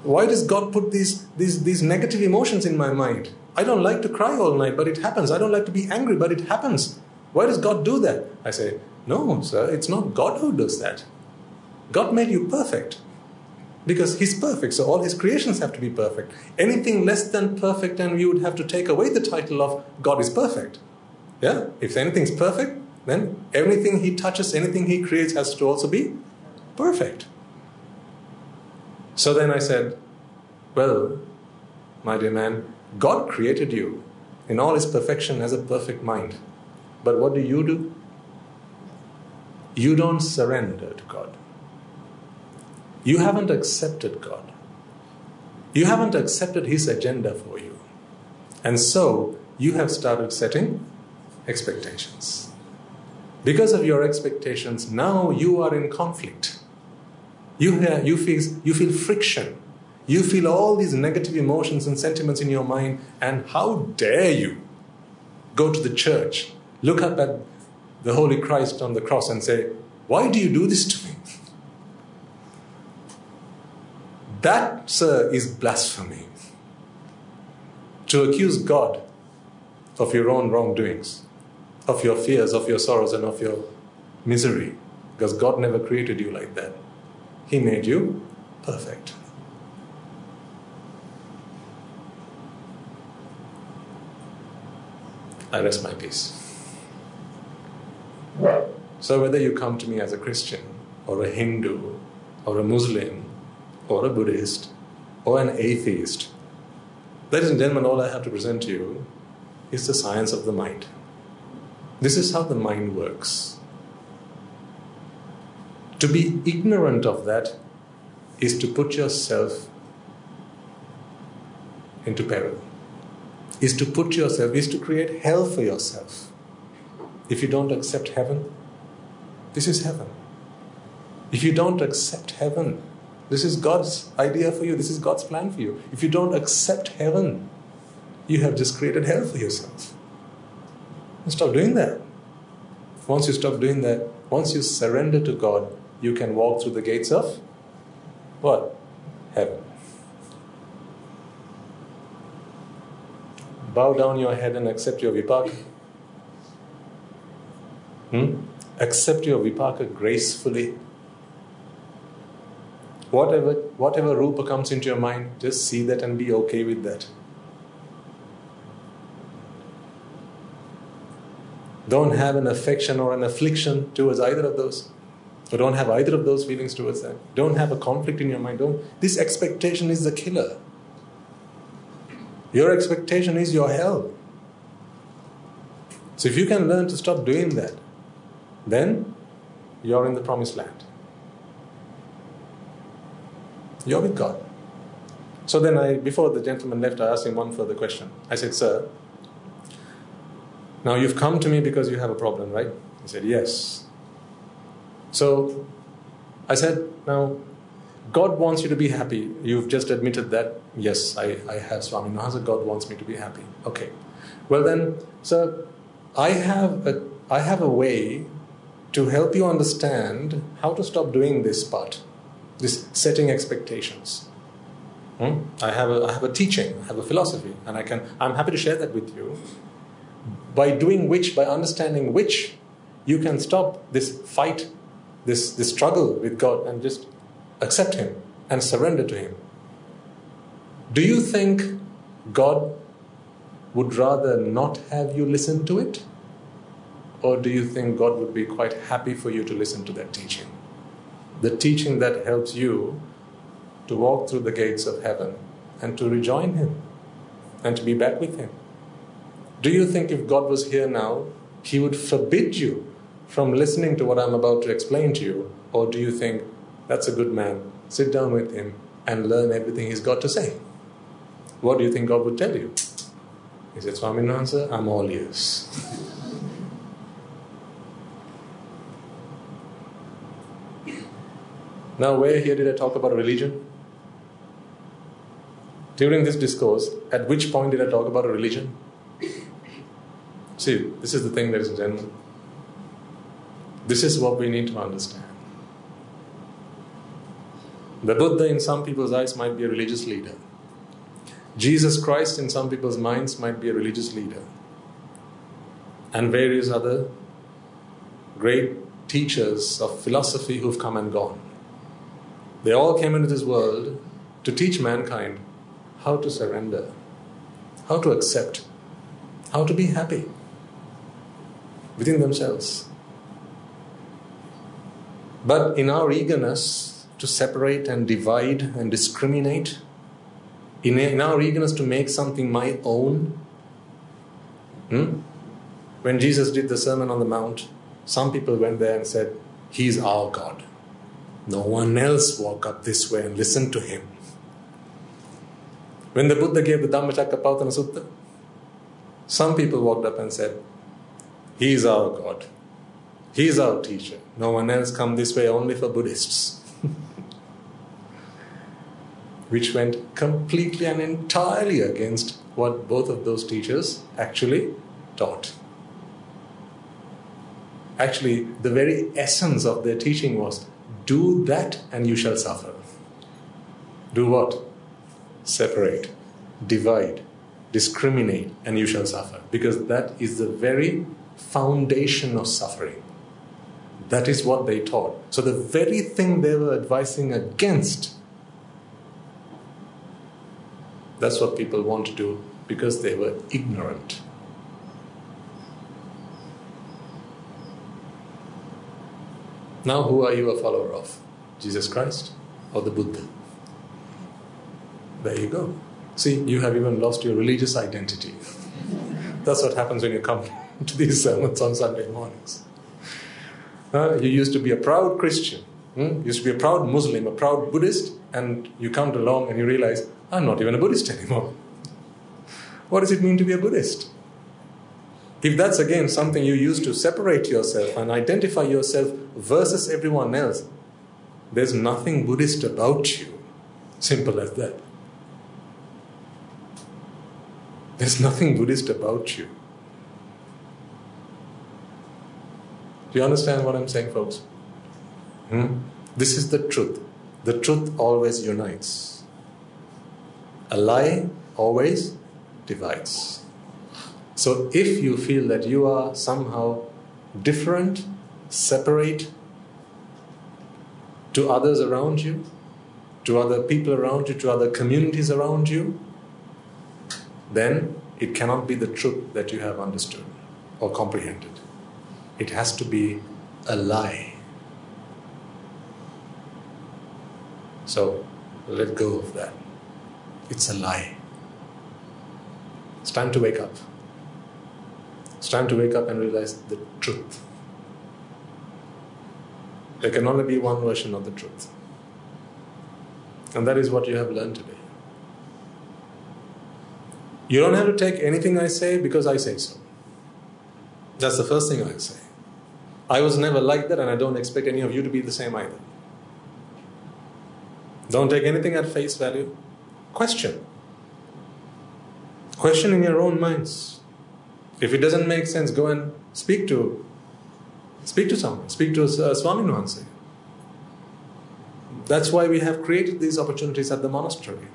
Why does God put these negative emotions in my mind? I don't like to cry all night, but it happens. I don't like to be angry, but it happens. Why does God do that? I say, no, sir, it's not God who does that. God made you perfect. Because He's perfect, so all His creations have to be perfect. Anything less than perfect, and we would have to take away the title of God is perfect. Yeah? If anything's perfect, then everything He touches, anything He creates has to also be perfect. So then I said, well, my dear man, God created you in all His perfection as a perfect mind. But what do? You don't surrender to God. You haven't accepted God. You haven't accepted His agenda for you. And so, you have started setting expectations. Because of your expectations, now you are in conflict. You feel friction. You feel all these negative emotions and sentiments in your mind, and how dare you go to the church, look up at the Holy Christ on the cross and say, why do you do this to me? That, sir, is blasphemy. To accuse God of your own wrongdoings, of your fears, of your sorrows, and of your misery. Because God never created you like that. He made you perfect. I rest my peace. So whether you come to me as a Christian, or a Hindu, or a Muslim, or a Buddhist, or an atheist, ladies and gentlemen, all I have to present to you is the science of the mind. This is how the mind works. To be ignorant of that is to put yourself into peril. Is to create hell for yourself. If you don't accept heaven, this is heaven. If you don't accept heaven, this is God's idea for you. This is God's plan for you. If you don't accept heaven, you have just created hell for yourself. Stop doing that. Once you stop doing that, once you surrender to God, you can walk through the gates of what? Heaven. Bow down your head and accept your vipaka. Accept your vipaka gracefully. Whatever rupa comes into your mind, just see that and be okay with that. Don't have an affection or an affliction towards either of those. Or don't have either of those feelings towards that. Don't have a conflict in your mind. This expectation is the killer. Your expectation is your hell. So if you can learn to stop doing that, then you're in the promised land. You're with God. So then before the gentleman left, I asked him one further question. I said, sir, now you've come to me because you have a problem, right? He said, yes. So I said, now God wants you to be happy. You've just admitted that. Yes, I have Swami Nahasa. God wants me to be happy. Okay. Well then, sir, I have a way to help you understand how to stop doing this part. This setting expectations. I have a teaching, I have a philosophy, and I'm happy to share that with you. By understanding which, you can stop this fight, this struggle with God, and just accept Him and surrender to Him. Do you think God would rather not have you listen to it? Or do you think God would be quite happy for you to listen to that teaching? The teaching that helps you to walk through the gates of heaven and to rejoin Him and to be back with Him. Do you think if God was here now, He would forbid you from listening to what I'm about to explain to you? Or do you think, that's a good man, sit down with him and learn everything he's got to say? What do you think God would tell you? He said, Swami Nahasa, I'm all ears. Now, where here did I talk about religion? During this discourse, at which point did I talk about a religion? See, this is the thing, ladies and gentlemen. This is what we need to understand. The Buddha in some people's eyes might be a religious leader. Jesus Christ in some people's minds might be a religious leader. And various other great teachers of philosophy who've come and gone. They all came into this world to teach mankind how to surrender, how to accept, how to be happy within themselves. But in our eagerness to separate and divide and discriminate, in our eagerness to make something my own, when Jesus did the Sermon on the Mount, some people went there and said, He's our God. No one else walk up this way and listen to Him. When the Buddha gave the Dhammacakkappavattana Sutta, some people walked up and said, He's our God. He's our teacher. No one else come this way, only for Buddhists. Which went completely and entirely against what both of those teachers actually taught. Actually, the very essence of their teaching was, do that and you shall suffer. Do what? Separate, divide, discriminate, and you shall suffer. Because that is the very foundation of suffering. That is what they taught. So the very thing they were advising against, that's what people want to do because they were ignorant. Now, who are you a follower of? Jesus Christ or the Buddha? There you go. See, you have even lost your religious identity. That's what happens when you come to these sermons on Sunday mornings. You used to be a proud Christian, you used to be a proud Muslim, a proud Buddhist, and you come along and you realize, I'm not even a Buddhist anymore. What does it mean to be a Buddhist? If that's again something you use to separate yourself and identify yourself versus everyone else, there's nothing Buddhist about you. Simple as that. There's nothing Buddhist about you. Do you understand what I'm saying, folks? This is the truth. The truth always unites. A lie always divides. So if you feel that you are somehow different, separate to others around you, to other people around you, to other communities around you, then it cannot be the truth that you have understood or comprehended. It has to be a lie. So let go of that. It's a lie. It's time to wake up. It's time to wake up and realize the truth. There can only be one version of the truth. And that is what you have learned today. You don't have to take anything I say because I say so. That's the first thing I say. I was never like that and I don't expect any of you to be the same either. Don't take anything at face value. Question. Question in your own minds. If it doesn't make sense, go and speak to someone. Speak to Swami Nuhanse. That's why we have created these opportunities at the monastery.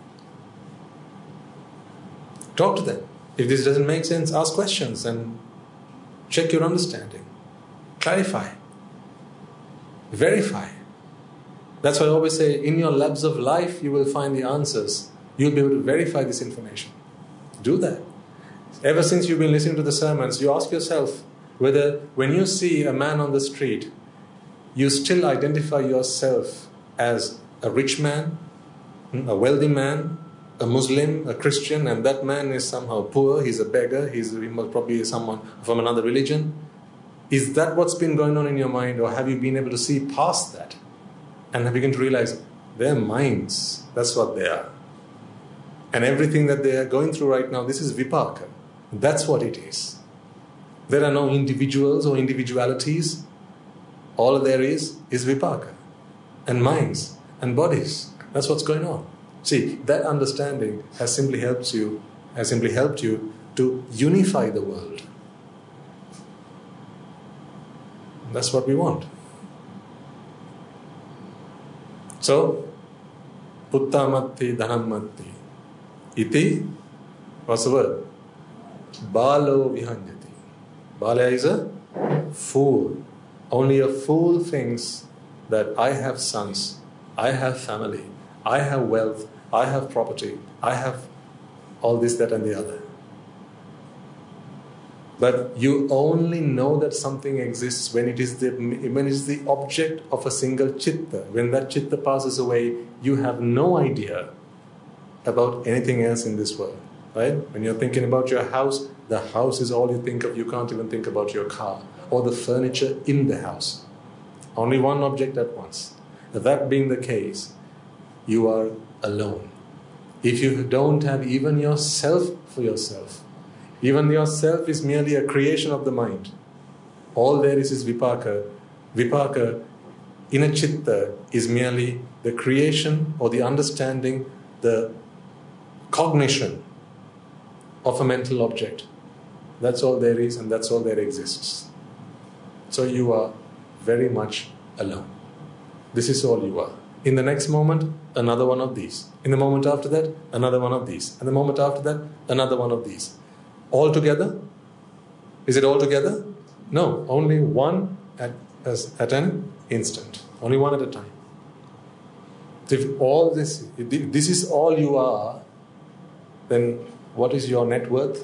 Talk to them. If this doesn't make sense, ask questions and check your understanding. Clarify. Verify. That's why I always say, in your labs of life, you will find the answers. You'll be able to verify this information. Do that. Ever since you've been listening to the sermons, you ask yourself whether when you see a man on the street, you still identify yourself as a rich man, a wealthy man, a Muslim, a Christian, and that man is somehow poor, he's a beggar, he must probably someone from another religion. Is that what's been going on in your mind, or have you been able to see past that? And have begun to realize they're minds, that's what they are. And everything that they are going through right now, this is vipaka. That's what it is. There are no individuals or individualities. All there is vipaka. And minds and bodies. That's what's going on. See, that understanding has simply helped you to unify the world. That's what we want. So, Uttamatti Dhanammatti. Iti, what's the word? Balo Vihanjati. Bala is a fool. Only a fool thinks that I have sons, I have family, I have wealth, I have property, I have all this, that and the other. But you only know that something exists when it is the object of a single chitta. When that chitta passes away, you have no idea about anything else in this world. Right? When you're thinking about your house, the house is all you think of. You can't even think about your car or the furniture in the house. Only one object at once. That being the case, you are alone. If you don't have even yourself for yourself, even yourself is merely a creation of the mind. All there is vipaka. Vipaka in a chitta is merely the creation or the understanding, the cognition of a mental object. That's all there is and that's all there exists. So you are very much alone. This is all you are. In the next moment, another one of these. In the moment after that, another one of these. And the moment after that, another one of these. All together? Is it all together? No, only one at an instant. Only one at a time. If all this is all you are, then what is your net worth?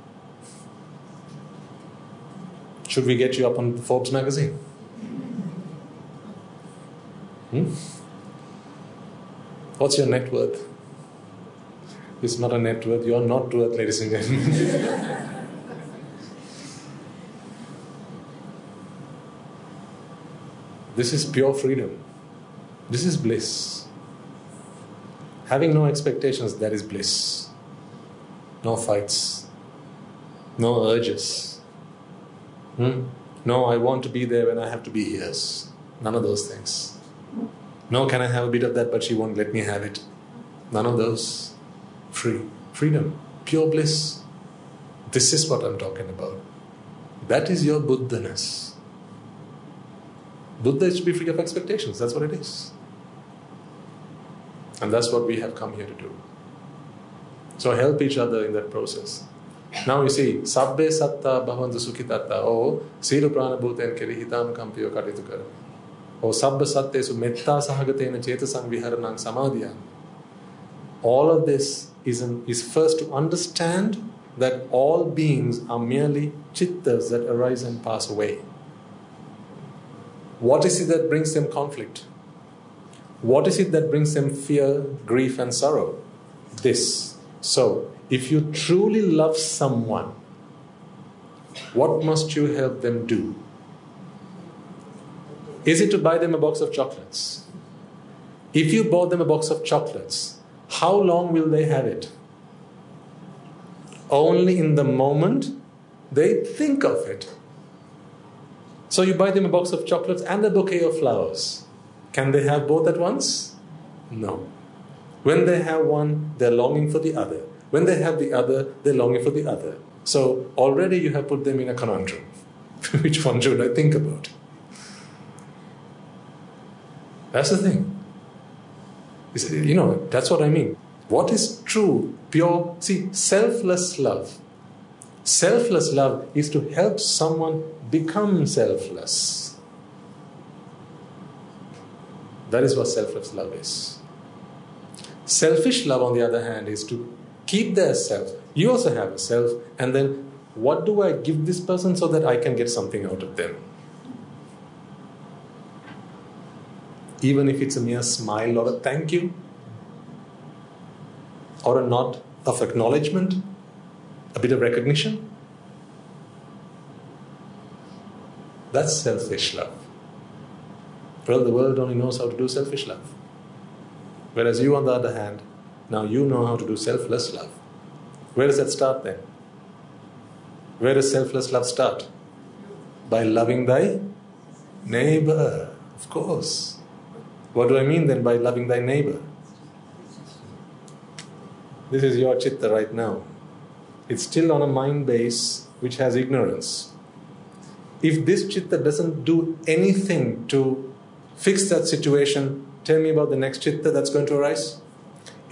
Should we get you up on Forbes magazine? What's your net worth? It's not a net worth. You are not worth, ladies and gentlemen. This is pure freedom. This is bliss. Having no expectations, that is bliss. No fights. No urges. No, I want to be there when I have to be here. None of those things. No, can I have a bit of that, but she won't let me have it. None of those. Freedom. Pure bliss. This is what I'm talking about. That is your Buddha-ness. Buddha is to be free of expectations. That's what it is. And that's what we have come here to do. So help each other in that process. Now you see, sabbe satta bhavantu sukhitatta, or sila prana bhuten keri hitanu kampiyo katitu karami. Or sabba sattesu metta sahagatena chetasang viharanang samadhyam. All of this is first to understand that all beings are merely chittas that arise and pass away. What is it that brings them conflict? What is it that brings them fear, grief and sorrow? This. So, if you truly love someone, what must you help them do? Is it to buy them a box of chocolates? If you bought them a box of chocolates, how long will they have it? Only in the moment they think of it. So you buy them a box of chocolates and a bouquet of flowers. Can they have both at once? No. When they have one, they're longing for the other. When they have the other, they're longing for the other. So already you have put them in a conundrum. Which one should I think about? That's the thing. That's what I mean. What is true, pure, selfless love. Selfless love is to help someone become selfless. That is what selfless love is. Selfish love, on the other hand, is to keep their self. You also have a self, and then what do I give this person so that I can get something out of them? Even if it's a mere smile or a thank you, or a nod of acknowledgement, a bit of recognition. That's selfish love. Well, the world only knows how to do selfish love. Whereas you, on the other hand, now you know how to do selfless love. Where does that start then? Where does selfless love start? By loving thy neighbor, of course. What do I mean then by loving thy neighbor? This is your chitta right now. It's still on a mind base which has ignorance. If this chitta doesn't do anything to fix that situation, tell me about the next chitta that's going to arise.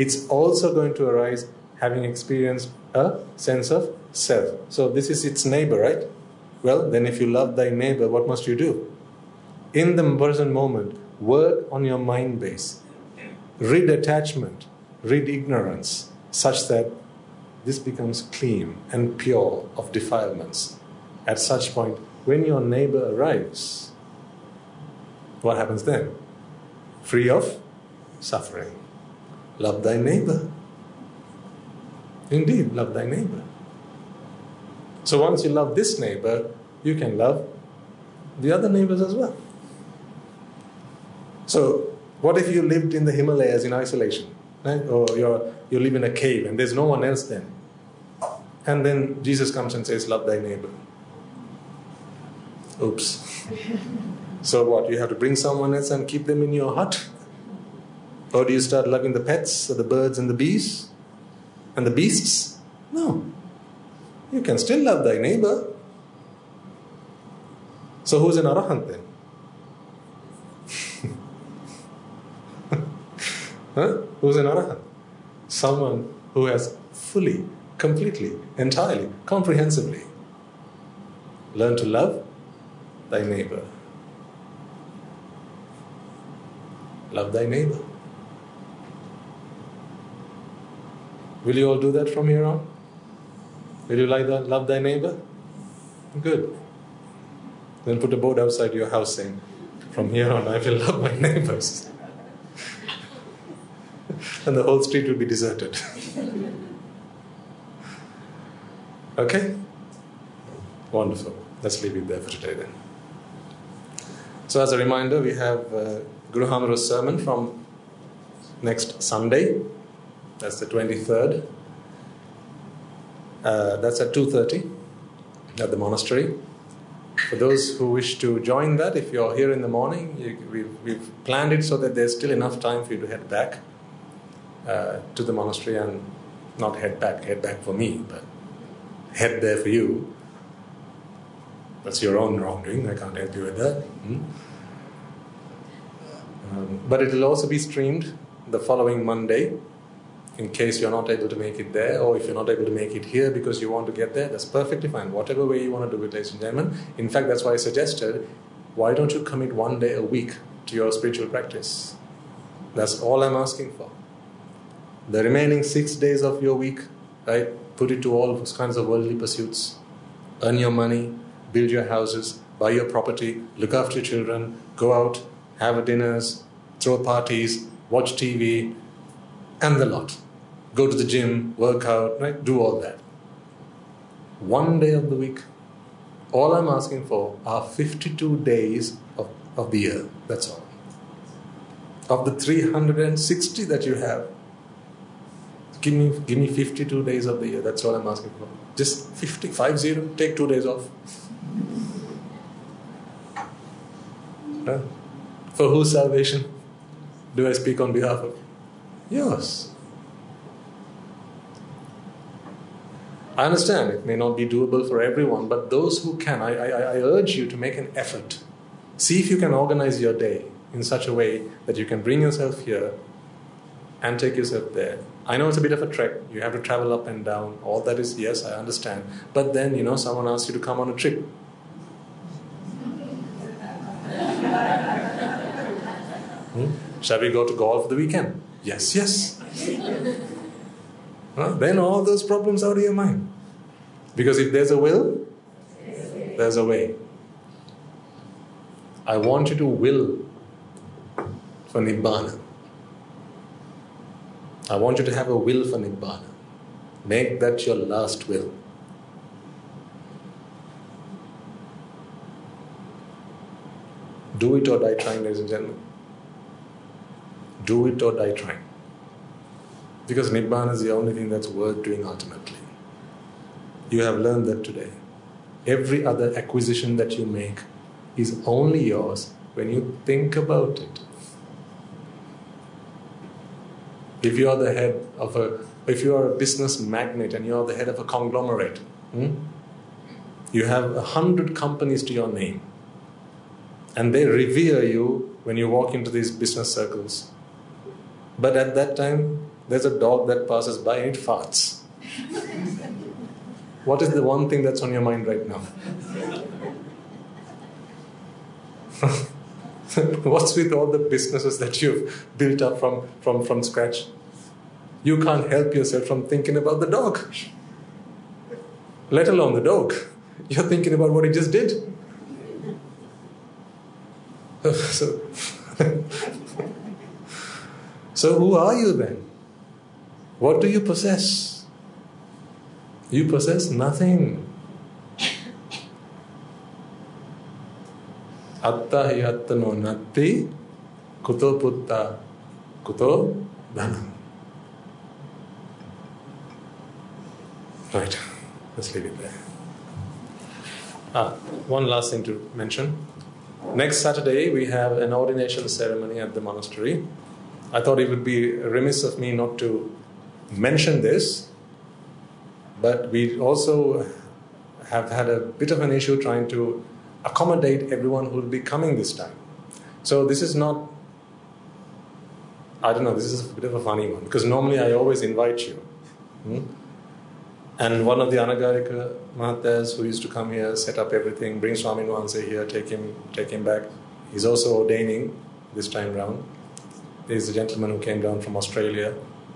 it's also going to arise having experienced a sense of self. So this is its neighbor, right? Well, then if you love thy neighbor, what must you do? In the present moment, work on your mind base. Rid attachment, rid ignorance, such that this becomes clean and pure of defilements. At such point, when your neighbor arrives, what happens then? Free of suffering. Love thy neighbor. Indeed, love thy neighbor. So once you love this neighbor, you can love the other neighbors as well. So what if you lived in the Himalayas in isolation? Right? Or you live in a cave and there's no one else then. And then Jesus comes and says, love thy neighbor. Oops. So what? You have to bring someone else and keep them in your hut? Or do you start loving the pets or the birds and the bees and the beasts? No. You can still love thy neighbor. So who's an arahant then? Huh? Who's an arahant? Someone who has fully, completely, entirely, comprehensively learned to love thy neighbor. Love thy neighbor. Will you all do that from here on? Will you love thy neighbor? Good. Then put a board outside your house saying, from here on I will love my neighbors. And the whole street will be deserted. Okay? Wonderful. Let's leave it there for today then. So as a reminder, we have Guru Hamaru's sermon from next Sunday. That's the 23rd. That's at 2:30 at the monastery. For those who wish to join that, if you're here in the morning, we've planned it so that there's still enough time for you to head back to the monastery, and not head back for me, but head there for you. That's your own wrongdoing. I can't help you with that. But it will also be streamed the following Monday, in case you're not able to make it there, or if you're not able to make it here because you want to get there, that's perfectly fine. Whatever way you want to do it, ladies and gentlemen. In fact, that's why I suggested, why don't you commit one day a week to your spiritual practice? That's all I'm asking for. The remaining 6 days of your week, right, put it to all kinds of worldly pursuits. Earn your money, build your houses, buy your property, look after your children, go out, have dinners, throw parties, watch TV, and the lot. Go to the gym, work out, right? Do all that. 1 day of the week. All I'm asking for are 52 days of the year. That's all. Of the 360 that you have, give me 52 days of the year. That's all I'm asking for. Just 50, take 2 days off. For whose salvation do I speak on behalf of? Yours. I understand it may not be doable for everyone, but those who can, I urge you to make an effort. See if you can organize your day in such a way that you can bring yourself here and take yourself there. I know it's a bit of a trek. You have to travel up and down. All that is, yes, I understand. But then, someone asks you to come on a trip. Shall we go to golf for the weekend? Yes. Then all those problems out of your mind. Because if there's a will, there's a way. I want you to will for Nibbana. I want you to have a will for Nibbana. Make that your last will. Do it or die trying, ladies and gentlemen. Do it or die trying. Because Nibbana is the only thing that's worth doing ultimately. You have learned that today. Every other acquisition that you make is only yours when you think about it. If you are if you are a business magnate and you are the head of a conglomerate, you have 100 companies to your name, and they revere you when you walk into these business circles. But at that time, there's a dog that passes by and it farts. What is the one thing that's on your mind right now? What's with all the businesses that you've built up from scratch? You can't help yourself from thinking about the dog. Let alone the dog. You're thinking about what he just did. So who are you then? What do you possess? You possess nothing. Atta hi attano natti kuto putta kuto dhanam. Right, let's leave it there. One last thing to mention. Next Saturday we have an ordination ceremony at the monastery. I thought it would be remiss of me not to mention this, but we also have had a bit of an issue trying to accommodate everyone who will be coming this time. So this is not, I don't know, this is a bit of a funny one, because normally I always invite you. And one of the Anagarika Mahathas who used to come here, set up everything, bring Swami Nuanse here, take him back. He's also ordaining this time round. There's a gentleman who came down from Australia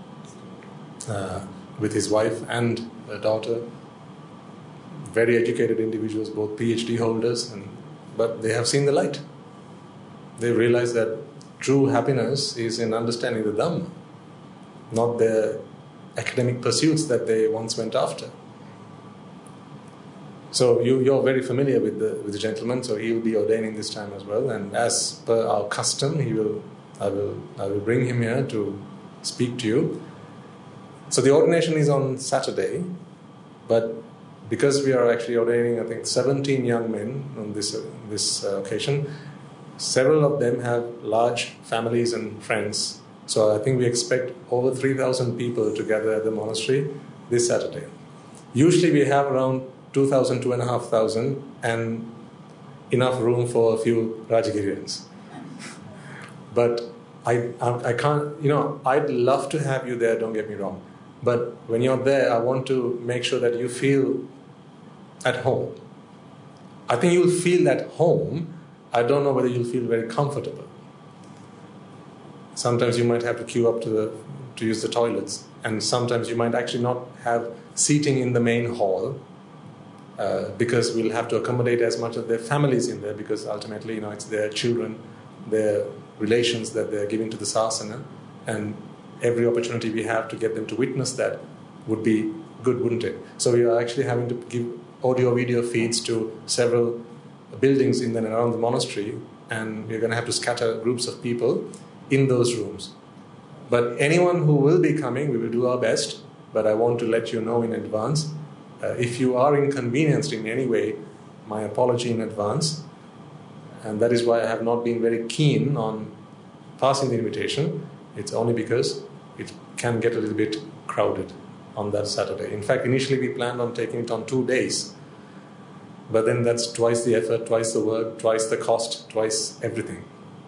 with his wife and a daughter. Very educated individuals, both PhD holders, but they have seen the light. They realize that true happiness is in understanding the Dhamma, not the academic pursuits that they once went after. So you're very familiar with the gentleman, so he will be ordaining this time as well. And as per our custom, I will bring him here to speak to you. So the ordination is on Saturday, but because we are actually ordaining, I think, 17 young men on this occasion, several of them have large families and friends. So I think we expect over 3,000 people to gather at the monastery this Saturday. Usually we have around 2,000, 2,500, and enough room for a few Rajagirians. But I can't, I'd love to have you there, don't get me wrong. But when you're there, I want to make sure that you feel at home. I think you'll feel at home. I don't know whether you'll feel very comfortable. Sometimes you might have to queue up to use the toilets, and sometimes you might actually not have seating in the main hall because we'll have to accommodate as much of their families in there, because ultimately, it's their children, their relations that they're giving to the sasana, and every opportunity we have to get them to witness that would be good, wouldn't it? So we are actually having to give audio-video feeds to several buildings in and around the monastery, and we're going to have to scatter groups of people in those rooms. But anyone who will be coming, we will do our best, but I want to let you know in advance. If you are inconvenienced in any way, my apology in advance. And that is why I have not been very keen on passing the invitation. It's only because it can get a little bit crowded on that Saturday. In fact, initially we planned on taking it on 2 days. But then that's twice the effort, twice the work, twice the cost, twice everything.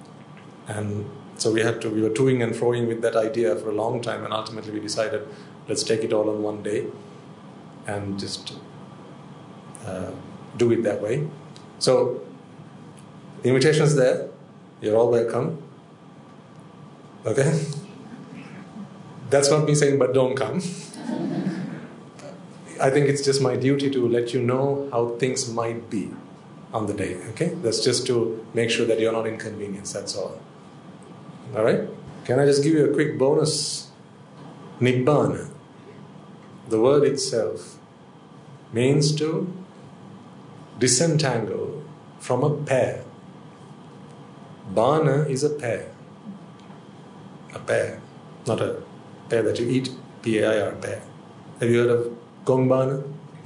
And so we were toing and froing with that idea for a long time, and ultimately we decided, let's take it all on one day and just do it that way. So the invitation is there. You're all welcome. Okay? That's not me saying, but don't come. I think it's just my duty to let you know how things might be on the day. Okay? That's just to make sure that you're not inconvenienced. That's all. All right? Can I just give you a quick bonus? Nibbana, the word itself, means to disentangle from a pair. Bana is a pear. A pear. Not a pear that you eat, P-A-I-R, pear. Have you heard of Gongbana?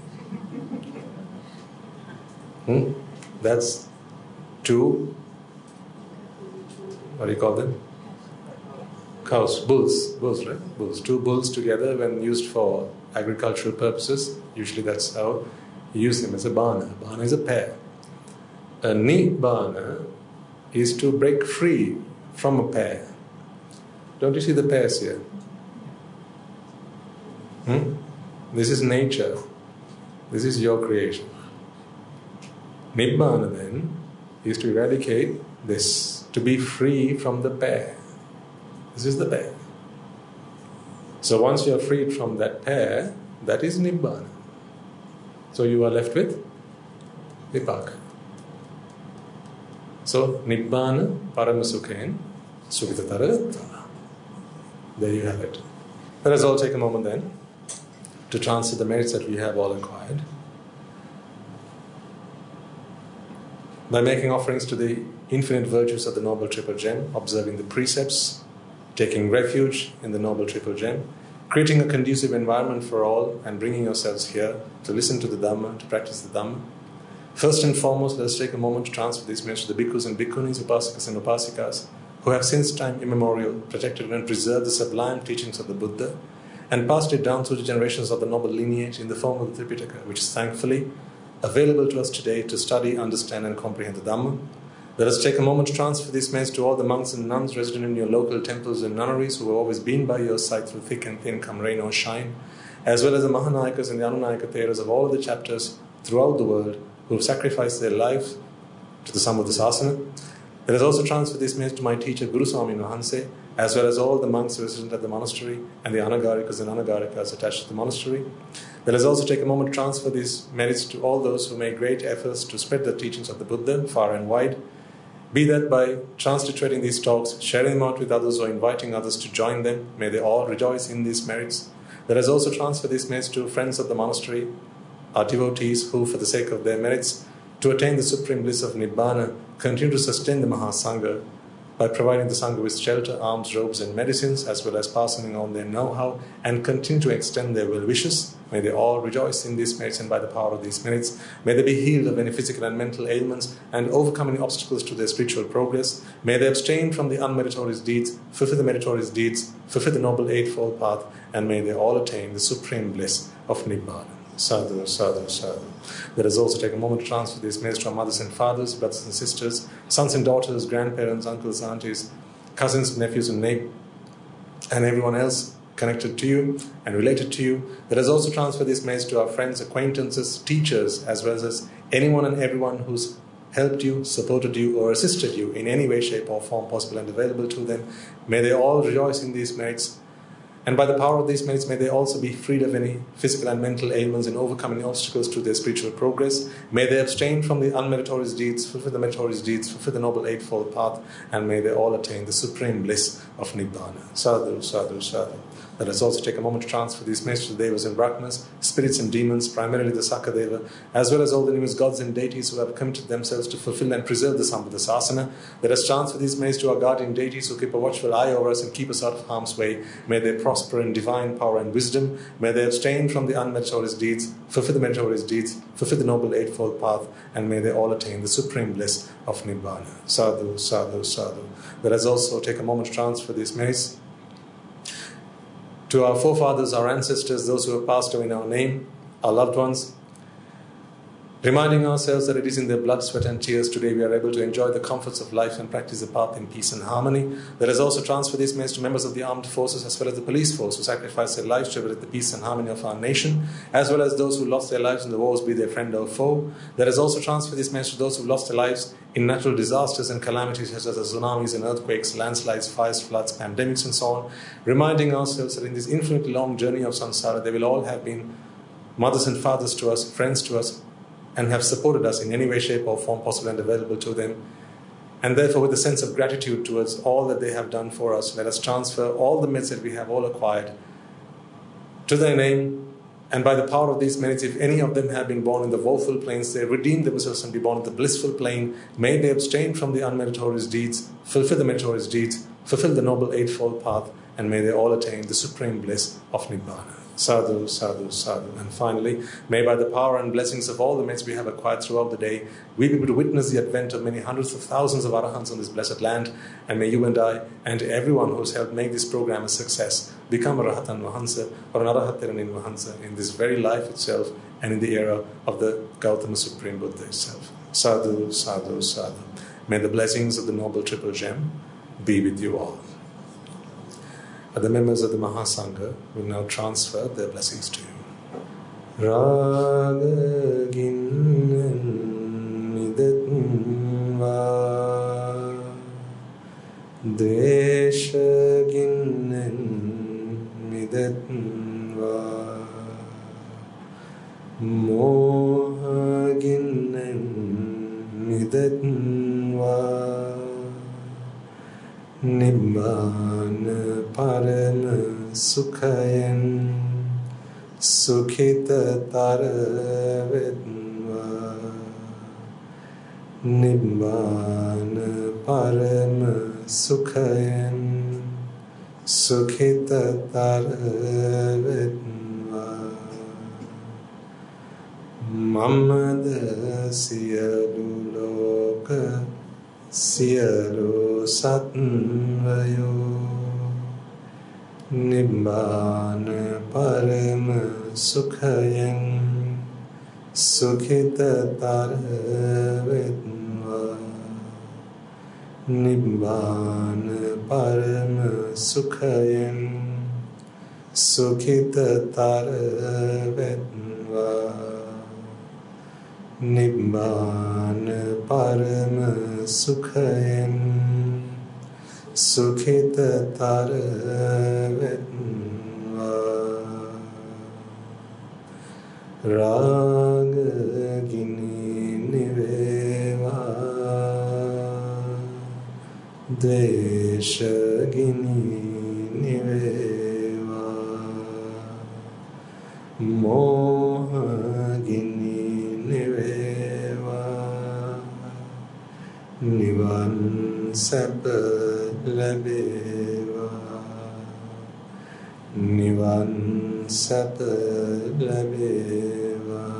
That's two, what do you call them? Cows, bulls, right? Bulls. Two bulls together when used for agricultural purposes. Usually that's how you use them as a bana. Bana is a pair. A nibbana is to break free from a pair. Don't you see the pairs here? This is nature. This is your creation. Nibbana then is to eradicate this, to be free from the pair. This is the pair. So once you are freed from that pair, that is Nibbana. So you are left with Vipaka. So Nibbana Paramasukhen Sukhitatara. There you have it. Let us all take a moment then to transfer the merits that we have all acquired by making offerings to the infinite virtues of the Noble Triple Gem, observing the precepts, taking refuge in the Noble Triple Gem, creating a conducive environment for all, and bringing yourselves here to listen to the Dhamma, to practice the Dhamma. First and foremost, let us take a moment to transfer these merits to the bhikkhus and bhikkhunis, upasakas and upasikas, who have since time immemorial protected and preserved the sublime teachings of the Buddha and passed it down through the generations of the noble lineage in the form of the Tripitaka, which is thankfully available to us today to study, understand and comprehend the Dhamma. Let us take a moment to transfer these merits to all the monks and nuns resident in your local temples and nunneries who have always been by your side through thick and thin, come rain or shine, as well as the Mahanayakas and the Anunayaka Theras of all of the chapters throughout the world who have sacrificed their life to the sum of the Sasana. Let us also transfer these merits to my teacher Guru Swami Mahanse, as well as all the monks resident at the monastery and the Anagarikas and Anagarikas attached to the monastery. Let us also take a moment to transfer these merits to all those who make great efforts to spread the teachings of the Buddha far and wide, be that by transliterating these talks, sharing them out with others, or inviting others to join them. May they all rejoice in these merits. Let us also transfer these merits to friends of the monastery, our devotees who, for the sake of their merits, to attain the supreme bliss of Nibbana, continue to sustain the Mahasangha by providing the Sangha with shelter, alms, robes and medicines, as well as passing on their know-how and continue to extend their well-wishes. May they all rejoice in these merits, and by the power of these merits, may they be healed of any physical and mental ailments and overcome any obstacles to their spiritual progress. May they abstain from the unmeritorious deeds, fulfill the meritorious deeds, fulfill the Noble Eightfold Path, and may they all attain the supreme bliss of Nibbana. Sadhu, sadhu, sadhu. Let us also take a moment to transfer these merits to our mothers and fathers, brothers and sisters, sons and daughters, grandparents, uncles, aunties, cousins, nephews and neighbors, and everyone else connected to you and related to you. Let us also transfer these merits to our friends, acquaintances, teachers, as well as anyone and everyone who's helped you, supported you, or assisted you in any way, shape, or form possible and available to them. May they all rejoice in these merits. And by the power of these merits, may they also be freed of any physical and mental ailments and overcome any obstacles to their spiritual progress. May they abstain from the unmeritorious deeds, fulfill the meritorious deeds, fulfill the Noble Eightfold Path, and may they all attain the supreme bliss of Nibbana. Sadhu, sadhu, sadhu. Let us also take a moment to transfer these merits to the Devas and Brahmanas, spirits and demons, primarily the Sakadeva, as well as all the numerous gods and deities who have committed themselves to fulfill and preserve the Sambhava Sasana. Let us transfer these merits to our guardian deities who keep a watchful eye over us and keep us out of harm's way. May they prosper in divine power and wisdom. May they abstain from the unmeritorious deeds, fulfill the meritorious deeds, fulfill the Noble Eightfold Path, and may they all attain the supreme bliss of Nibbana. Sadhu, sadhu, sadhu. Let us also take a moment to transfer these merits to our forefathers, our ancestors, those who have passed away in our name, our loved ones, reminding ourselves that it is in their blood, sweat and tears today we are able to enjoy the comforts of life and practice the path in peace and harmony. Let us also transfer these merits to members of the armed forces as well as the police force who sacrificed their lives to protect the peace and harmony of our nation, as well as those who lost their lives in the wars, be their friend or foe. Let us also transfer these merits to those who lost their lives in natural disasters and calamities such as tsunamis and earthquakes, landslides, fires, floods, pandemics and so on, reminding ourselves that in this infinitely long journey of samsara, they will all have been mothers and fathers to us, friends to us, and have supported us in any way, shape or form possible and available to them. And therefore, with a sense of gratitude towards all that they have done for us, let us transfer all the merits that we have all acquired to their name. And by the power of these merits, if any of them have been born in the woeful planes, they redeem themselves and be born in the blissful plane. May they abstain from the unmeritorious deeds, fulfill the meritorious deeds, fulfill the Noble Eightfold Path, and may they all attain the supreme bliss of Nibbana. Sadhu, sadhu, sadhu. And finally, may by the power and blessings of all the merits we have acquired throughout the day, we be able to witness the advent of many hundreds of thousands of Arahants on this blessed land, and may you and I, and everyone who has helped make this program a success, become a Rahatan Mahansa or an Arahatiranin Mahansa in this very life itself and in the era of the Gautama Supreme Buddha itself. Sadhu, sadhu, sadhu. May the blessings of the Noble Triple Gem be with you all. the members of the Mahasangha will now transfer their blessings to you. Raga ginnan midatva Dvesha ginnan midatva Moha ginnan midatva Nibbana parama sukhayan Sukhita taravedva Nibbana parama sukhayan Sukhita taravedva Mamada siyalu loka siyalu satvayo Nibbana parama sukhayan Sukhita taravedva Nibbana parama sukhayan Sukhita taravedva Nibbana parama sukhayan Sukhita taravedva Raga gini niveva Dvesha gini niveva Moha gini niveva Nivan sapa labeva Nivan sapa labeva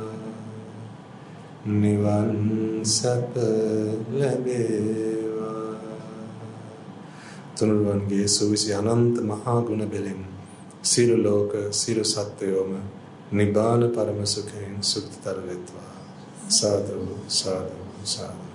Nivan sapa labeva Tunurvange suvisi ananta mahaguna belin Siru loka siru satyoma Nibbana parama sukhain sukta taravedva Sadhu sadhu sadhu